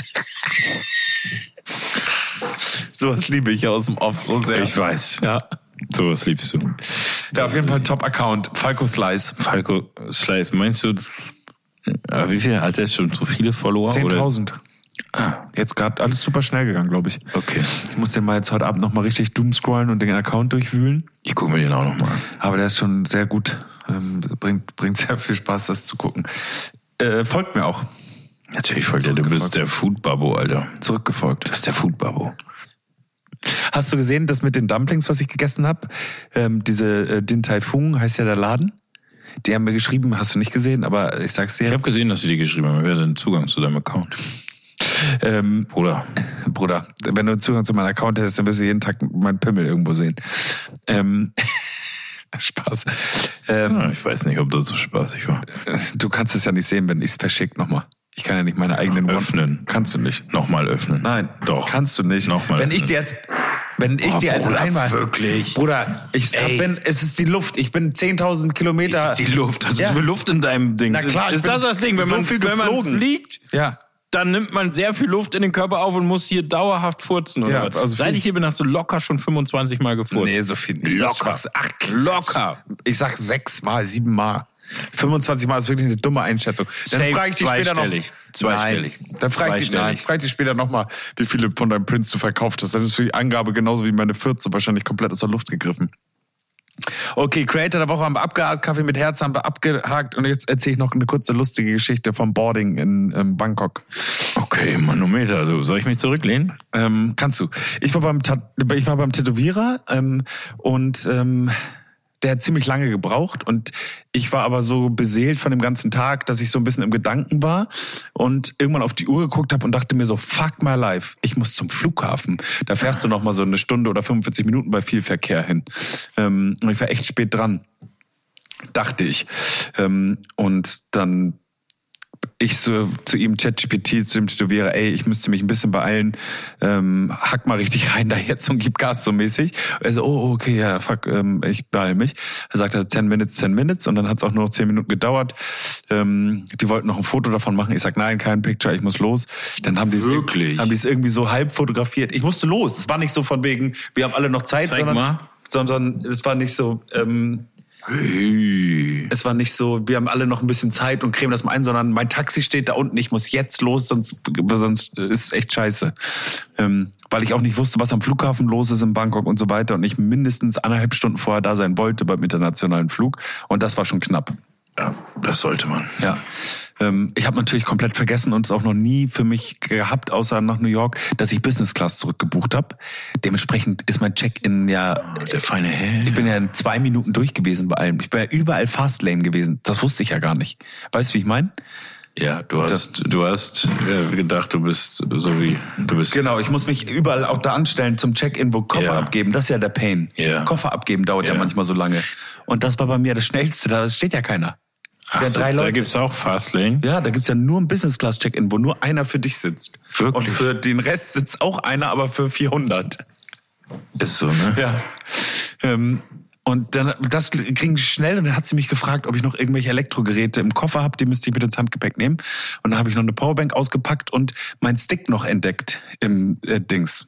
Speaker 3: Sowas liebe ich aus dem Off so sehr.
Speaker 2: Ich weiß.
Speaker 3: Ja.
Speaker 2: Sowas liebst du.
Speaker 3: Da auf jeden Fall Top-Account. Falco Slice.
Speaker 2: Falco Slice, meinst du, äh, wie viel hat er jetzt schon so viele Follower? oder?
Speaker 3: zehntausend.
Speaker 2: Ah,
Speaker 3: Jetzt gerade alles super schnell gegangen, glaube ich.
Speaker 2: okay.
Speaker 3: Ich muss den mal jetzt heute Abend nochmal richtig doomscrollen und den Account durchwühlen.
Speaker 2: Ich gucke mir den auch nochmal an.
Speaker 3: Aber der ist schon sehr gut. Ähm, bringt, bringt sehr viel Spaß, das zu gucken. Äh, folgt mir auch.
Speaker 2: Natürlich folgt er, du bist der Food-Babbo, Alter.
Speaker 3: Zurückgefolgt.
Speaker 2: Das ist der Food-Babbo.
Speaker 3: Hast du gesehen, das mit den Dumplings, was ich gegessen habe? Ähm, diese äh, Din Tai Fung heißt ja der Laden. Die haben mir geschrieben, hast du nicht gesehen, aber ich sag's dir
Speaker 2: Ich habe
Speaker 3: jetzt.
Speaker 2: gesehen, dass sie dir geschrieben haben. Wer hat denn Zugang zu deinem Account?
Speaker 3: Ähm,
Speaker 2: Bruder.
Speaker 3: Bruder, wenn du Zugang zu meinem Account hättest, dann wirst du jeden Tag meinen Pimmel irgendwo sehen. Ähm, Spaß. Ähm,
Speaker 2: Ja, ich weiß nicht, ob das so spaßig war.
Speaker 3: Du kannst es ja nicht sehen, wenn ich es verschicke nochmal. Ich kann ja nicht meine eigenen
Speaker 2: öffnen.
Speaker 3: One- Kannst du nicht.
Speaker 2: Nochmal öffnen.
Speaker 3: Nein,
Speaker 2: Doch.
Speaker 3: Kannst du nicht.
Speaker 2: Nochmal
Speaker 3: Wenn ich
Speaker 2: öffnen.
Speaker 3: dir jetzt, wenn ich
Speaker 2: Oh,
Speaker 3: dir jetzt
Speaker 2: Bruder,
Speaker 3: einmal,
Speaker 2: wirklich?
Speaker 3: Bruder, ich hab-
Speaker 2: Ey.
Speaker 3: bin, es ist die Luft. Ich bin zehntausend Kilometer.
Speaker 2: Das ist die Luft. Das
Speaker 3: Ja.
Speaker 2: ist viel Luft in deinem Ding.
Speaker 3: Na klar, ich
Speaker 2: ist
Speaker 3: bin
Speaker 2: das das Ding, wenn
Speaker 3: so
Speaker 2: man,
Speaker 3: viel
Speaker 2: wenn man
Speaker 3: geflogen.
Speaker 2: fliegt?
Speaker 3: Ja.
Speaker 2: dann nimmt man sehr viel Luft in den Körper auf und muss hier dauerhaft furzen. Oder
Speaker 3: Ja,
Speaker 2: was?
Speaker 3: also
Speaker 2: Seit ich hier bin, hast du locker schon fünfundzwanzig Mal gefurzt.
Speaker 3: Nee, so viel nicht.
Speaker 2: Locker.
Speaker 3: Das ist Ach, locker. Ich sag sechs Mal, sieben Mal. fünfundzwanzig Mal ist wirklich eine dumme Einschätzung. Dann
Speaker 2: Safe
Speaker 3: frage ich dich später noch.
Speaker 2: zweistellig. Zweistellig.
Speaker 3: Nein, dann frage ich dich, nein,
Speaker 2: Zweistellig.
Speaker 3: frag ich dich später nochmal, wie viele von deinem Prince du verkauft hast. Dann ist die Angabe genauso wie meine vierzehn wahrscheinlich komplett aus der Luft gegriffen. Okay, Creator der Woche haben wir abgehakt, Kaffee mit Herz haben wir abgehakt und jetzt erzähle ich noch eine kurze lustige Geschichte vom Boarding in ähm, Bangkok.
Speaker 2: Okay, Manometer. Also, soll ich mich zurücklehnen?
Speaker 3: Ähm, kannst du. Ich war beim, Tat- ich war beim Tätowierer ähm, und ähm, der hat ziemlich lange gebraucht und ich war aber so beseelt von dem ganzen Tag, dass ich so ein bisschen im Gedanken war und irgendwann auf die Uhr geguckt habe und dachte mir so, fuck my life, ich muss zum Flughafen. Da fährst du noch mal so eine Stunde oder fünfundvierzig Minuten bei viel Verkehr hin. Ähm, und ich war echt spät dran, dachte ich. Ähm, und dann ich so zu ihm ChatGPT, zu dem Tätowierer, ey, ich müsste mich ein bisschen beeilen, ähm, hack mal richtig rein da jetzt und gib Gas so mäßig. Er so, oh, okay, ja, fuck, ähm, ich beeil mich. Er sagte, ten minutes, ten minutes und dann hat es auch nur noch zehn Minuten gedauert. Ähm, die wollten noch ein Foto davon machen. Ich sag, nein, kein Picture, ich muss los. Dann haben die es
Speaker 2: Wirklich?
Speaker 3: haben die es irgendwie so halb fotografiert. Ich musste los. Es war nicht so von wegen, wir haben alle noch Zeit,
Speaker 2: Zeig
Speaker 3: sondern,
Speaker 2: mal.
Speaker 3: sondern es war nicht so, ähm,
Speaker 2: Hey.
Speaker 3: es war nicht so, wir haben alle noch ein bisschen Zeit und cremen das mal ein, sondern mein Taxi steht da unten, ich muss jetzt los, sonst, sonst ist es echt scheiße. Ähm, weil ich auch nicht wusste, was am Flughafen los ist in Bangkok und so weiter und ich mindestens anderthalb Stunden vorher da sein wollte beim internationalen Flug und das war schon knapp.
Speaker 2: Ja, das sollte man.
Speaker 3: Ja. Ähm, ich habe natürlich komplett vergessen und es auch noch nie für mich gehabt, außer nach New York, dass ich Business Class zurückgebucht habe. Dementsprechend ist mein Check-in ja...
Speaker 2: Der feine Herr.
Speaker 3: Ich bin ja in zwei Minuten durch gewesen bei allem. Ich bin ja überall Fastlane gewesen. Das wusste ich ja gar nicht. Weißt du, wie ich meine?
Speaker 2: Ja, du hast, du hast äh, gedacht, du bist so wie, du bist.
Speaker 3: Genau, ich muss mich überall auch da anstellen zum Check-in, wo Koffer
Speaker 2: Ja.
Speaker 3: abgeben. Das ist ja der Pain.
Speaker 2: Ja.
Speaker 3: Koffer abgeben dauert ja.
Speaker 2: Ja.
Speaker 3: manchmal so lange. Und das war bei mir das Schnellste. Da steht ja keiner.
Speaker 2: Ach
Speaker 3: ja,
Speaker 2: so,
Speaker 3: drei
Speaker 2: da
Speaker 3: Leute.
Speaker 2: gibt's auch Fastlane.
Speaker 3: Ja, da gibt's ja nur ein Business-Class-Check-in, wo nur einer für dich sitzt.
Speaker 2: Wirklich?
Speaker 3: Und für den Rest sitzt auch einer, aber für vierhundert.
Speaker 2: Ist so, ne?
Speaker 3: Ja. Ähm, und dann, das ging schnell und dann hat sie mich gefragt, ob ich noch irgendwelche Elektrogeräte im Koffer habe, die müsste ich mit ins Handgepäck nehmen. Und dann habe ich noch eine Powerbank ausgepackt und meinen Stick noch entdeckt im äh, Dings.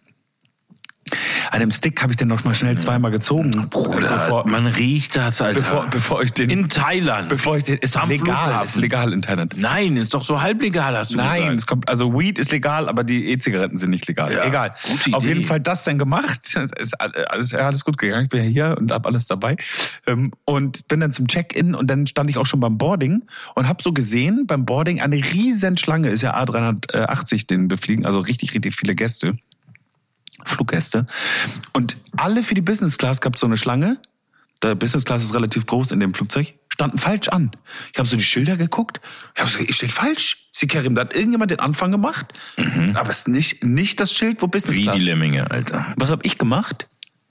Speaker 3: An dem Stick habe ich den noch mal schnell zweimal gezogen.
Speaker 2: Bruder,
Speaker 3: bevor,
Speaker 2: man riecht das, Alter.
Speaker 3: bevor, bevor ich den...
Speaker 2: in Thailand.
Speaker 3: bevor ich den... Ist
Speaker 2: Am
Speaker 3: legal,
Speaker 2: Flughafen.
Speaker 3: ist legal in Thailand.
Speaker 2: Nein, ist doch so halblegal, hast du
Speaker 3: Nein,
Speaker 2: gesagt.
Speaker 3: es kommt, also Weed ist legal, aber die E-Zigaretten sind nicht legal.
Speaker 2: Ja,
Speaker 3: Egal.
Speaker 2: gute
Speaker 3: Auf
Speaker 2: Idee.
Speaker 3: jeden Fall das dann gemacht. Es ist alles, alles gut gegangen. Ich bin ja hier und hab alles dabei. Ähm, Und bin dann zum Check-in und dann stand ich auch schon beim Boarding und hab so gesehen, beim Boarding eine riesen Schlange, ist ja A dreihundertachtzig, den befliegen, also richtig, richtig viele Gäste. Fluggäste. Und alle für die Business Class gab es so eine Schlange. Der Business Class ist relativ groß in dem Flugzeug. Standen falsch an. Ich habe so die Schilder geguckt. Ich habe so, ich steht falsch. Sie Karim, da hat irgendjemand den Anfang gemacht. Mhm. Aber es ist nicht, nicht das Schild, wo Business
Speaker 2: Wie
Speaker 3: Class.
Speaker 2: die Lemminge, Alter.
Speaker 3: Was habe ich gemacht?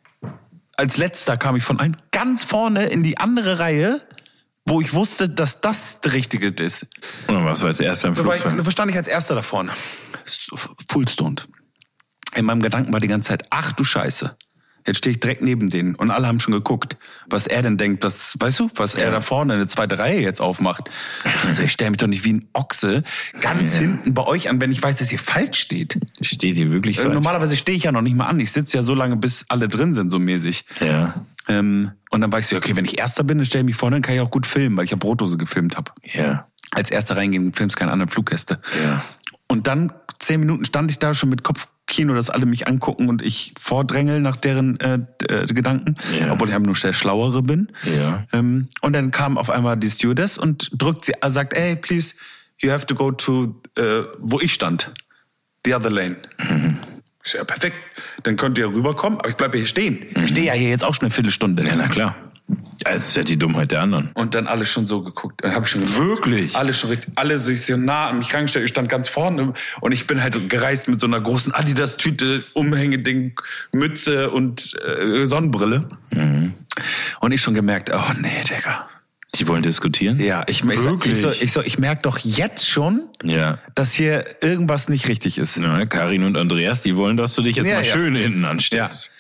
Speaker 3: Als letzter kam ich von einem ganz vorne in die andere Reihe, wo ich wusste, dass das der richtige ist.
Speaker 2: Und dann warst du als erster im
Speaker 3: Da war ich,
Speaker 2: Flugzeug.
Speaker 3: da stand ich als erster da vorne. So, Full Stoned. In meinem Gedanken war die ganze Zeit, ach du Scheiße. Jetzt stehe ich direkt neben denen und alle haben schon geguckt, was er denn denkt, was, weißt du, was er da vorne eine zweite Reihe jetzt aufmacht. Also ich stelle mich doch nicht wie ein Ochse ganz
Speaker 2: Ja.
Speaker 3: hinten bei euch an, wenn ich weiß, dass ihr falsch steht.
Speaker 2: Steht hier wirklich
Speaker 3: Äh,
Speaker 2: falsch?
Speaker 3: Normalerweise stehe ich ja noch nicht mal an. Ich sitze ja so lange, bis alle drin sind, so mäßig.
Speaker 2: Ja.
Speaker 3: Ähm, und dann war ich so, okay, wenn ich Erster bin, dann stelle ich mich vorne, dann kann ich auch gut filmen, weil ich ja Brotdose gefilmt habe.
Speaker 2: Ja.
Speaker 3: Als Erster reingehen, filmst keine anderen Fluggäste.
Speaker 2: Ja.
Speaker 3: Und dann zehn Minuten stand ich da schon mit Kopfkino, dass alle mich angucken und ich vordrängel nach deren äh, äh, Gedanken,
Speaker 2: Ja.
Speaker 3: obwohl ich einfach nur der Schlauere bin.
Speaker 2: Ja.
Speaker 3: Ähm, und dann kam auf einmal die Stewardess und drückt sie, äh, sagt, hey, please, you have to go to, äh, wo ich stand, the other lane. Mhm. Ich so, ja, perfekt, dann könnt ihr rüberkommen, aber ich bleibe hier stehen.
Speaker 2: Mhm.
Speaker 3: Ich stehe ja hier jetzt auch schon eine Viertelstunde.
Speaker 2: Ja, na klar. Das ist ja die Dummheit der anderen.
Speaker 3: Und dann alle schon so geguckt. Dann habe ich schon
Speaker 2: Wirklich?
Speaker 3: Alle schon richtig, alle sich so nah an mich reingestellt. Ich stand ganz vorne und ich bin halt gereist mit so einer großen Adidas-Tüte, Umhängeding, Mütze und äh, Sonnenbrille. Mhm. Und ich schon gemerkt, oh nee, Digga.
Speaker 2: Die wollen diskutieren?
Speaker 3: Ja, ich, ich, so,
Speaker 2: Wirklich?
Speaker 3: ich, so, ich, so, ich merke doch jetzt schon,
Speaker 2: Ja.
Speaker 3: dass hier irgendwas nicht richtig ist.
Speaker 2: Ja, Karin und Andreas, die wollen, dass du dich jetzt
Speaker 3: Ja,
Speaker 2: mal
Speaker 3: ja.
Speaker 2: schön hinten anstellst.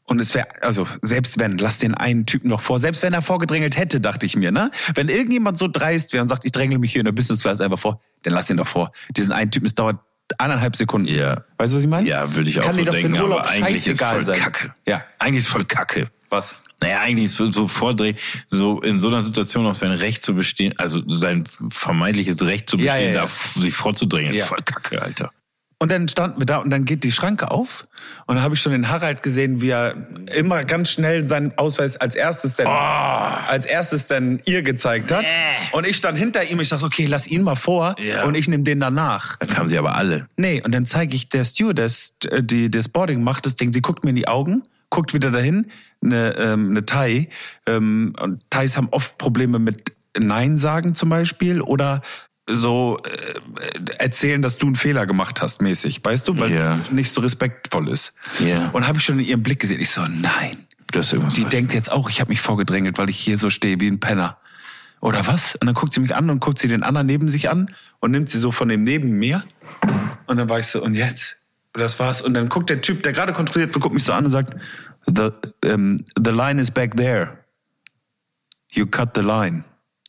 Speaker 3: Und es wäre, also selbst wenn, lass den einen Typen noch vor, selbst wenn er vorgedrängelt hätte, dachte ich mir, ne? Wenn irgendjemand so dreist wäre und sagt, ich drängle mich hier in der Business Class einfach vor, dann lass ihn doch vor. Diesen einen Typen, es dauert eineinhalb Sekunden.
Speaker 2: Ja.
Speaker 3: Weißt du, was ich meine?
Speaker 2: Ja, würde ich
Speaker 3: Kann
Speaker 2: auch so
Speaker 3: dir doch für
Speaker 2: denken,
Speaker 3: den Urlaub
Speaker 2: aber eigentlich ist
Speaker 3: scheißegal
Speaker 2: voll
Speaker 3: sein.
Speaker 2: Kacke.
Speaker 3: Ja.
Speaker 2: Eigentlich ist voll Kacke.
Speaker 3: Was?
Speaker 2: Naja, eigentlich ist so vordrehen, so in so einer Situation auch sein Recht zu bestehen, also sein vermeintliches Recht zu bestehen,
Speaker 3: Ja, ja, ja.
Speaker 2: da f- sich vorzudrängen,
Speaker 3: Ja.
Speaker 2: ist voll Kacke, Alter.
Speaker 3: Und dann standen wir da und dann geht die Schranke auf und dann habe ich schon den Harald gesehen, wie er immer ganz schnell seinen Ausweis als erstes denn,
Speaker 2: Oh.
Speaker 3: als erstes denn ihr gezeigt hat.
Speaker 2: Nee.
Speaker 3: Und ich stand hinter ihm, ich dachte, okay, lass ihn mal vor
Speaker 2: Ja.
Speaker 3: und ich nehme den danach.
Speaker 2: Dann kamen sie aber alle.
Speaker 3: Nee, und dann zeige ich der Stewardess, die das Boarding macht, das Ding, sie guckt mir in die Augen, guckt wieder dahin, eine, ähm, eine Thai. Ähm, und Thais haben oft Probleme mit Nein sagen zum Beispiel oder so äh, erzählen, dass du einen Fehler gemacht hast, mäßig, weißt du, weil es
Speaker 2: Ja.
Speaker 3: nicht so respektvoll ist.
Speaker 2: Ja.
Speaker 3: Und habe ich schon in ihrem Blick gesehen, ich so, nein.
Speaker 2: Das ist irgendwas
Speaker 3: Die
Speaker 2: falsch.
Speaker 3: denkt jetzt auch, ich habe mich vorgedrängelt, weil ich hier so stehe wie ein Penner. Oder was? Und dann guckt sie mich an und guckt sie den anderen neben sich an und nimmt sie so von dem neben mir. Und dann war ich so, und jetzt? Und das war's. Und dann guckt der Typ, der gerade kontrolliert wird, guckt mich so an und sagt, the, um, the line is back there. You cut the line.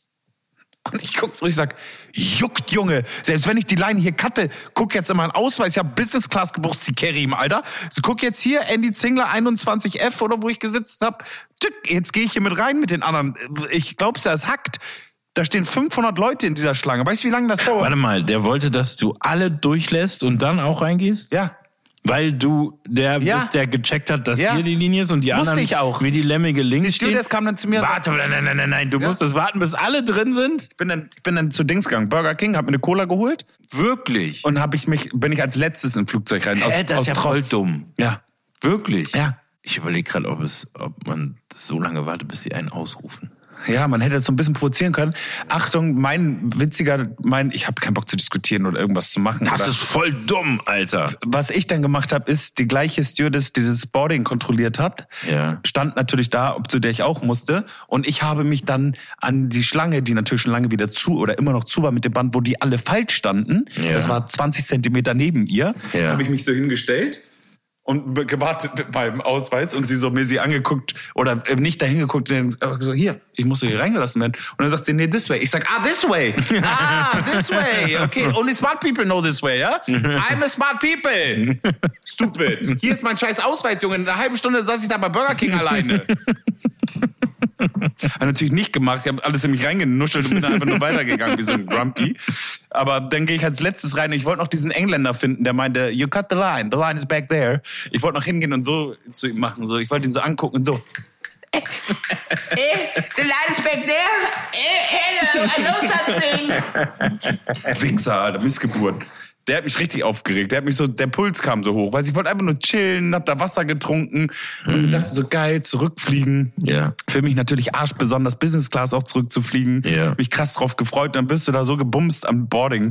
Speaker 3: Und ich guck so, ich sag, juckt, Junge. Selbst wenn ich die Line hier cutte, guck jetzt in meinen Ausweis. Ich hab Business Class gebucht, sie Kerim, Alter. So, guck jetzt hier, Andy Zingler, einundzwanzig F oder wo ich gesitzt hab. Tück, jetzt gehe ich hier mit rein mit den anderen. Ich glaub's ja, es hackt. Da stehen fünfhundert Leute in dieser Schlange. Weißt du, wie lange das dauert?
Speaker 2: Warte mal, der wollte, dass du alle durchlässt und dann auch reingehst?
Speaker 3: Ja.
Speaker 2: Weil du der
Speaker 3: Ja.
Speaker 2: bist, der gecheckt hat, dass
Speaker 3: Ja.
Speaker 2: hier die Linie ist und die
Speaker 3: Musste
Speaker 2: anderen
Speaker 3: ich auch.
Speaker 2: wie die Lemmige links
Speaker 3: Die
Speaker 2: stehen.
Speaker 3: Stewardess kam dann zu mir und
Speaker 2: Warte, nein, nein, nein, nein, nein, du
Speaker 3: Ja.
Speaker 2: musstest warten, bis alle drin sind?
Speaker 3: Ich bin dann, ich bin dann zu Dings gegangen, Burger King, hab mir eine Cola geholt
Speaker 2: Wirklich?
Speaker 3: und hab ich mich, bin ich als letztes im Flugzeug rein. Aus,
Speaker 2: Hä, das
Speaker 3: aus
Speaker 2: ist ja voll
Speaker 3: Trotz.
Speaker 2: dumm.
Speaker 3: Ja.
Speaker 2: Wirklich?
Speaker 3: Ja.
Speaker 2: Ich überlege gerade, ob es, ob man so lange wartet, bis sie einen ausrufen.
Speaker 3: Ja, man hätte es so ein bisschen provozieren können. Achtung, mein witziger, mein, ich habe keinen Bock zu diskutieren oder irgendwas zu machen.
Speaker 2: Das
Speaker 3: oder,
Speaker 2: ist voll dumm, Alter.
Speaker 3: was ich dann gemacht habe, ist, die gleiche Stewardess, die das Boarding kontrolliert hat,
Speaker 2: Ja.
Speaker 3: stand natürlich da, zu der ich auch musste. Und ich habe mich dann an die Schlange, die natürlich schon lange wieder zu oder immer noch zu war mit dem Band, wo die alle falsch standen,
Speaker 2: Ja.
Speaker 3: das war zwanzig Zentimeter neben ihr,
Speaker 2: Ja.
Speaker 3: habe ich mich so hingestellt und gewartet mit meinem Ausweis und sie so mir sie angeguckt oder nicht dahin geguckt, aber so, hier, ich muss hier reingelassen werden. Und dann sagt sie, nee, this way. Ich sag, ah, this way. Ah, this way. Okay, only smart people know this way, ja? I'm a smart people. Stupid. Hier ist mein scheiß Ausweis, Junge. In einer halben Stunde saß ich da bei Burger King alleine. Hab natürlich nicht gemacht. Ich habe alles in mich reingenuschelt und bin dann einfach nur weitergegangen wie so ein Grumpy. Aber dann gehe ich als letztes rein. Ich wollte noch diesen Engländer finden, der meinte, you cut the line. The line is back there. Ich wollte noch hingehen und so zu ihm machen. So. Ich wollte ihn so angucken und so.
Speaker 5: Eh, the light is back there. Eh, hello, I know something.
Speaker 3: Wichser, Alter, Missgeburt. Der hat mich richtig aufgeregt. Der hat mich so, der Puls kam so hoch. Weiß ich wollte einfach nur chillen, hab da Wasser getrunken und dachte so geil, zurückfliegen.
Speaker 2: Ja.
Speaker 3: Für mich natürlich arschbesonders Business Class auch zurückzufliegen.
Speaker 2: Ja.
Speaker 3: Mich krass drauf gefreut. Dann bist du da so gebumst am Boarding.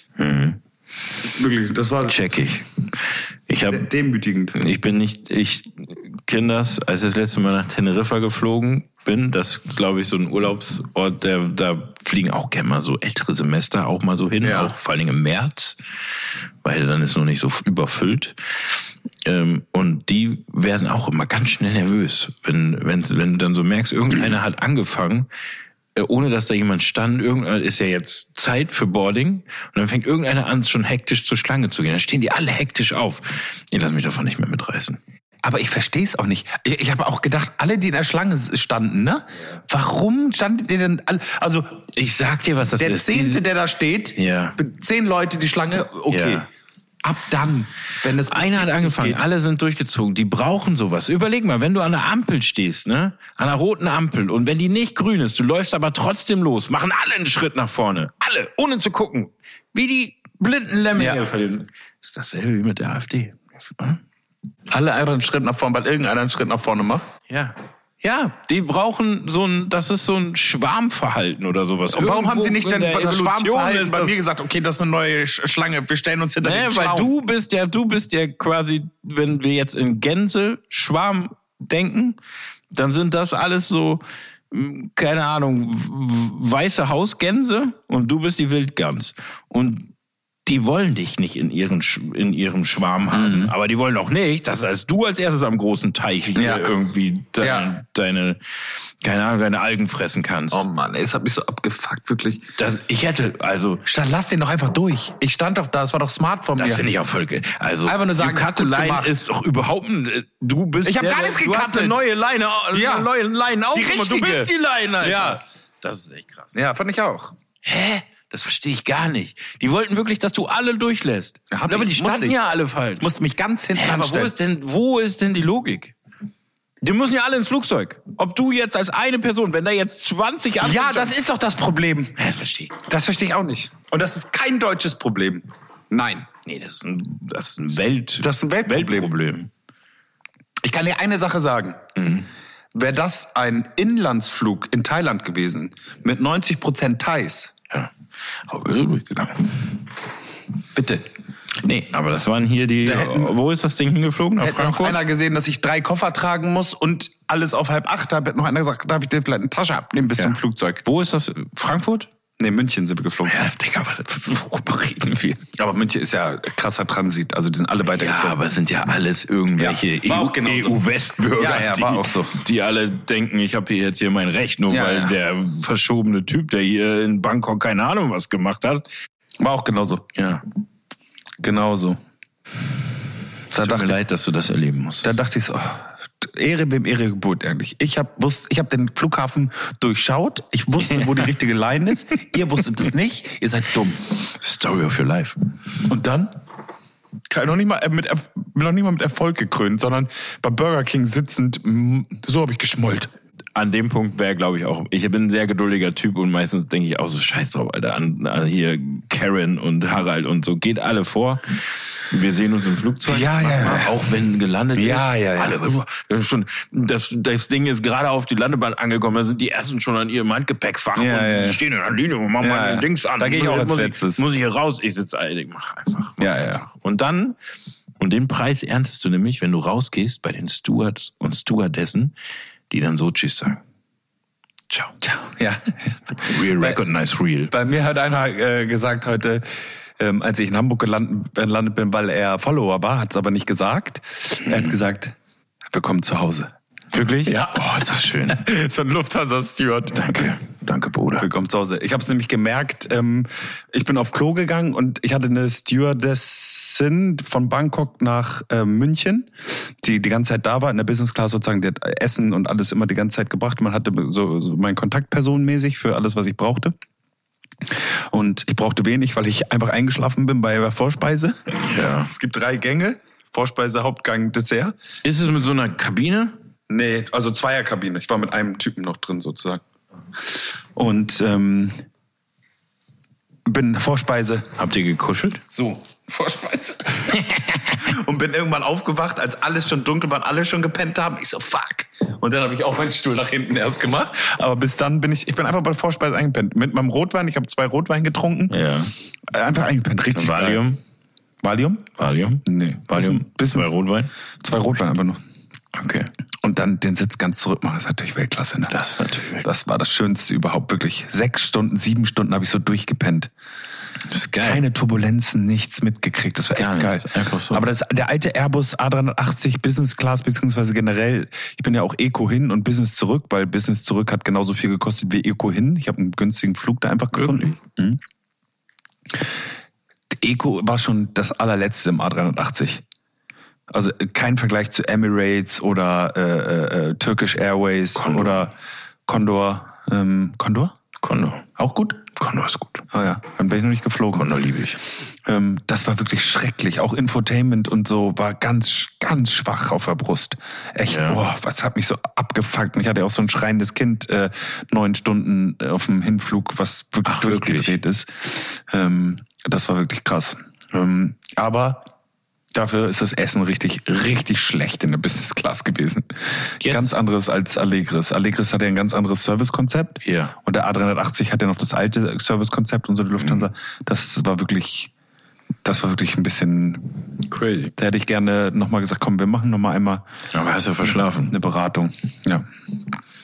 Speaker 3: Wirklich, das war
Speaker 2: Check ich. Ich habe
Speaker 3: demütigend.
Speaker 2: Ich bin nicht, ich kenne das, als ich das letzte Mal nach Teneriffa geflogen bin, das ist, glaube ich, so ein Urlaubsort, der, da fliegen auch gerne mal so ältere Semester auch mal so hin,
Speaker 3: Ja.
Speaker 2: auch vor allen Dingen im März, weil dann ist noch nicht so überfüllt. Ähm, und die werden auch immer ganz schnell nervös, wenn, wenn, wenn du dann so merkst, irgendeiner hat angefangen, äh, ohne dass da jemand stand, irgendeiner ist ja jetzt Zeit für Boarding und dann fängt irgendeiner an, schon hektisch zur Schlange zu gehen. Dann stehen die alle hektisch auf. Ich lass mich davon nicht mehr mitreißen.
Speaker 3: Aber ich verstehe es auch nicht. Ich, ich habe auch gedacht, alle, die in der Schlange standen, ne? Warum standet ihr denn alle? Also
Speaker 2: Ich sag dir, was das
Speaker 3: der
Speaker 2: ist.
Speaker 3: Zehnte,
Speaker 2: Diese-
Speaker 3: der da steht,
Speaker 2: Ja.
Speaker 3: zehn Leute die Schlange, okay.
Speaker 2: Ja.
Speaker 3: Ab dann, wenn es bis
Speaker 2: Einer hat
Speaker 3: siebzig
Speaker 2: angefangen,
Speaker 3: geht.
Speaker 2: alle sind durchgezogen, die brauchen sowas. Überleg mal, wenn du an der Ampel stehst, ne? An einer roten Ampel und wenn die nicht grün ist, du läufst aber trotzdem los, machen alle einen Schritt nach vorne. Alle, ohne zu gucken. Wie die blinden Lemminge.
Speaker 3: Ja.
Speaker 2: verlieren. Ist dasselbe wie mit der AfD. Hm?
Speaker 3: Alle einfach einen Schritt nach vorne, weil irgendeiner einen Schritt nach vorne macht.
Speaker 2: Ja. Ja, die brauchen so ein, das ist so ein Schwarmverhalten oder sowas.
Speaker 3: Und warum haben
Speaker 2: Irgendwo
Speaker 3: sie nicht
Speaker 2: in
Speaker 3: dann
Speaker 2: der
Speaker 3: bei das
Speaker 2: Evolution
Speaker 3: Schwarmverhalten
Speaker 2: ist
Speaker 3: bei
Speaker 2: das-
Speaker 3: mir gesagt, okay, das ist eine neue Sch- Schlange, wir stellen uns hinter
Speaker 2: Nee,
Speaker 3: den
Speaker 2: weil
Speaker 3: Schlauen.
Speaker 2: du bist ja, du bist ja quasi, wenn wir jetzt in Gänse, Schwarm denken, dann sind das alles so, mh, keine Ahnung, w- weiße Hausgänse und du bist die Wildgans. Und die wollen dich nicht in ihren Sch- in ihrem Schwarm haben, mhm. aber die wollen auch nicht, dass als du als erstes am großen Teich hier
Speaker 3: Ja.
Speaker 2: irgendwie de-
Speaker 3: Ja.
Speaker 2: deine, keine Ahnung, deine Algen fressen kannst.
Speaker 3: Oh Mann, ey, es hat mich so abgefuckt, wirklich.
Speaker 2: Das, ich hätte, also,
Speaker 3: Statt, lass den doch einfach durch. Ich stand doch da, es war doch smart von
Speaker 2: das
Speaker 3: mir.
Speaker 2: finde ich auch völlig, also,
Speaker 3: Einfach nur sagen,
Speaker 2: you cut the
Speaker 3: gut
Speaker 2: line
Speaker 3: gemacht.
Speaker 2: ist doch überhaupt, ein- du bist
Speaker 3: Ich hab
Speaker 2: der,
Speaker 3: gar nichts
Speaker 2: du hast
Speaker 3: gecuttet.
Speaker 2: eine neue Leine,
Speaker 3: Ja.
Speaker 2: eine neue Line
Speaker 3: Die
Speaker 2: aufgemacht. Du
Speaker 3: richtige.
Speaker 2: bist die Line, Alter.
Speaker 3: Ja.
Speaker 2: Das ist echt krass.
Speaker 3: Ja, fand ich auch.
Speaker 2: Hä? Das verstehe ich gar nicht. Die wollten wirklich, dass du alle durchlässt.
Speaker 3: Ja, hab
Speaker 2: aber
Speaker 3: ich.
Speaker 2: die
Speaker 3: Musste
Speaker 2: standen
Speaker 3: ich.
Speaker 2: ja alle falsch.
Speaker 3: Musste mich ganz hinten
Speaker 2: Hä, aber wo
Speaker 3: anstellen.
Speaker 2: ist denn, wo ist denn die Logik? Die müssen ja alle ins Flugzeug. Ob du jetzt als eine Person, wenn da jetzt zwanzig andere...
Speaker 3: Ja, das ist doch das Problem.
Speaker 2: Ja, das verstehe ich.
Speaker 3: Das verstehe ich auch nicht. Und das ist kein deutsches Problem. Nein.
Speaker 2: Nee, das ist ein, das ist ein Welt...
Speaker 3: Das ist ein Weltproblem.
Speaker 2: Weltproblem.
Speaker 3: Ich kann dir eine Sache sagen.
Speaker 2: Mhm.
Speaker 3: Wäre das ein Inlandsflug in Thailand gewesen, mit neunzig Prozent Thais,
Speaker 2: Ja. Aber wir sind durchgegangen.
Speaker 3: bitte.
Speaker 2: Nee, aber das waren hier die...
Speaker 3: Da hätten-
Speaker 2: wo ist das Ding hingeflogen? Nach
Speaker 3: Hätte noch
Speaker 2: Frankfurt?
Speaker 3: einer gesehen, dass ich drei Koffer tragen muss und alles auf halb acht habe, hätte noch einer gesagt, darf ich dir vielleicht eine Tasche abnehmen bis
Speaker 2: Ja.
Speaker 3: zum Flugzeug?
Speaker 2: Wo ist das? Frankfurt?
Speaker 3: Nee, München sind wir geflogen.
Speaker 2: Ja, Digga, was, worüber reden wir?
Speaker 3: Aber München ist ja krasser Transit, also die sind alle
Speaker 2: Ja,
Speaker 3: weitergeflogen.
Speaker 2: aber es sind ja alles irgendwelche
Speaker 3: Ja, war auch genauso.
Speaker 2: E U-Westbürger,
Speaker 3: Ja, ja,
Speaker 2: die,
Speaker 3: war auch so.
Speaker 2: die alle denken, ich habe hier jetzt hier mein Recht, nur
Speaker 3: Ja,
Speaker 2: weil
Speaker 3: ja.
Speaker 2: der verschobene Typ, der hier in Bangkok keine Ahnung was gemacht hat.
Speaker 3: War auch genauso.
Speaker 2: Ja,
Speaker 3: Genauso. Da
Speaker 2: tut mir
Speaker 3: dachte,
Speaker 2: leid, dass du das erleben musst.
Speaker 3: da dachte ich so, oh, Ehre wem Ehre gebührt eigentlich. Ich habe ich hab den Flughafen durchschaut. Ich wusste, wo die richtige Line ist. Ihr wusstet es nicht. Ihr seid dumm.
Speaker 2: Story of your life.
Speaker 3: Und dann? Noch nicht mal mit, Erf- noch nicht mal mit Erfolg gekrönt, sondern bei Burger King sitzend, mm, so habe ich geschmollt.
Speaker 2: An dem Punkt wäre, glaube ich, auch, ich bin ein sehr geduldiger Typ und meistens denke ich auch so, scheiß drauf, Alter, an, an hier Karen und Harald und so, geht alle vor. Wir sehen uns im Flugzeug.
Speaker 3: Ja,
Speaker 2: Mach
Speaker 3: ja,
Speaker 2: mal,
Speaker 3: ja.
Speaker 2: auch wenn gelandet
Speaker 3: Ja,
Speaker 2: ist.
Speaker 3: ja, ja.
Speaker 2: Alle, das, ist schon, das, das Ding ist gerade auf die Landebahn angekommen, da sind die ersten schon an ihrem Handgepäckfach
Speaker 3: Ja,
Speaker 2: und
Speaker 3: ja, ja.
Speaker 2: stehen in der Linie und machen
Speaker 3: Ja,
Speaker 2: mal
Speaker 3: ja.
Speaker 2: den Dings an.
Speaker 3: Da geh ich auch als
Speaker 2: muss
Speaker 3: letztes.
Speaker 2: Ich, muss ich hier raus? Ich sitze, ich mach einfach. Mach
Speaker 3: Ja, ja.
Speaker 2: einfach. Und dann, und den Preis erntest du nämlich, wenn du rausgehst bei den Stewards und Stewardessen, die dann so Tschüss sagen. Ciao.
Speaker 3: Ciao. Ja.
Speaker 2: Real
Speaker 3: Bei-
Speaker 2: recognize real.
Speaker 3: Bei mir hat einer äh, gesagt heute, ähm, als ich in Hamburg gelandet, gelandet bin, weil er Follower war, hat es aber nicht gesagt. Er hat gesagt, willkommen zu Hause.
Speaker 2: Wirklich?
Speaker 3: Ja.
Speaker 2: Oh, ist das schön.
Speaker 3: So ein Lufthansa-Steward.
Speaker 2: Danke. Danke, Bruder.
Speaker 3: Willkommen zu Hause. Ich habe es nämlich gemerkt, ähm, ich bin auf Klo gegangen und ich hatte eine Stewardessin von Bangkok nach äh, München, die die ganze Zeit da war, in der Business Class sozusagen, die hat Essen und alles immer die ganze Zeit gebracht. Man hatte so, so meine Kontaktperson mäßig für alles, was ich brauchte. Und ich brauchte wenig, weil ich einfach eingeschlafen bin bei der Vorspeise.
Speaker 2: Ja.
Speaker 3: Es gibt drei Gänge, Vorspeise, Hauptgang, Dessert.
Speaker 2: Ist es mit so einer Kabine?
Speaker 3: Nee, also Zweierkabine. Ich war mit einem Typen noch drin sozusagen. Und ähm, bin Vorspeise.
Speaker 2: Habt ihr gekuschelt?
Speaker 3: So, Vorspeise. Und bin irgendwann aufgewacht, als alles schon dunkel war, alle schon gepennt haben. Ich so, fuck. Und dann habe ich auch meinen Stuhl nach hinten erst gemacht. Aber bis dann bin ich, ich bin einfach bei der Vorspeise eingepennt. Mit meinem Rotwein, ich habe zwei Rotwein getrunken.
Speaker 2: Ja.
Speaker 3: Äh, Einfach eingepennt, richtig
Speaker 2: Valium?
Speaker 3: geil. Valium?
Speaker 2: Valium?
Speaker 3: Nee.
Speaker 2: Valium?
Speaker 3: Bisschen-
Speaker 2: Zwei Rotwein?
Speaker 3: Zwei Rotwein einfach nur.
Speaker 2: Okay.
Speaker 3: Und dann den Sitz ganz zurück machen, das ist natürlich Weltklasse. Ne?
Speaker 2: Das ist natürlich Weltklasse.
Speaker 3: Das war das Schönste überhaupt, wirklich. Sechs Stunden, sieben Stunden habe ich so durchgepennt.
Speaker 2: Das ist geil.
Speaker 3: Keine Turbulenzen, nichts mitgekriegt. Das war
Speaker 2: Gar
Speaker 3: echt geil.
Speaker 2: nichts, einfach so.
Speaker 3: Aber das, der alte Airbus A drei achtzig Business Class, beziehungsweise generell, ich bin ja auch Eco hin und Business zurück, weil Business zurück hat genauso viel gekostet wie Eco hin. Ich habe einen günstigen Flug da einfach gefunden. Mhm. Eco war schon das allerletzte im A drei achtzig. Also kein Vergleich zu Emirates oder äh, äh, Turkish Airways
Speaker 2: Condor.
Speaker 3: oder Condor. Ähm, Condor?
Speaker 2: Condor.
Speaker 3: Auch gut?
Speaker 2: Condor ist gut.
Speaker 3: Ah ja, dann bin ich noch nicht geflogen.
Speaker 2: Condor liebe ich.
Speaker 3: Ähm, das war wirklich schrecklich. Auch Infotainment und so war ganz, ganz schwach auf der Brust. Echt,
Speaker 2: Ja.
Speaker 3: boah, was hat mich so abgefuckt. Und ich hatte auch so ein schreiendes Kind äh, neun Stunden äh, auf dem Hinflug, was wirklich
Speaker 2: Ach,
Speaker 3: durchgedreht ist. Ähm, das war wirklich krass. Ähm, aber dafür ist das Essen richtig, richtig schlecht in der Business Class gewesen.
Speaker 2: Jetzt?
Speaker 3: Ganz anderes als Allegris. Allegris hat ja ein ganz anderes Servicekonzept.
Speaker 2: Ja.
Speaker 3: Und der A drei achtzig hat ja noch das alte Servicekonzept und so, die Lufthansa.
Speaker 2: Mhm.
Speaker 3: Das war wirklich, das war wirklich ein bisschen,
Speaker 2: Crazy.
Speaker 3: da hätte ich gerne nochmal gesagt, komm, wir machen nochmal einmal
Speaker 2: Aber hast du verschlafen?
Speaker 3: eine Beratung. Ja.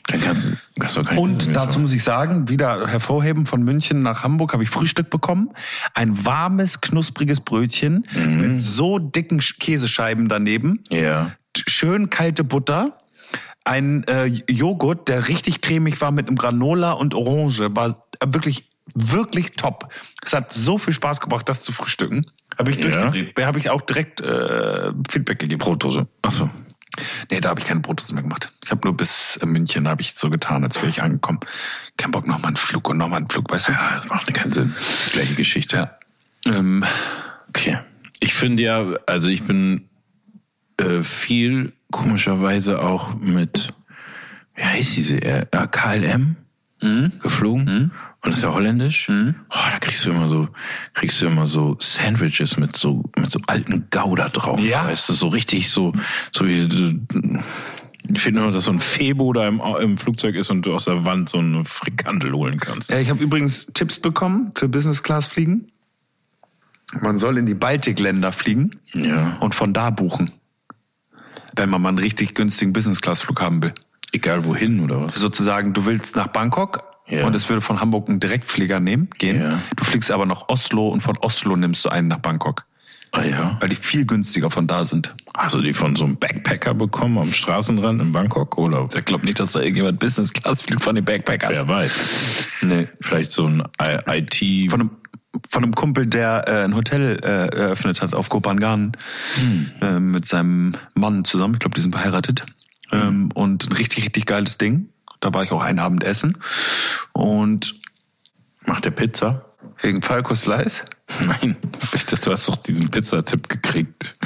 Speaker 2: Dann kannst du, kannst du keine
Speaker 3: Und dazu muss ich sagen, wieder hervorheben, von München nach Hamburg habe ich Frühstück bekommen. Ein warmes, knuspriges Brötchen mhm. mit so dicken Käsescheiben daneben.
Speaker 2: Ja.
Speaker 3: Schön kalte Butter. Ein äh, Joghurt, der richtig cremig war mit einem Granola und Orange. War wirklich, wirklich top. Es hat so viel Spaß gebracht, das zu frühstücken. Habe ich
Speaker 2: Ja.
Speaker 3: durchgedreht. Da habe ich auch direkt äh, Feedback gegeben.
Speaker 2: Brotdose. Achso.
Speaker 3: Nee, da habe ich keine Brotdose mehr gemacht. Ich habe nur bis München, da habe ich so getan, als wäre ich angekommen. Kein Bock, nochmal einen Flug und nochmal einen Flug, weißt du?
Speaker 2: Ja, das macht keinen Sinn. Die gleiche Geschichte.
Speaker 3: Ja. Ähm,
Speaker 2: Okay. Ich finde ja, also ich bin äh, viel komischerweise auch mit, wie heißt diese, äh, K L M mhm. geflogen. Mhm. Und das ist ja holländisch. Mhm. Oh, da kriegst du immer so, kriegst du immer so Sandwiches mit so, mit so alten Gouda drauf.
Speaker 3: Ja.
Speaker 2: Weißt du, so richtig so, so wie, ich finde nur, dass so ein Febo da im, im Flugzeug ist und du aus der Wand so eine Frikandel holen kannst.
Speaker 3: ja, ich habe übrigens Tipps bekommen für Business Class fliegen. Man soll in die Baltikländer fliegen
Speaker 2: Ja.
Speaker 3: und von da buchen. Wenn man mal einen richtig günstigen Business Class Flug haben will.
Speaker 2: Egal wohin oder was.
Speaker 3: Sozusagen, du willst nach Bangkok
Speaker 2: Ja.
Speaker 3: und es würde von Hamburg einen Direktflieger nehmen, gehen.
Speaker 2: Ja.
Speaker 3: Du fliegst aber nach Oslo und von Oslo nimmst du einen nach Bangkok.
Speaker 2: Ah ja.
Speaker 3: Weil die viel günstiger von da sind.
Speaker 2: Hast du die von so einem Backpacker bekommen am Straßenrand in Bangkok? Oder?
Speaker 3: Ich glaube nicht, dass da irgendjemand Business Class fliegt von den Backpackers.
Speaker 2: Wer weiß.
Speaker 3: Nee.
Speaker 2: Vielleicht so ein I T.
Speaker 3: Von einem, von einem Kumpel, der äh, ein Hotel äh, eröffnet hat auf Koh Phangan hm. äh, mit seinem Mann zusammen. Ich glaube, die sind verheiratet. Hm. Ähm, und ein richtig, richtig geiles Ding. Da war ich auch einen Abend essen. Und
Speaker 2: Macht der Pizza?
Speaker 3: wegen Falco Slice.
Speaker 2: Nein. Ich dachte, du hast doch diesen Pizzatipp gekriegt.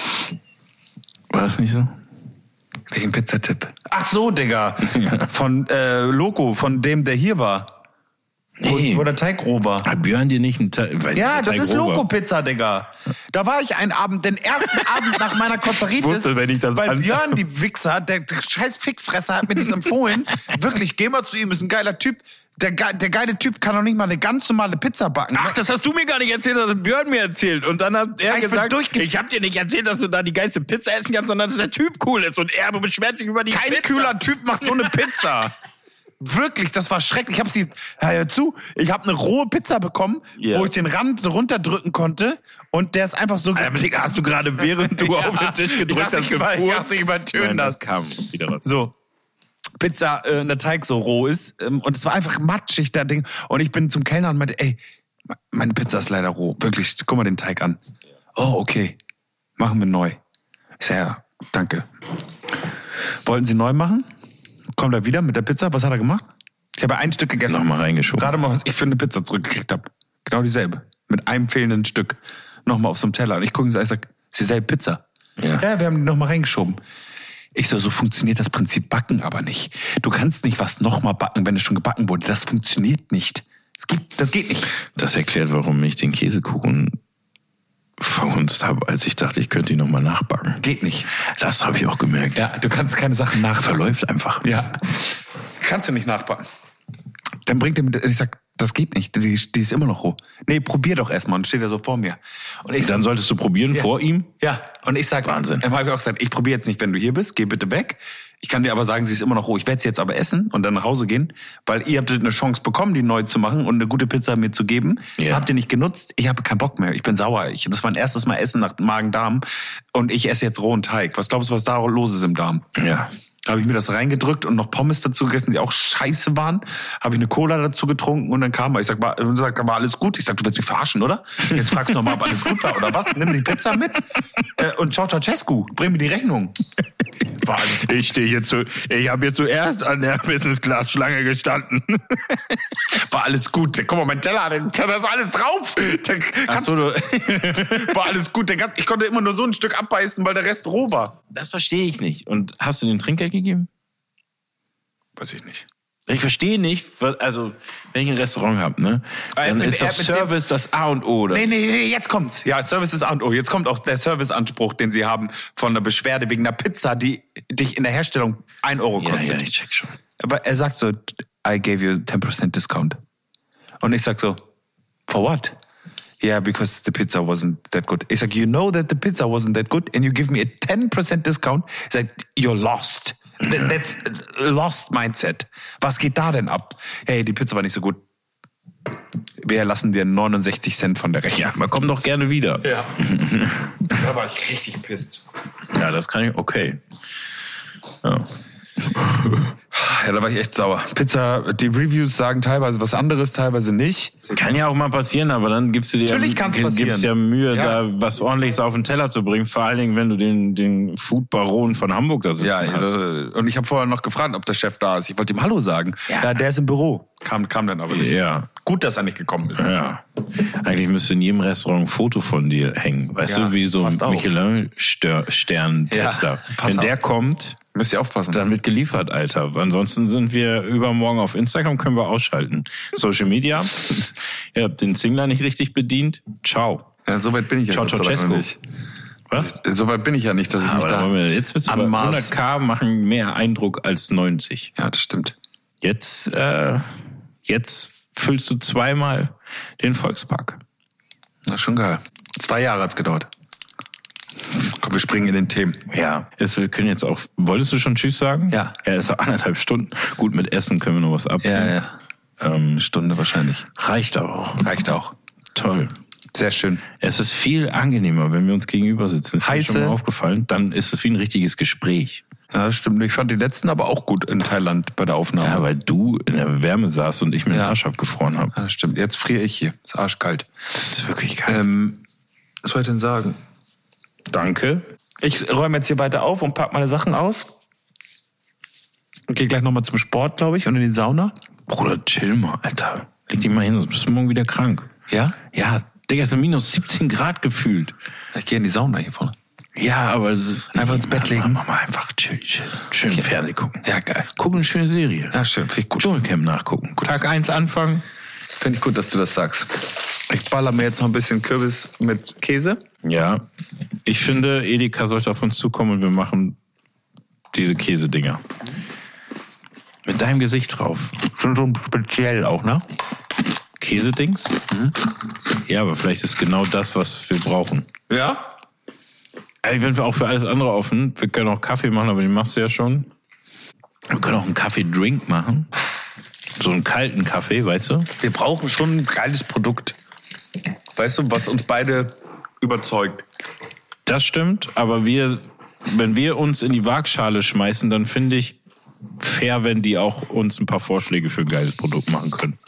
Speaker 2: War das nicht so?
Speaker 3: Welchen Pizzatipp? Ach so, Digga. Von äh, Loco, von dem, der hier war.
Speaker 2: Nee.
Speaker 3: Wo, wo der Teig roh war.
Speaker 2: Hat Björn dir nicht einen Teig?
Speaker 3: Ja, das ist Loco-Pizza, Digga. Da war ich einen Abend, den ersten Abend nach meiner Konzeritis.
Speaker 2: wusste, wenn ich das
Speaker 3: weil
Speaker 2: an-
Speaker 3: Björn, die Wichser, der, der scheiß Fickfresser, hat mir das empfohlen. Wirklich, geh mal zu ihm, ist ein geiler Typ. Der, ge- der geile Typ kann doch nicht mal eine ganz normale Pizza backen.
Speaker 2: Ach, das hast du mir gar nicht erzählt, das hat Björn mir erzählt. Und dann hat er
Speaker 3: Ich bin
Speaker 2: gesagt,
Speaker 3: durchge-
Speaker 2: ich hab dir nicht erzählt, dass du da die geilste Pizza essen kannst, sondern dass der Typ cool ist. Und er beschwert sich über die
Speaker 3: Kein
Speaker 2: Pizza.
Speaker 3: kühler Typ macht so eine Pizza. Wirklich, das war schrecklich. Ich habe sie, hör zu, ich habe eine rohe Pizza bekommen,
Speaker 2: Ja.
Speaker 3: wo ich den Rand so runterdrücken konnte und der ist einfach so...
Speaker 2: Alter, Digga, hast du gerade, während du auf den Tisch gedrückt
Speaker 3: ich dachte,
Speaker 2: hast,
Speaker 3: ich über- ich
Speaker 2: gefurzt?
Speaker 3: dachte, ich übertöne
Speaker 2: Nein,
Speaker 3: das.
Speaker 2: das kam wieder was.
Speaker 3: So, Pizza, äh, der Teig so roh ist ähm, und es war einfach matschig, der Ding. Und ich bin zum Kellner und meinte, ey, meine Pizza ist leider roh. Wirklich, guck mal den Teig an. Oh, okay, machen wir neu. Ich sag, ja, danke. Wollten Sie neu machen? Kommt er wieder mit der Pizza? Was hat er gemacht? Ich habe ein Stück gegessen.
Speaker 2: Nochmal reingeschoben.
Speaker 3: Gerade mal, was ich für eine Pizza zurückgekriegt habe. Genau dieselbe. Mit einem fehlenden Stück. Nochmal auf so einem Teller. Und ich gucke und ich sage, ist dieselbe Pizza.
Speaker 2: Ja.
Speaker 3: Ja, wir haben die nochmal reingeschoben. Ich so, so funktioniert das Prinzip Backen aber nicht. Du kannst nicht was nochmal backen, wenn es schon gebacken wurde. Das funktioniert nicht. Es gibt, das geht nicht.
Speaker 2: Das erklärt, warum ich den Käsekuchen verhunzt habe, als ich dachte, ich könnte ihn nochmal nachbacken.
Speaker 3: Geht nicht.
Speaker 2: Das habe ich auch gemerkt.
Speaker 3: Ja, du kannst keine Sachen nachbacken.
Speaker 2: Verläuft einfach.
Speaker 3: Ja. Kannst du nicht nachbacken. Dann bringt er mir, ich sag, das geht nicht, die, die ist immer noch roh. Nee, probier doch erstmal. Und steht er so vor mir. Und ich
Speaker 2: Dann solltest du probieren
Speaker 3: Ja.
Speaker 2: vor ihm.
Speaker 3: Ja, und ich sag,
Speaker 2: Wahnsinn.
Speaker 3: Dann habe ich auch gesagt, ich probiere jetzt nicht, wenn du hier bist, geh bitte weg. Ich kann dir aber sagen, sie ist immer noch roh. Ich werde sie jetzt aber essen und dann nach Hause gehen, weil ihr habt eine Chance bekommen, die neu zu machen und eine gute Pizza mir zu geben.
Speaker 2: Ja.
Speaker 3: Habt ihr nicht genutzt? Ich habe keinen Bock mehr. Ich bin sauer. Ich, das war mein erstes Mal Essen nach Magen-Darm und ich esse jetzt rohen Teig. Was glaubst du, was da los ist im Darm?
Speaker 2: Ja.
Speaker 3: Habe ich mir das reingedrückt und noch Pommes dazu gegessen, die auch scheiße waren. Habe ich eine Cola dazu getrunken und dann kam er. Ich sag, war, sag, war alles gut? Ich sag, du willst mich verarschen, oder? Jetzt fragst du noch mal, ob alles gut war oder was? Nimm die Pizza mit äh, und ciao, Ceausescu, bring mir die Rechnung. War alles gut.
Speaker 2: Ich stehe jetzt so, ich habe jetzt zuerst an der Business-Class-Schlange gestanden.
Speaker 3: War alles gut. Guck mal, mein Teller, da ist alles drauf. Da kannst
Speaker 2: so,
Speaker 3: du, war alles gut. Der ganz, ich konnte immer nur so ein Stück abbeißen, weil der Rest roh war.
Speaker 2: Das verstehe ich nicht. Und hast du den Trinkgeld gegeben?
Speaker 3: Weiß ich nicht.
Speaker 2: Ich verstehe nicht, was- also wenn ich ein Restaurant habe, ne, dann
Speaker 3: Äh,
Speaker 2: ist doch
Speaker 3: er- mit
Speaker 2: Service das A und O. Oder?
Speaker 3: Nee, nee, nee, jetzt kommt's. Ja, Service ist A und O. Jetzt kommt auch der Serviceanspruch, den sie haben von der Beschwerde wegen einer Pizza, die dich in der Herstellung ein Euro
Speaker 2: Ja,
Speaker 3: kostet.
Speaker 2: ja, ich check schon.
Speaker 3: Aber er sagt so, I gave you ten percent discount. Und ich sag so, for what? Yeah, because the pizza wasn't that good. Ich sag, you know that the pizza wasn't that good and you give me a ten percent discount? Ich sag, you're lost. That's a lost mindset. Was geht da denn ab? Hey, die Pizza war nicht so gut. Wir lassen dir neunundsechzig Cent von der Rechnung.
Speaker 2: Ja, man kommt doch gerne wieder.
Speaker 3: Ja. Da war ich richtig pisst.
Speaker 2: Ja, das kann ich, okay. Ja.
Speaker 3: Ja, da war ich echt sauer. Pizza, die Reviews sagen teilweise was anderes, teilweise nicht.
Speaker 2: Kann ja auch mal passieren, aber dann gibst du dir
Speaker 3: Natürlich kann's passieren.
Speaker 2: gibst ja Mühe,
Speaker 3: Ja.
Speaker 2: da was Ordentliches auf den Teller zu bringen. Vor allen Dingen, wenn du den, den Food-Baron von Hamburg da sitzen
Speaker 3: Ja,
Speaker 2: hast.
Speaker 3: und ich habe vorher noch gefragt, ob der Chef da ist. Ich wollte ihm Hallo sagen.
Speaker 2: Ja.
Speaker 3: Ja, der ist im Büro. Kam, kam dann aber nicht.
Speaker 2: Ja.
Speaker 3: Gut, dass er nicht gekommen ist.
Speaker 2: Ja. Eigentlich müsste in jedem Restaurant ein Foto von dir hängen. Weißt
Speaker 3: Ja,
Speaker 2: du, wie so ein
Speaker 3: passt auf.
Speaker 2: Michelin-Stern-Tester.
Speaker 3: Ja, pass
Speaker 2: Wenn
Speaker 3: auf.
Speaker 2: der kommt,
Speaker 3: Müsst ihr aufpassen.
Speaker 2: dann wird geliefert, Alter. Ansonsten sind wir übermorgen auf Instagram, können wir ausschalten. Social Media, ihr habt den Zingler nicht richtig bedient. Ciao.
Speaker 3: Ja, so weit bin ich ja
Speaker 2: Ciao,
Speaker 3: Gott sei Dank
Speaker 2: Ceausescu.
Speaker 3: noch nicht.
Speaker 2: Was?
Speaker 3: So weit bin ich ja nicht, dass ich mich
Speaker 2: Aber
Speaker 3: da
Speaker 2: da wollen wir, jetzt bist du bei
Speaker 3: anmaß.
Speaker 2: hunderttausend machen mehr Eindruck als neunzig.
Speaker 3: Ja, das stimmt.
Speaker 2: Jetzt, äh, jetzt füllst du zweimal den Volkspark.
Speaker 3: Na, schon geil. Zwei Jahre hat's gedauert. Komm, wir springen in den Themen.
Speaker 2: Ja, es, wir können jetzt auch. Wolltest du schon Tschüss sagen?
Speaker 3: Ja.
Speaker 2: Ja, es ist auch anderthalb Stunden. Gut, mit Essen können wir noch was abziehen. Ähm,
Speaker 3: Eine Stunde wahrscheinlich.
Speaker 2: reicht aber auch.
Speaker 3: Reicht auch.
Speaker 2: Toll.
Speaker 3: Sehr schön.
Speaker 2: Es ist viel angenehmer, wenn wir uns gegenüber sitzen. Ist dir
Speaker 3: Heiße-
Speaker 2: schon mal aufgefallen? Dann ist es wie ein richtiges Gespräch.
Speaker 3: Ja, das stimmt. Ich fand die letzten aber auch gut in Thailand bei der Aufnahme.
Speaker 2: Ja, weil du in der Wärme saßt und ich mir den
Speaker 3: Ja.
Speaker 2: Arsch abgefroren habe.
Speaker 3: Ja, das stimmt. Jetzt friere ich hier. Ist arschkalt.
Speaker 2: Das ist wirklich geil.
Speaker 3: Ähm, was soll ich denn sagen?
Speaker 2: Danke.
Speaker 3: Ich räume jetzt hier weiter auf und pack meine Sachen aus. Und gehe gleich nochmal zum Sport, glaube ich, und in die Sauna.
Speaker 2: Bruder, chill mal, Alter. Leg dich mal hin, sonst bist du morgen wieder krank.
Speaker 3: Ja?
Speaker 2: Ja, Digga, es sind minus siebzehn Grad gefühlt.
Speaker 3: Ich gehe in die Sauna hier vorne.
Speaker 2: Ja, aber...
Speaker 3: Einfach ins Bett legen.
Speaker 2: Mach mal einfach chill, chill. Schön okay. Fernsehen gucken.
Speaker 3: Ja, geil.
Speaker 2: Gucken eine schöne Serie.
Speaker 3: Ja, schön. Finde ich gut.
Speaker 2: Dschungelcamp nachgucken. Tag eins anfangen.
Speaker 3: Finde ich gut, dass du das sagst. Ich baller mir jetzt noch ein bisschen Kürbis mit Käse.
Speaker 2: Ja, ich finde, Edeka sollte auf uns zukommen und wir machen diese Käsedinger. Mit deinem Gesicht drauf.
Speaker 3: Schon so speziell auch, ne?
Speaker 2: Käsedings? Mhm. Ja, aber vielleicht ist genau das, was wir brauchen.
Speaker 3: Ja?
Speaker 2: Ey, wenn wir auch für alles andere offen. Wir können auch Kaffee machen, aber den machst du ja schon. Wir können auch einen Kaffee-Drink machen. So einen kalten Kaffee, weißt du?
Speaker 3: Wir brauchen schon ein geiles Produkt. Weißt du, was uns beide überzeugt.
Speaker 2: Das stimmt, aber wir, wenn wir uns in die Waagschale schmeißen, dann finde ich fair, wenn die auch uns ein paar Vorschläge für ein geiles Produkt machen können.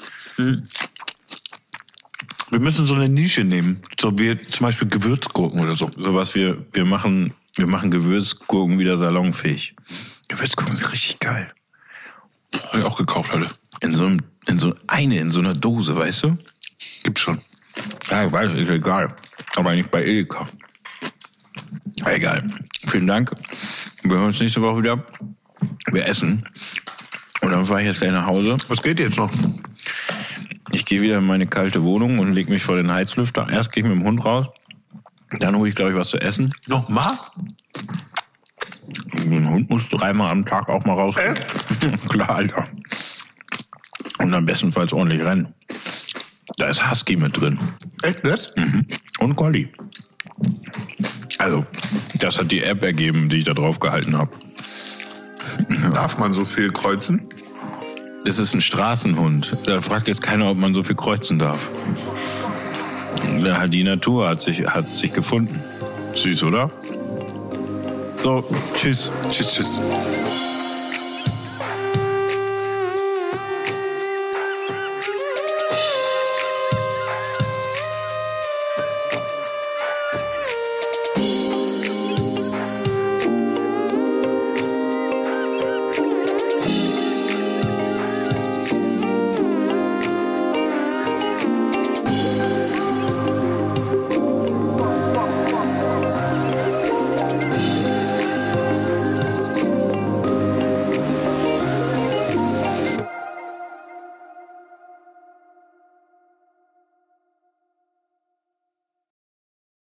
Speaker 3: Wir müssen so eine Nische nehmen, so wie zum Beispiel Gewürzgurken oder so.
Speaker 2: Sowas wir, wir machen, wir machen Gewürzgurken wieder salonfähig. Gewürzgurken ist richtig geil.
Speaker 3: Habe ich auch gekauft, Alter.
Speaker 2: In so einem, in so eine, in so einer Dose, weißt du?
Speaker 3: Gibt's schon.
Speaker 2: Ja, ich weiß, ist egal. Aber nicht bei Edeka. Egal. Vielen Dank. Wir hören uns nächste Woche wieder. Wir essen. Und dann fahre ich jetzt gleich nach Hause.
Speaker 3: Was geht jetzt noch?
Speaker 2: Ich gehe wieder in meine kalte Wohnung und lege mich vor den Heizlüfter. Erst gehe ich mit dem Hund raus. Dann hole ich, glaube ich, was zu essen.
Speaker 3: Nochmal?
Speaker 2: Ein Hund muss dreimal am Tag auch mal raus. Äh? Klar, Alter. Und dann bestenfalls ordentlich rennen. Da ist Husky mit drin.
Speaker 3: Echt das?
Speaker 2: Mhm. Und Collie. Also, das hat die App ergeben, die ich da drauf gehalten habe.
Speaker 3: Darf man so viel kreuzen?
Speaker 2: Es ist ein Straßenhund. Da fragt jetzt keiner, ob man so viel kreuzen darf. Die Natur hat sich, hat sich gefunden. Süß, oder? So, tschüss.
Speaker 3: Tschüss, tschüss.